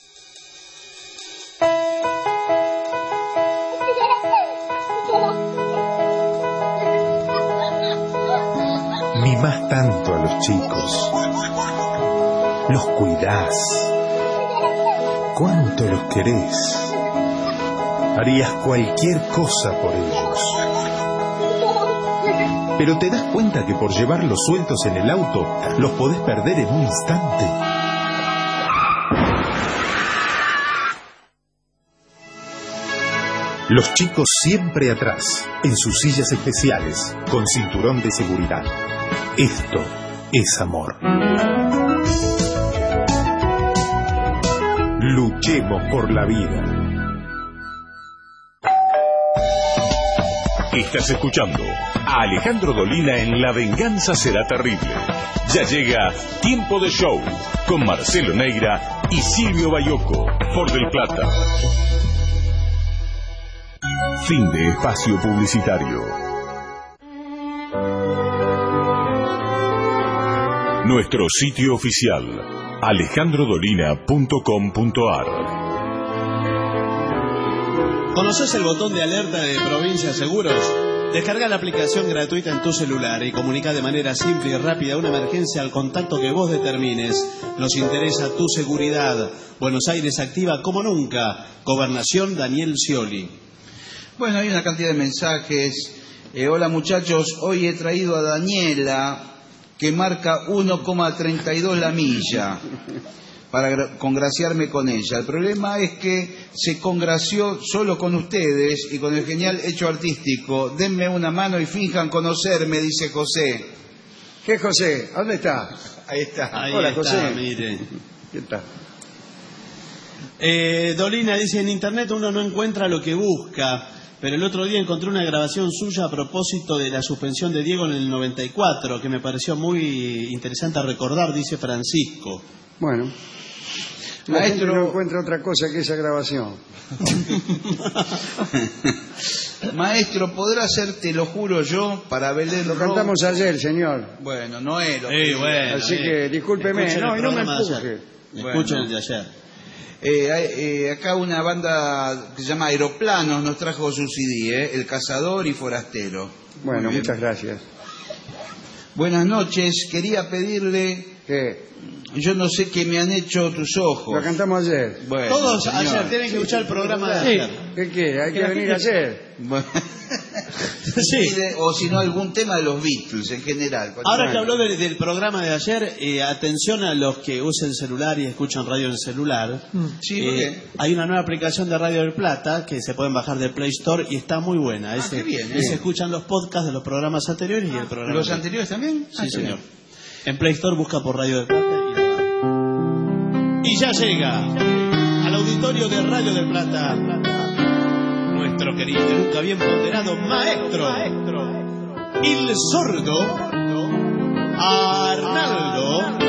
Mimás tanto a los chicos, los cuidás, cuánto los querés, harías cualquier cosa por ellos. Pero te das cuenta que por llevarlos sueltos en el auto, los podés perder en un instante. Los chicos siempre atrás, en sus sillas especiales, con cinturón de seguridad. Esto es amor. Luchemos por la vida. Estás escuchando a Alejandro Dolina en La Venganza Será Terrible. Ya llega Tiempo de Show con Marcelo Neira y Silvio Bayoco por Del Plata. Fin de espacio publicitario. Nuestro sitio oficial, alejandro dolina punto com punto a r. ¿Conoces el botón de alerta de Provincia Seguros? Descarga la aplicación gratuita en tu celular y comunica de manera simple y rápida una emergencia al contacto que vos determines. Nos interesa tu seguridad. Buenos Aires activa como nunca. Gobernación Daniel Scioli. Bueno, hay una cantidad de mensajes. Eh, hola muchachos, hoy he traído a Daniela, que marca uno coma treinta y dos la milla, para congraciarme con ella. El problema es que se congració solo con ustedes y con el genial hecho artístico. Denme una mano y finjan conocerme, dice José. ¿Qué José? ¿Dónde está? Ahí está. Ahí Hola, está, José. mire. ¿Qué tal? Eh, Dolina dice, en internet uno no encuentra lo que busca, pero el otro día encontré una grabación suya a propósito de la suspensión de Diego en el noventa y cuatro, que me pareció muy interesante a recordar, dice Francisco. Bueno, la gente no encuentra otra cosa que esa grabación. Maestro, ¿podrá hacer Te lo juro yo para Belén Lo Rojo? cantamos ayer, señor. Bueno, no es lo Eh, que... bueno, Así eh. que discúlpeme, Escuchen no, el y no me programa de empuje. ayer. Bueno. Escuchen el de ayer. Eh, eh, acá una banda que se llama Aeroplanos nos trajo su C D, ¿eh? El Cazador y Forastero. Bueno, Muy bien. muchas gracias. Buenas noches, quería pedirle... ¿Qué? Yo no sé qué me han hecho tus ojos. Lo cantamos ayer. Bueno, Todos señor. ayer tienen que escuchar el programa de Sí. ayer. ¿Qué quiere? Hay que venir ayer. Bueno. Sí. O si no, algún tema de los Beatles en general. Ahora que habló del, del programa de ayer, eh, atención a los que usen celular y escuchan radio en celular. Sí, ¿por Eh, qué? hay una nueva aplicación de Radio del Plata que se pueden bajar de Play Store y está muy buena. Es, qué bien, y eh. se escuchan los podcasts de los programas anteriores y el programa. ¿Los de- anteriores también? Sí, Ah, qué señor. bien. En Play Store busca por Radio del Plata y la- Y ya llega al auditorio de Radio del Plata nuestro querido y nunca bien ponderado maestro, el sordo Arnaldo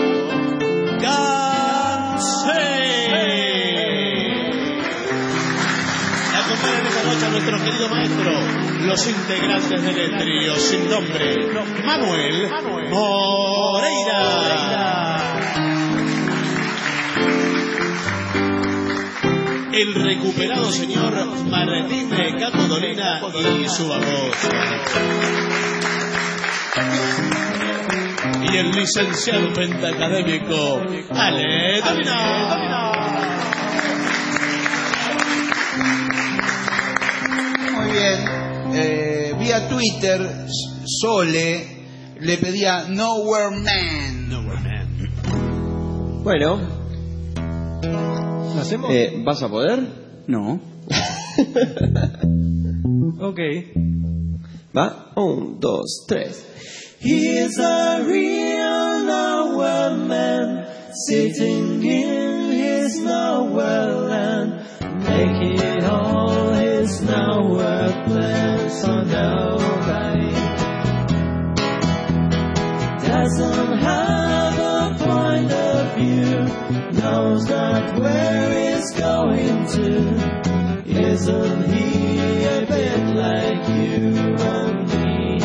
Gansé. Acompañan esta noche a nuestro querido maestro, los integrantes del trío sin nombre, Manuel Moreira. El recuperado señor Martín de Capo Dolina y su voz. Y el licenciado pentacadémico Ale Dominó. Muy bien. Eh, vía Twitter, Sole le pedía Nowhere Man. Nowhere Man. Bueno. ¿Lo hacemos? Eh, ¿Vas a poder? No. Ok. Va. Un, dos, tres. He's a real nowhere man, sitting in his nowhere land, making all his nowhere plans for nobody. Doesn't have a point of view, knows not where he's going to. Isn't he a bit like you and me?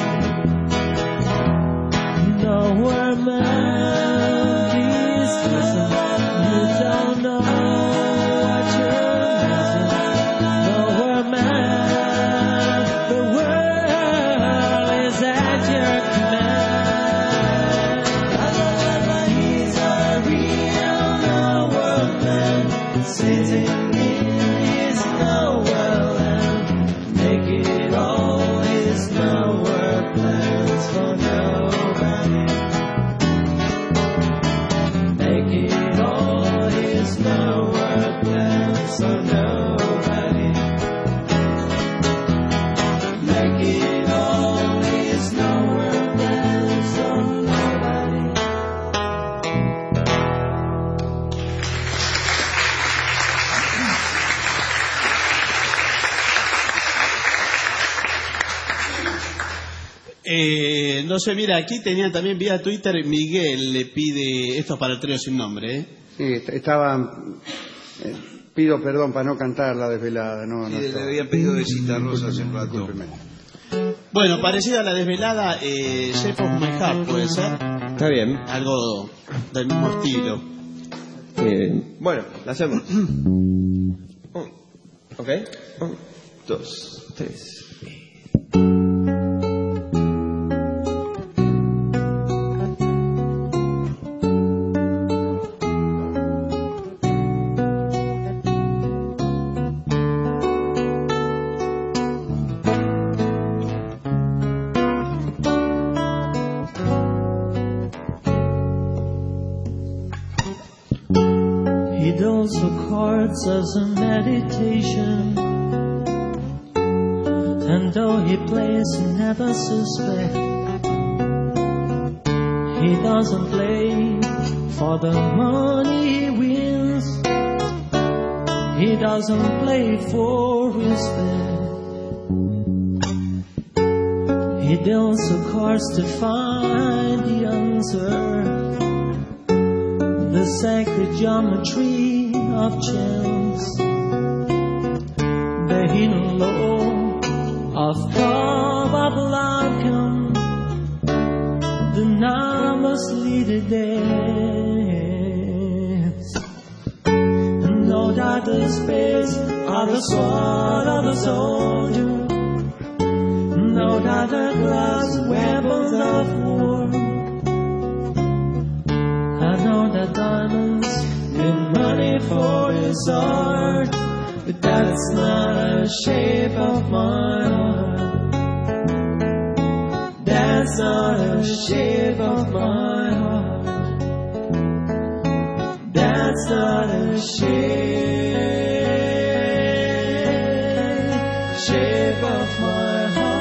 Nowhere man, please listen. You don't know what you're missing. Nowhere man, the world is at your command. He's a real nowhere man, sitting in his nowhere land, making all his nowhere plans for nowhere. Eh, no sé, mira, aquí tenía también vía Twitter, Miguel le pide, esto es para el trío sin nombre, ¿eh? Sí, estaba... Eh, pido perdón para no cantar la desvelada. No, Sí, no le estaba. había pedido besita rosa hace un rato. Bueno, parecida a la desvelada, eh, Shape of My Heart, ¿puede ser? Está bien. Algo del mismo estilo. Eh, bueno, la hacemos. Un, ok. Un, dos, tres. As a meditation, and though he plays, he never suspect. He doesn't play for the money he wins. He doesn't play for respect. He deals the cards to find the answer, the sacred geometry of chance, the hidden law of probable outcome, the numbers lead a dance. No doubt the space of the sword of the soldier, no doubt the glass weapons of war. I know that diamonds and money for his art, but that's not a shape of my heart. That's not a shape of my heart. That's not a shape, shape of my heart.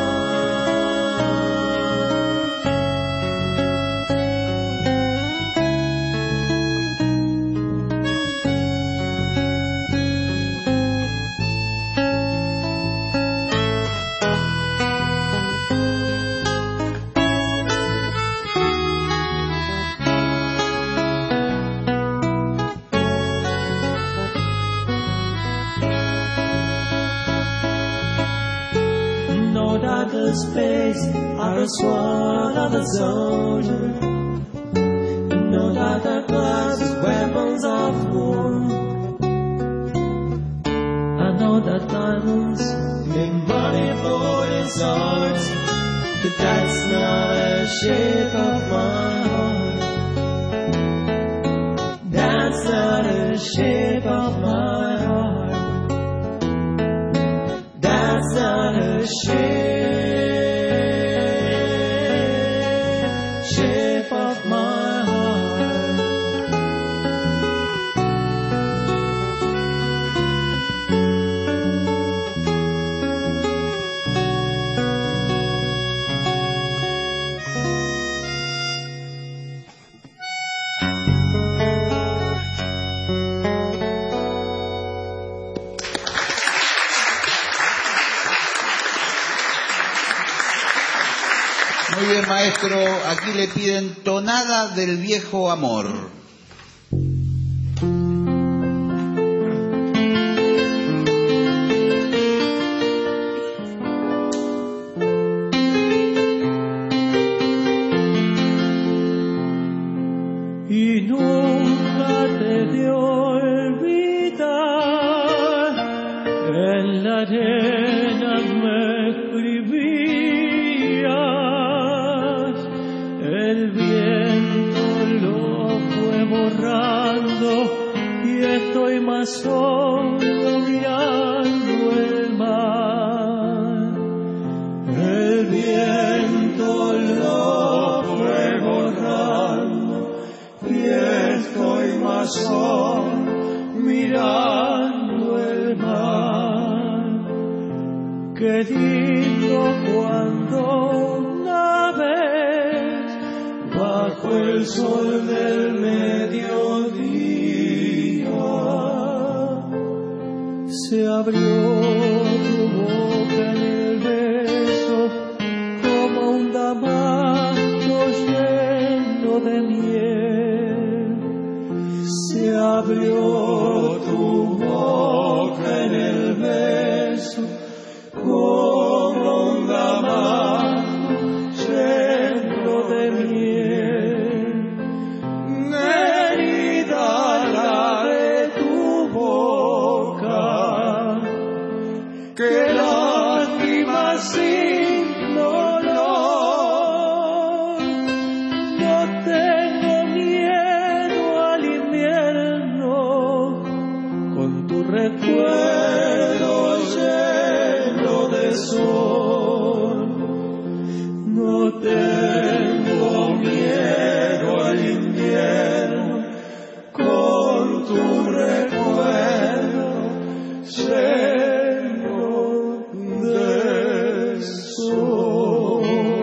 The space are a sword of the soldier, and no doubt that glass is weapons of war. I know that diamonds make money for his art, but that's not the shape of my heart. That's not the shape of my heart. That's not the shape, shape of my heart. Muy bien, maestro, aquí le piden Tonada del Viejo Amor. Y nunca te de olvidar, en la arena me escribías, el viento lo fue borrando y estoy más solo mirando el mar. El viento lo fue borrando y estoy más solo mirando el mar. Qué lindo cuando naves bajo el sol del mediodía. Se abrió tu boca en el beso como un damasco lleno de miel. Se abrió tu boca en el beso como un damasco lleno de miel. Herida la de tu boca, que lágrimas sin dolor. No tengo miedo al invierno, con tu recuerdo lleno de sol. No tengo miedo al invierno, con tu recuerdo lleno de sol.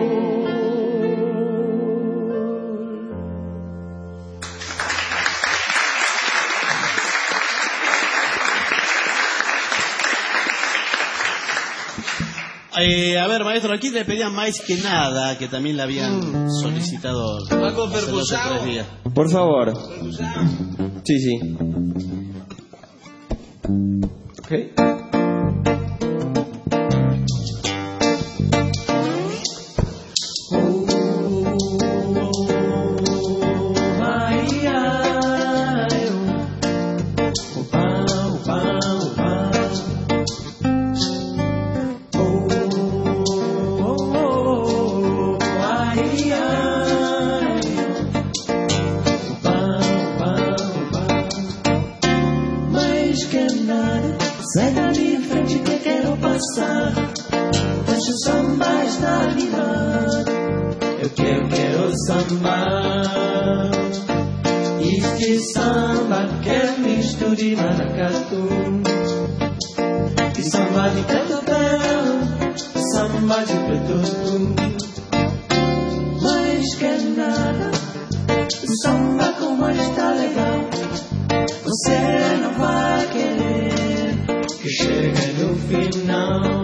Eh, a ver, maestro, aquí le pedían Más que Nada, que también le habían solicitado hace dos o tres días. Por favor. Sí, sí. Ok. Sai da minha frente que quero passar. Deixa o samba estar ligado. Eu quero, quero sambar. Este samba que é misto de maracatu. E samba de preto belo, samba de preto. Mais que nada, o samba como está legal. Você não vai querer que chegue no final.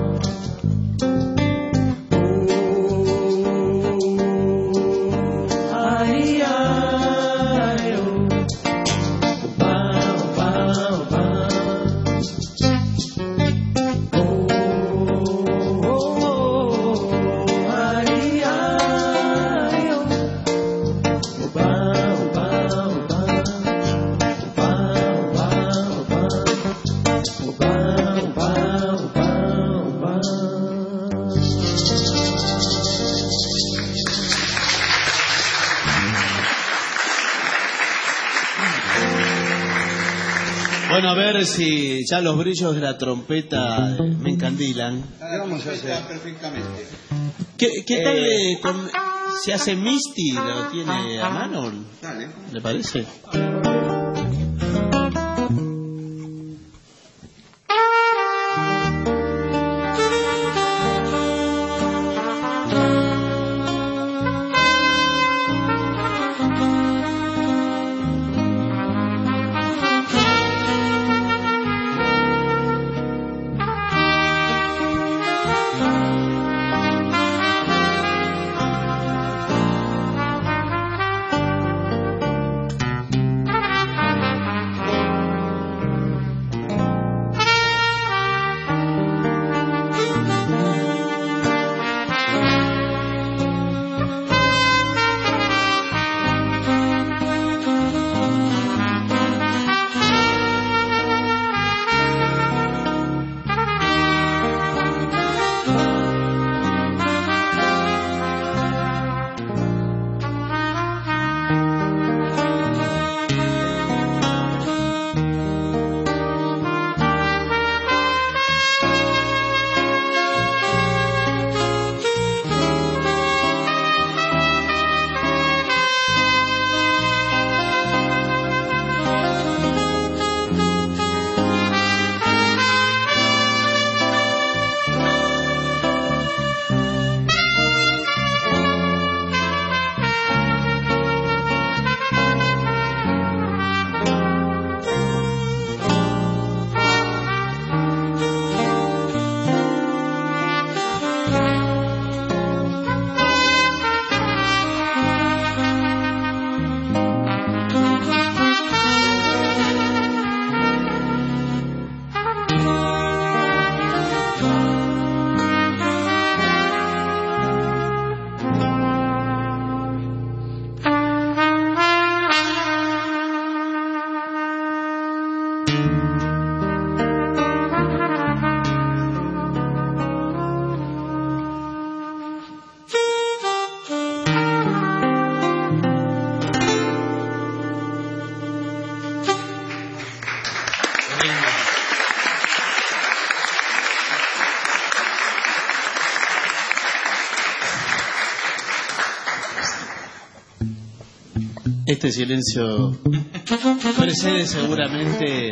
Ai, ai, oh. Opa, opa, opa. Oh, oh, oh. Ai, ai, oh. Opa, opa, opa. Bueno, a ver si ya los brillos de la trompeta eh, me encandilan. ¿Qué vamos a hacer? Perfectamente. ¿Qué, qué tal Eh, eh, con, si hace Misty? ¿Lo tiene a mano? Dale. ¿Le parece? Este silencio precede seguramente Eh,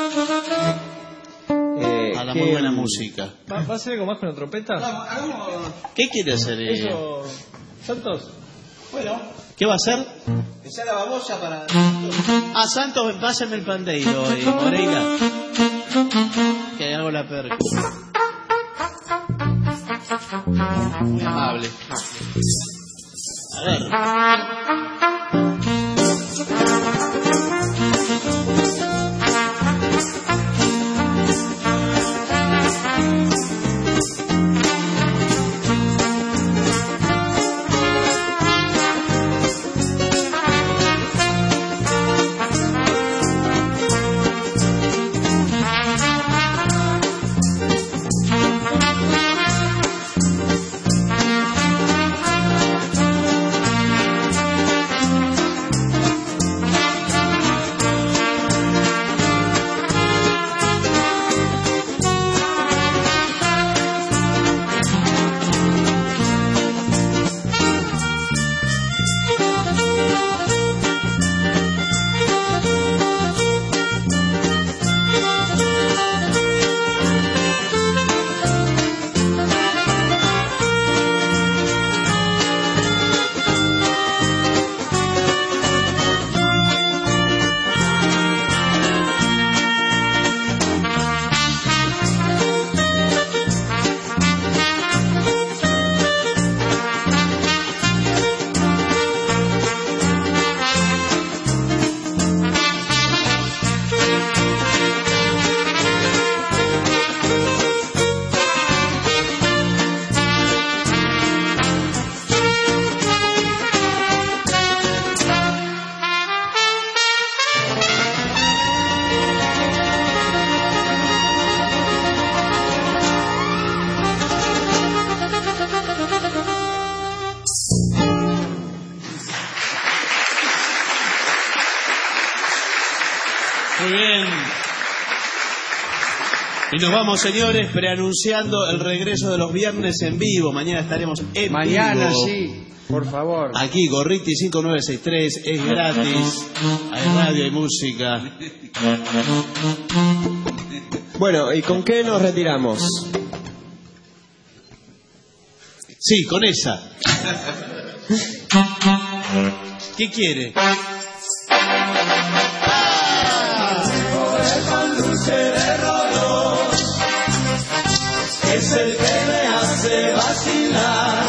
a la ¿qué- muy buena música. ¿Va, va a hacer algo más con la trompeta? ¿Qué quiere hacer? eh? Eso. Santos. Bueno, ¿Qué va a hacer? esa la babosa para. Ah, Santos, pásame el pandeiro, eh, Moreira. Que hago la perca. Muy amable. A ver. Thank Y nos vamos, señores, preanunciando el regreso de los viernes en vivo. Mañana estaremos en Mañana vivo. sí, por favor. Aquí, Gorriti cinco nueve seis tres, es gratis. Hay radio, hay música. Bueno, ¿y con qué nos retiramos? Sí, con esa. ¿Qué quiere? Es el que me hace vacilar.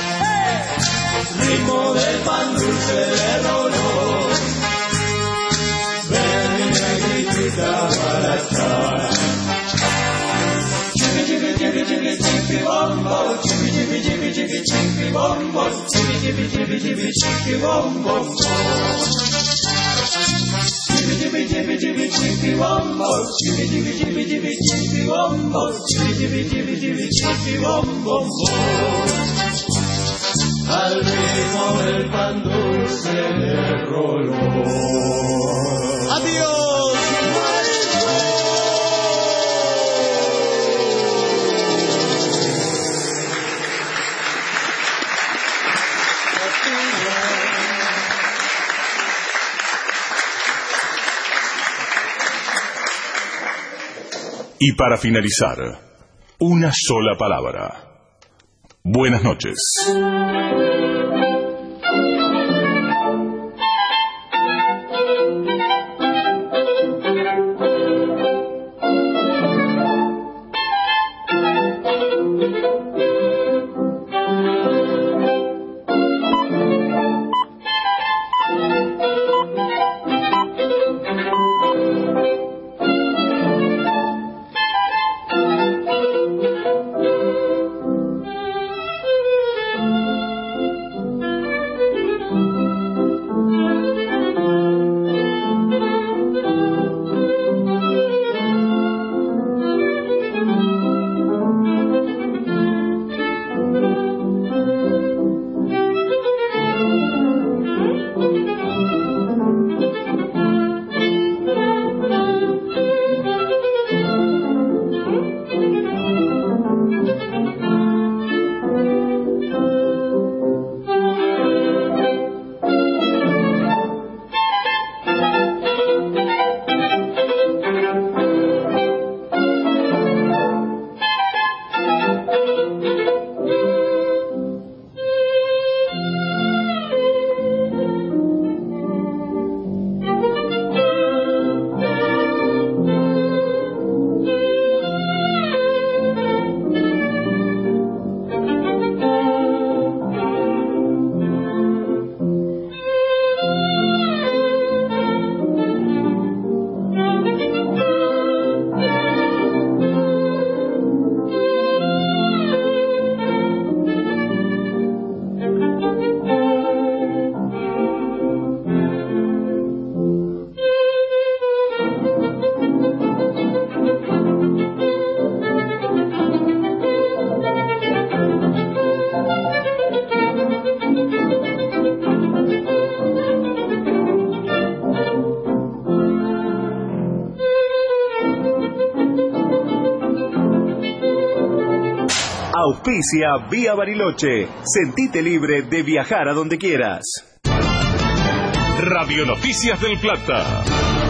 Ritmo del pan dulce de Roló. Ven mi negrita para echar. Chiqui chiqui chiqui chiqui chiqui bombo. Chiqui chiqui chiqui chiqui chiqui bombo. Chiqui chiqui chiqui chiqui chiqui bombo. Chiqui chiqui chiqui chiqui chiqui bombo. Chiqui chiqui chiqui chiqui chiqui bombo. Chiqui chiqui chiqui chiqui chiqui bombo. Al ritmo del pan dulce de Roló. ¡Adiós! Y para finalizar, una sola palabra. Buenas noches. Auspicia Vía Bariloche. Sentite libre de viajar a donde quieras. Radio Noticias del Plata.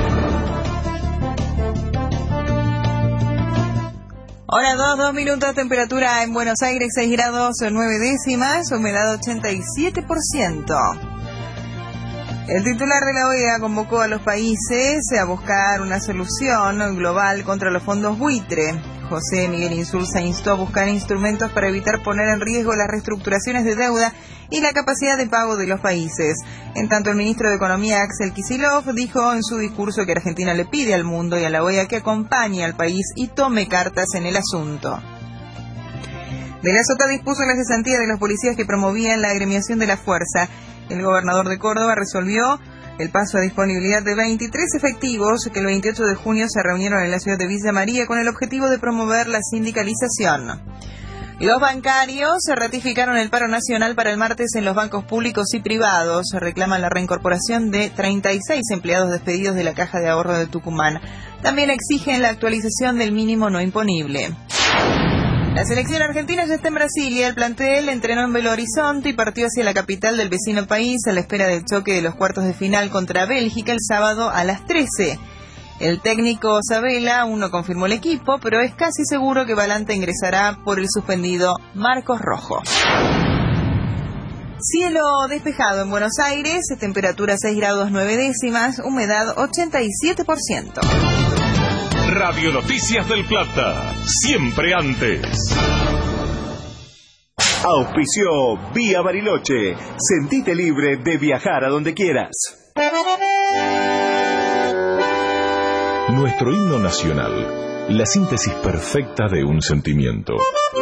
Hora dos, dos minutos, temperatura en Buenos Aires seis grados nueve décimas, humedad ochenta y siete por ciento. El titular de la O E A convocó a los países a buscar una solución global contra los fondos buitre. José Miguel Insulza instó a buscar instrumentos para evitar poner en riesgo las reestructuraciones de deuda y la capacidad de pago de los países. En tanto, el ministro de Economía, Axel Kicillof, dijo en su discurso que Argentina le pide al mundo y a la O E A que acompañe al país y tome cartas en el asunto. De la Sota dispuso la cesantía de los policías que promovían la agremiación de la fuerza. El gobernador de Córdoba resolvió el paso a disponibilidad de veintitrés efectivos que el veintiocho de junio se reunieron en la ciudad de Villa María con el objetivo de promover la sindicalización. Los bancarios ratificaron el paro nacional para el martes en los bancos públicos y privados. Reclaman la reincorporación de treinta y seis empleados despedidos de la Caja de Ahorro de Tucumán. También exigen la actualización del mínimo no imponible. La selección argentina ya está en Brasil y el plantel entrenó en Belo Horizonte y partió hacia la capital del vecino país a la espera del choque de los cuartos de final contra Bélgica el sábado a las trece. El técnico Sabela aún no confirmó el equipo, pero es casi seguro que Balanta ingresará por el suspendido Marcos Rojo. Cielo despejado en Buenos Aires, temperatura seis grados nueve décimas, humedad ochenta y siete por ciento. Radio Noticias del Plata, siempre antes. Auspició Vía Bariloche. Sentite libre de viajar a donde quieras. Nuestro himno nacional, la síntesis perfecta de un sentimiento.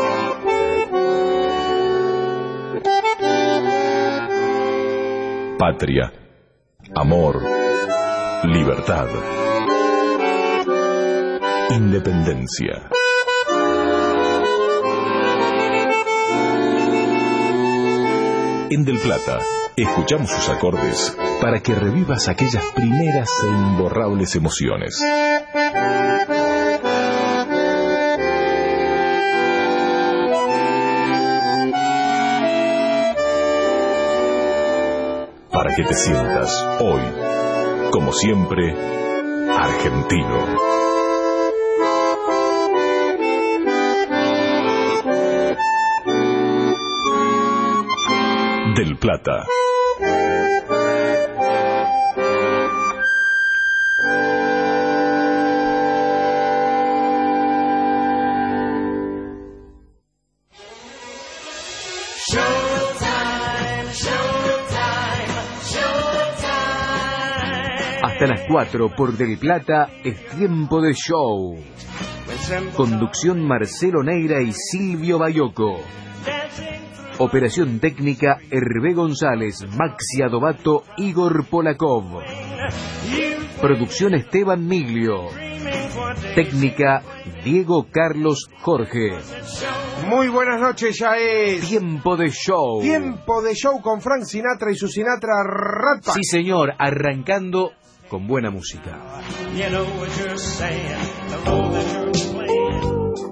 Patria, amor, libertad, independencia. En Del Plata, escuchamos sus acordes para que revivas aquellas primeras e imborrables emociones. Para que te sientas hoy, como siempre, argentino. Del Plata. Hasta las cuatro por Del Plata es tiempo de show. Conducción Marcelo Neira y Silvio Bayoco. Operación técnica Hervé González, Maxi Adobato, Igor Polakov. Producción Esteban Miglio. Técnica Diego Carlos Jorge. Muy buenas noches, ya es Tiempo de Show. Tiempo de Show con Frank Sinatra y su Sinatra Rat Pack. Sí, señor, arrancando con buena música. You know what you're saying, the role that you're playing.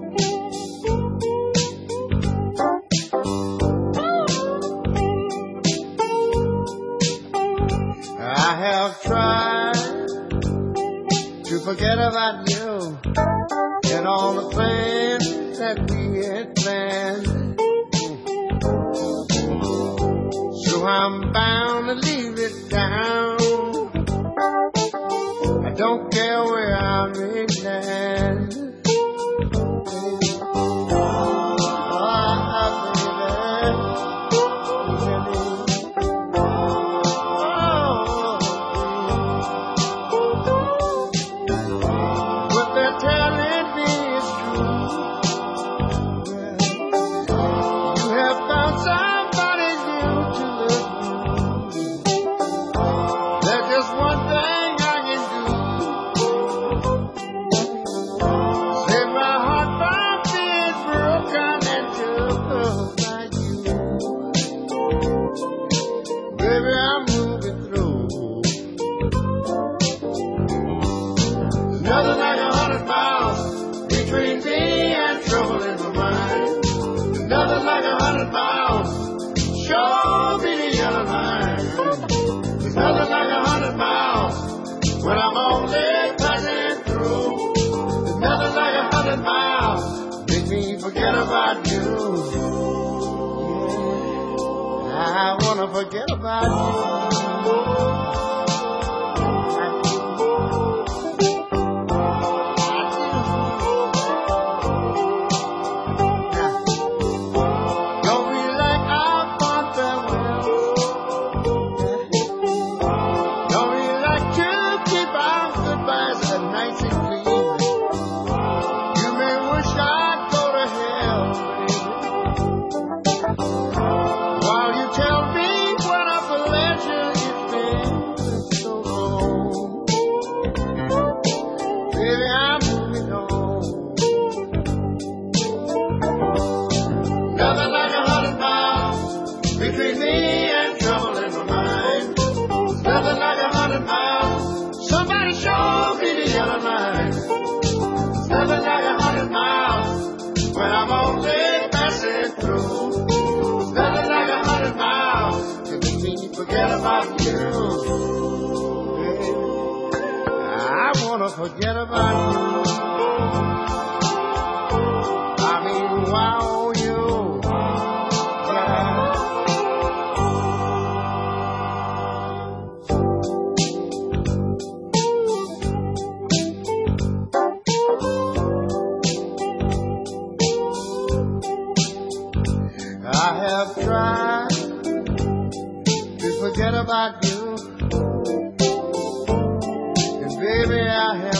I have tried to forget about you and all the plans that we had planned. So I'm bound to leave it down. I don't care where I may land. I wanna forget about you. Don't be like our father will. Don't be like to keep our goodbyes at nice and clean. You may wish I'd go to hell, baby, while you tell me what a pleasure it's been. forget about you. I mean, wow, you. Yeah. I have tried to forget about you, and baby, I have